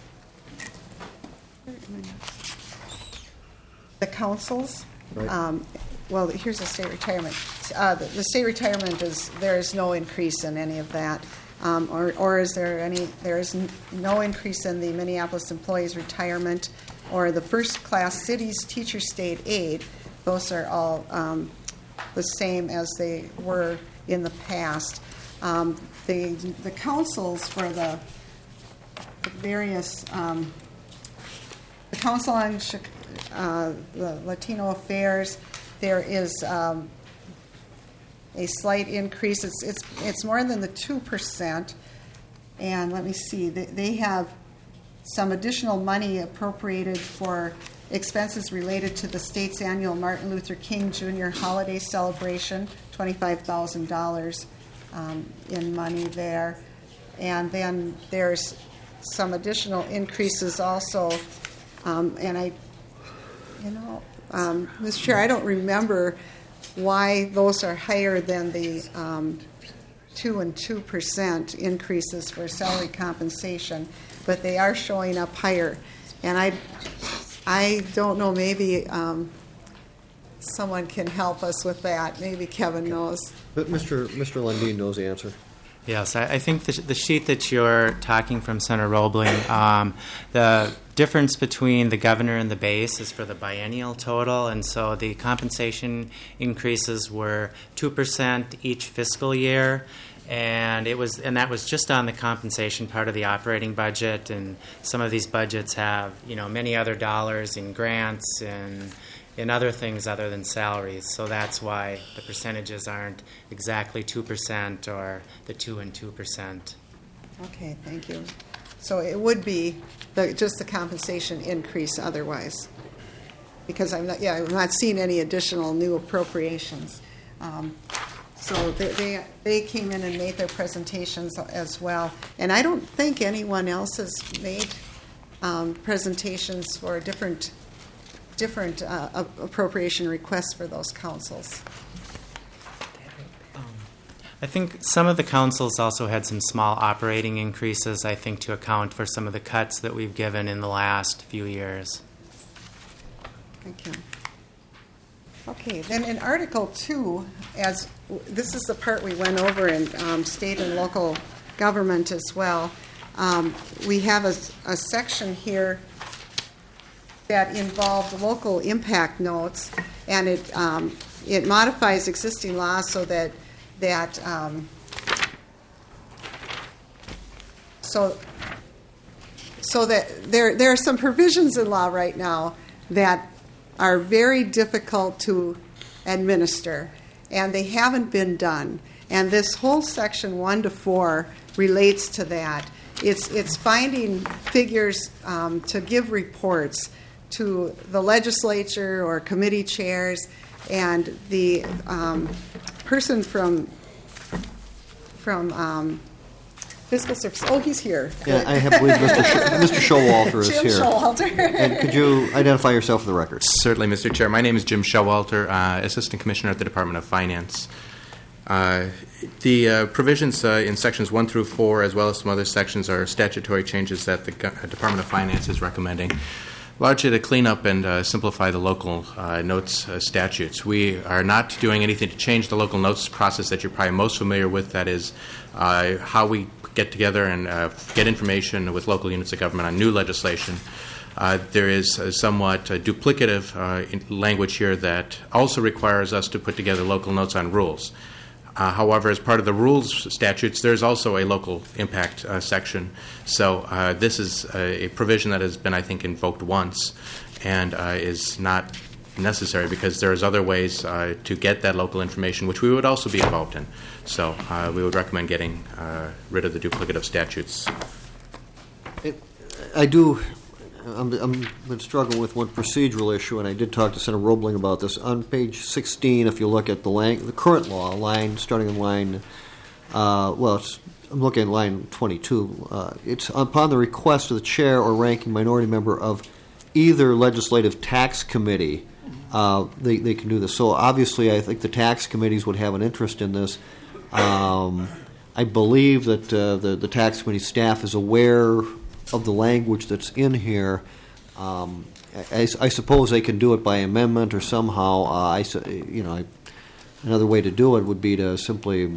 the councils. Right. Um, well, here's the state retirement. Uh, the, the state retirement is, there is no increase in any of that. Um, or, or is there any, there is n- no increase in the Minneapolis employees' retirement or the first class cities teacher state aid. Those are all um, the same as they were in the past. Um, the, the councils for the, the various, um, the Council on uh, the Latino Affairs, there is um, a slight increase. It's it's it's more than the two percent. And let me see. They, they have some additional money appropriated for expenses related to the state's annual Martin Luther King Junior holiday celebration, twenty-five thousand dollars um, in money there. And then there's some additional increases also. Um, and I, you know, um, Mister Chair, I don't remember why those are higher than the um, two and two percent increases for salary compensation, but they are showing up higher. And I, I don't know. Maybe um, someone can help us with that. Maybe Kevin knows. But Mister Mister Lundin knows the answer. Yes, I, I think the, the sheet that you're talking from, Senator Roebling, um, the difference between the governor and the base is for the biennial total, and so the compensation increases were two percent each fiscal year, And it was, and that was just on the compensation part of the operating budget. And some of these budgets have, you know, many other dollars in grants and in other things other than salaries. So that's why the percentages aren't exactly two percent or the two and two percent. Okay, thank you. So it would be the, just the compensation increase otherwise, because I'm not, yeah, I'm not seeing any additional new appropriations. Um, so they, they they came in and made their presentations as well, and I don't think anyone else has made um, presentations for different different uh, appropriation requests for those councils. I think some of the councils also had some small operating increases, I think, to account for some of the cuts that we've given in the last few years. Thank you. Okay, then in Article two, as this is the part we went over in um, state and local government as well, um, we have a, a section here that involved local impact notes, and it um, it modifies existing laws so that that um, so so that there there are some provisions in law right now that are very difficult to administer, and they haven't been done. And this whole section one to four relates to that. It's it's finding figures um, to give reports to the legislature or committee chairs, and the um, person from from um, fiscal service. Oh, he's here. Yeah, I have believe Mister Sh- Mister Showalter is Jim here. Showalter. And could you identify yourself for the record? Certainly, Mister Chair. My name is Jim Showalter, uh, Assistant Commissioner at the Department of Finance. Uh, the uh, provisions uh, in sections one through four, as well as some other sections, are statutory changes that the Go- Department of Finance is recommending, largely to clean up and uh, simplify the local uh, notes uh, statutes. We are not doing anything to change the local notes process that you're probably most familiar with. That is uh, how we get together and uh, get information with local units of government on new legislation. Uh, there is a somewhat uh, duplicative uh, in language here that also requires us to put together local notes on rules. Uh, however, as part of the rules statutes, there's also a local impact uh, section. So uh, this is a, a provision that has been, I think, invoked once and uh, is not necessary because there's other ways uh, to get that local information, which we would also be involved in. So uh, we would recommend getting uh, rid of the duplicative statutes. It, I do. I'm, I'm been struggling with one procedural issue, and I did talk to Senator Roebling about this. On page sixteen, if you look at the, lang- the current law, line starting in line, uh, well, it's, I'm looking at line twenty-two. Uh, it's upon the request of the chair or ranking minority member of either legislative tax committee, uh, they, they can do this. So obviously, I think the tax committees would have an interest in this. Um, I believe that uh, the, the tax committee staff is aware of the language that's in here. Um, I, I suppose they can do it by amendment or somehow. Uh, I, you know, I, another way to do it would be to simply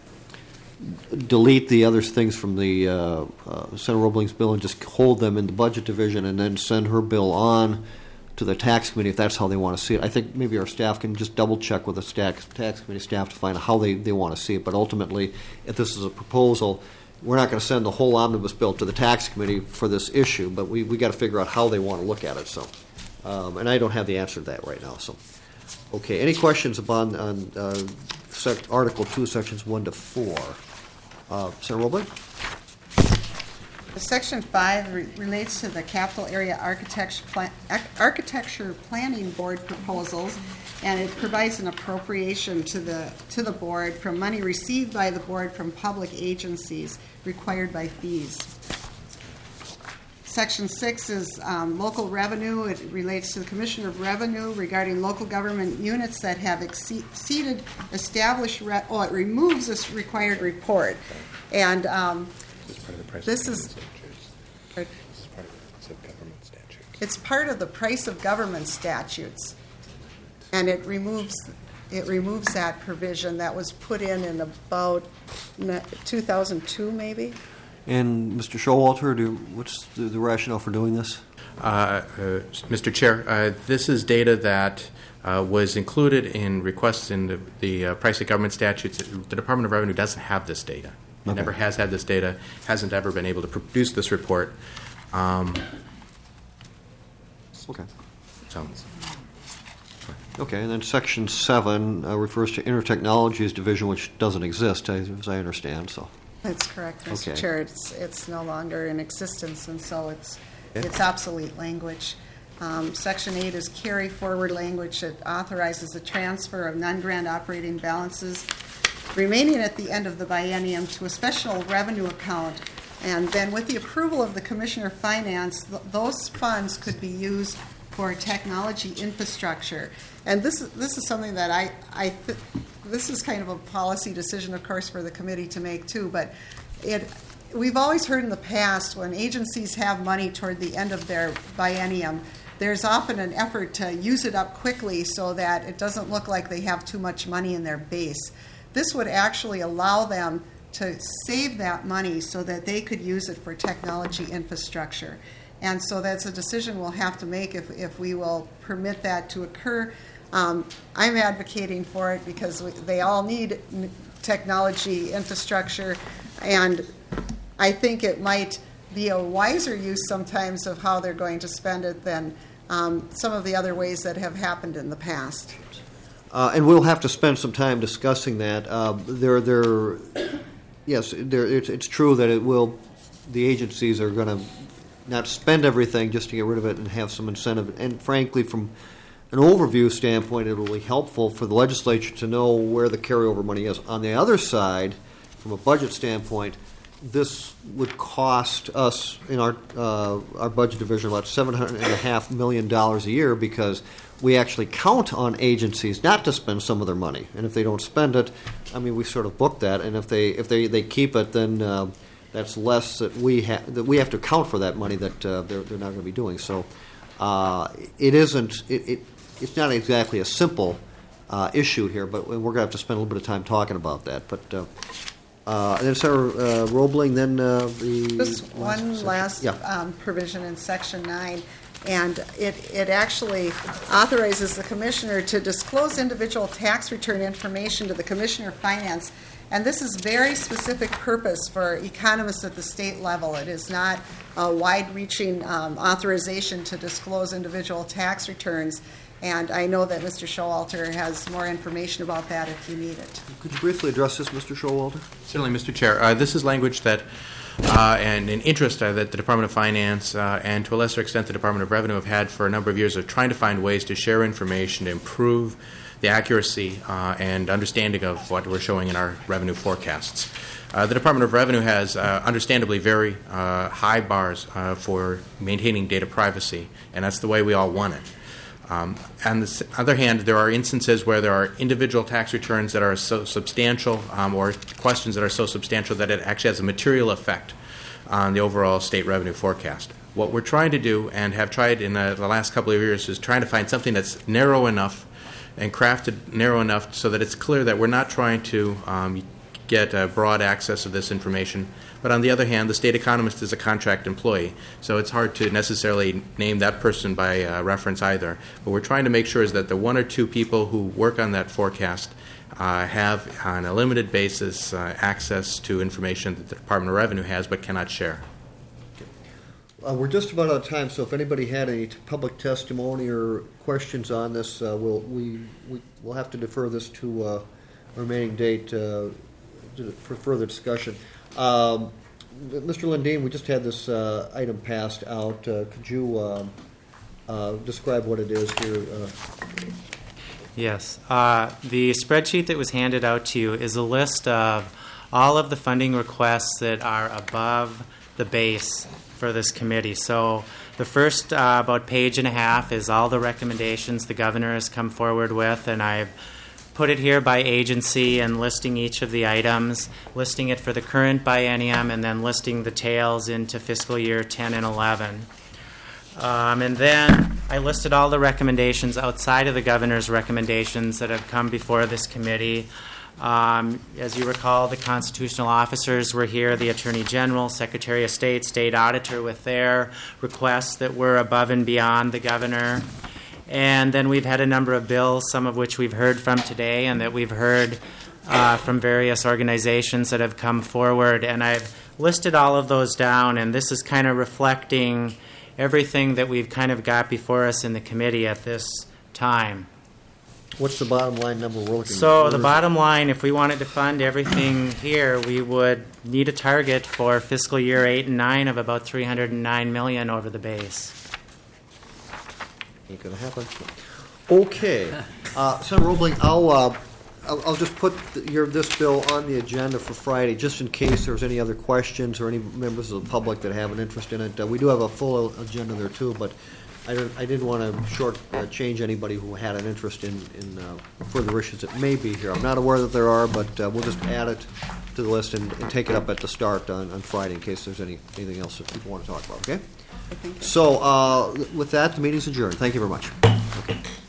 delete the other things from the uh, uh, Senator Roebling's bill and just hold them in the budget division and then send her bill on to the tax committee if that's how they want to see it. I think maybe our staff can just double check with the tax, tax committee staff to find out how they, they want to see it. But ultimately, if this is a proposal, we're not going to send the whole omnibus bill to the tax committee for this issue, but we we got to figure out how they want to look at it. So, um, and I don't have the answer to that right now. So, okay, any questions about on uh, sec- Article Two, Sections One to Four? Uh, Senator Roebling? Section five re- relates to the capital area architecture, plan- architecture planning board proposals, and it provides an appropriation to the to the board from money received by the board from public agencies required by fees. Section six is um, local revenue. It relates to the Commissioner of Revenue regarding local government units that have exceeded established. Re- oh, it removes this required report, and um, this is. It's part of the price of government statutes, and it removes it removes that provision that was put in in about two thousand two, maybe. And Mister Showalter, do, what's the, the rationale for doing this? Uh, uh, Mister Chair, uh, this is data that uh, was included in requests in the, the uh, price of government statutes. The Department of Revenue doesn't have this data. It Okay. never has had this data, hasn't ever been able to produce this report. Um, Okay. So. Okay, and then section seven uh, refers to Intertechnologies Division, which doesn't exist, as as I understand, so. That's correct, Mister Okay. Chair. It's, it's no longer in existence, and so it's, Okay. it's obsolete language. Um, Section eight is carry forward language that authorizes the transfer of non-grant operating balances remaining at the end of the biennium to a special revenue account. And then with the approval of the Commissioner of Finance, th- those funds could be used for technology infrastructure. And this is, this is something that I, I th- this is kind of a policy decision, of course, for the committee to make too, but it, we've always heard in the past when agencies have money toward the end of their biennium, there's often an effort to use it up quickly so that it doesn't look like they have too much money in their base. This would actually allow them to save that money so that they could use it for technology infrastructure. And so that's a decision we'll have to make if, if we will permit that to occur. Um, I'm advocating for it because we, they all need n- technology infrastructure, and I think it might be a wiser use sometimes of how they're going to spend it than um, some of the other ways that have happened in the past. Uh, and we'll have to spend some time discussing that. Uh, there, there, yes, there, it's, it's true that it will. The agencies are going to not spend everything just to get rid of it and have some incentive. And frankly, from an overview standpoint, it will be helpful for the legislature to know where the carryover money is. On the other side, from a budget standpoint, this would cost us in our uh, our budget division about seven hundred and a half million dollars a year because we actually count on agencies not to spend some of their money, and if they don't spend it, I mean, we sort of book that, and if they if they, they keep it, then uh, that's less that we have that we have to account for that money that uh, they're they're not going to be doing. So uh, it isn't it, it it's not exactly a simple uh, issue here, but we're going to have to spend a little bit of time talking about that. But uh, uh, and then Senator uh, Roebling, then uh, the Just one section. last Yeah. um, provision in Section nine, and it, it actually authorizes the Commissioner to disclose individual tax return information to the Commissioner of Finance. And this is very specific purpose for economists at the state level. It is not a wide-reaching um, authorization to disclose individual tax returns. And I know that Mister Showalter has more information about that if you need it. Could you briefly address this, Mister Showalter? Certainly, Mister Chair. Uh, this is language that uh, and an interest uh, that the Department of Finance uh, and to a lesser extent the Department of Revenue have had for a number of years of trying to find ways to share information to improve the accuracy uh, and understanding of what we're showing in our revenue forecasts. Uh, the Department of Revenue has uh, understandably very uh, high bars uh, for maintaining data privacy, and that's the way we all want it. Um, on the other hand, there are instances where there are individual tax returns that are so substantial um, or questions that are so substantial that it actually has a material effect on the overall state revenue forecast. What we're trying to do and have tried in uh, the last couple of years is trying to find something that's narrow enough and crafted narrow enough so that it's clear that we're not trying to um, get uh, broad access of this information. But on the other hand, the state economist is a contract employee, so it's hard to necessarily name that person by uh, reference either. What we're trying to make sure is that the one or two people who work on that forecast uh, have, on a limited basis, uh, access to information that the Department of Revenue has but cannot share. Uh, we're just about out of time, so if anybody had any t- public testimony or questions on this, uh, we'll, we, we, we'll have to defer this to uh, a remaining date uh, to, for further discussion. Um, Mister Lundin, we just had this uh, item passed out. Uh, could you uh, uh, describe what it is here? Uh, Yes. Uh, the spreadsheet that was handed out to you is a list of all of the funding requests that are above the base for this committee. So the first uh, about page and a half is all the recommendations the governor has come forward with, and I've put it here by agency and listing each of the items, listing it for the current biennium, and then listing the tails into fiscal year ten and eleven. Um, and then I listed all the recommendations outside of the governor's recommendations that have come before this committee. Um, as you recall, the constitutional officers were here, the Attorney General, Secretary of State, State Auditor with their requests that were above and beyond the governor. And then we've had a number of bills, some of which we've heard from today and that we've heard uh, from various organizations that have come forward. And I've listed all of those down, and this is kind of reflecting everything that we've kind of got before us in the committee at this time. What's the bottom line number we're looking at? So the bottom line, if we wanted to fund everything here, we would need a target for fiscal year eight and nine of about three hundred nine million over the base. Ain't gonna happen. Okay, uh, Senator Roebling, I'll, uh, I'll I'll just put th- your this bill on the agenda for Friday, just in case there's any other questions or any members of the public that have an interest in it. Uh, we do have a full agenda there too, but I don't, I didn't want to short uh, change anybody who had an interest in in uh, further issues that may be here. I'm not aware that there are, but uh, we'll just add it to the list and, and take it up at the start on, on Friday in case there's any anything else that people want to talk about. Okay. So uh, with that, the meeting's adjourned. Thank you very much. Okay.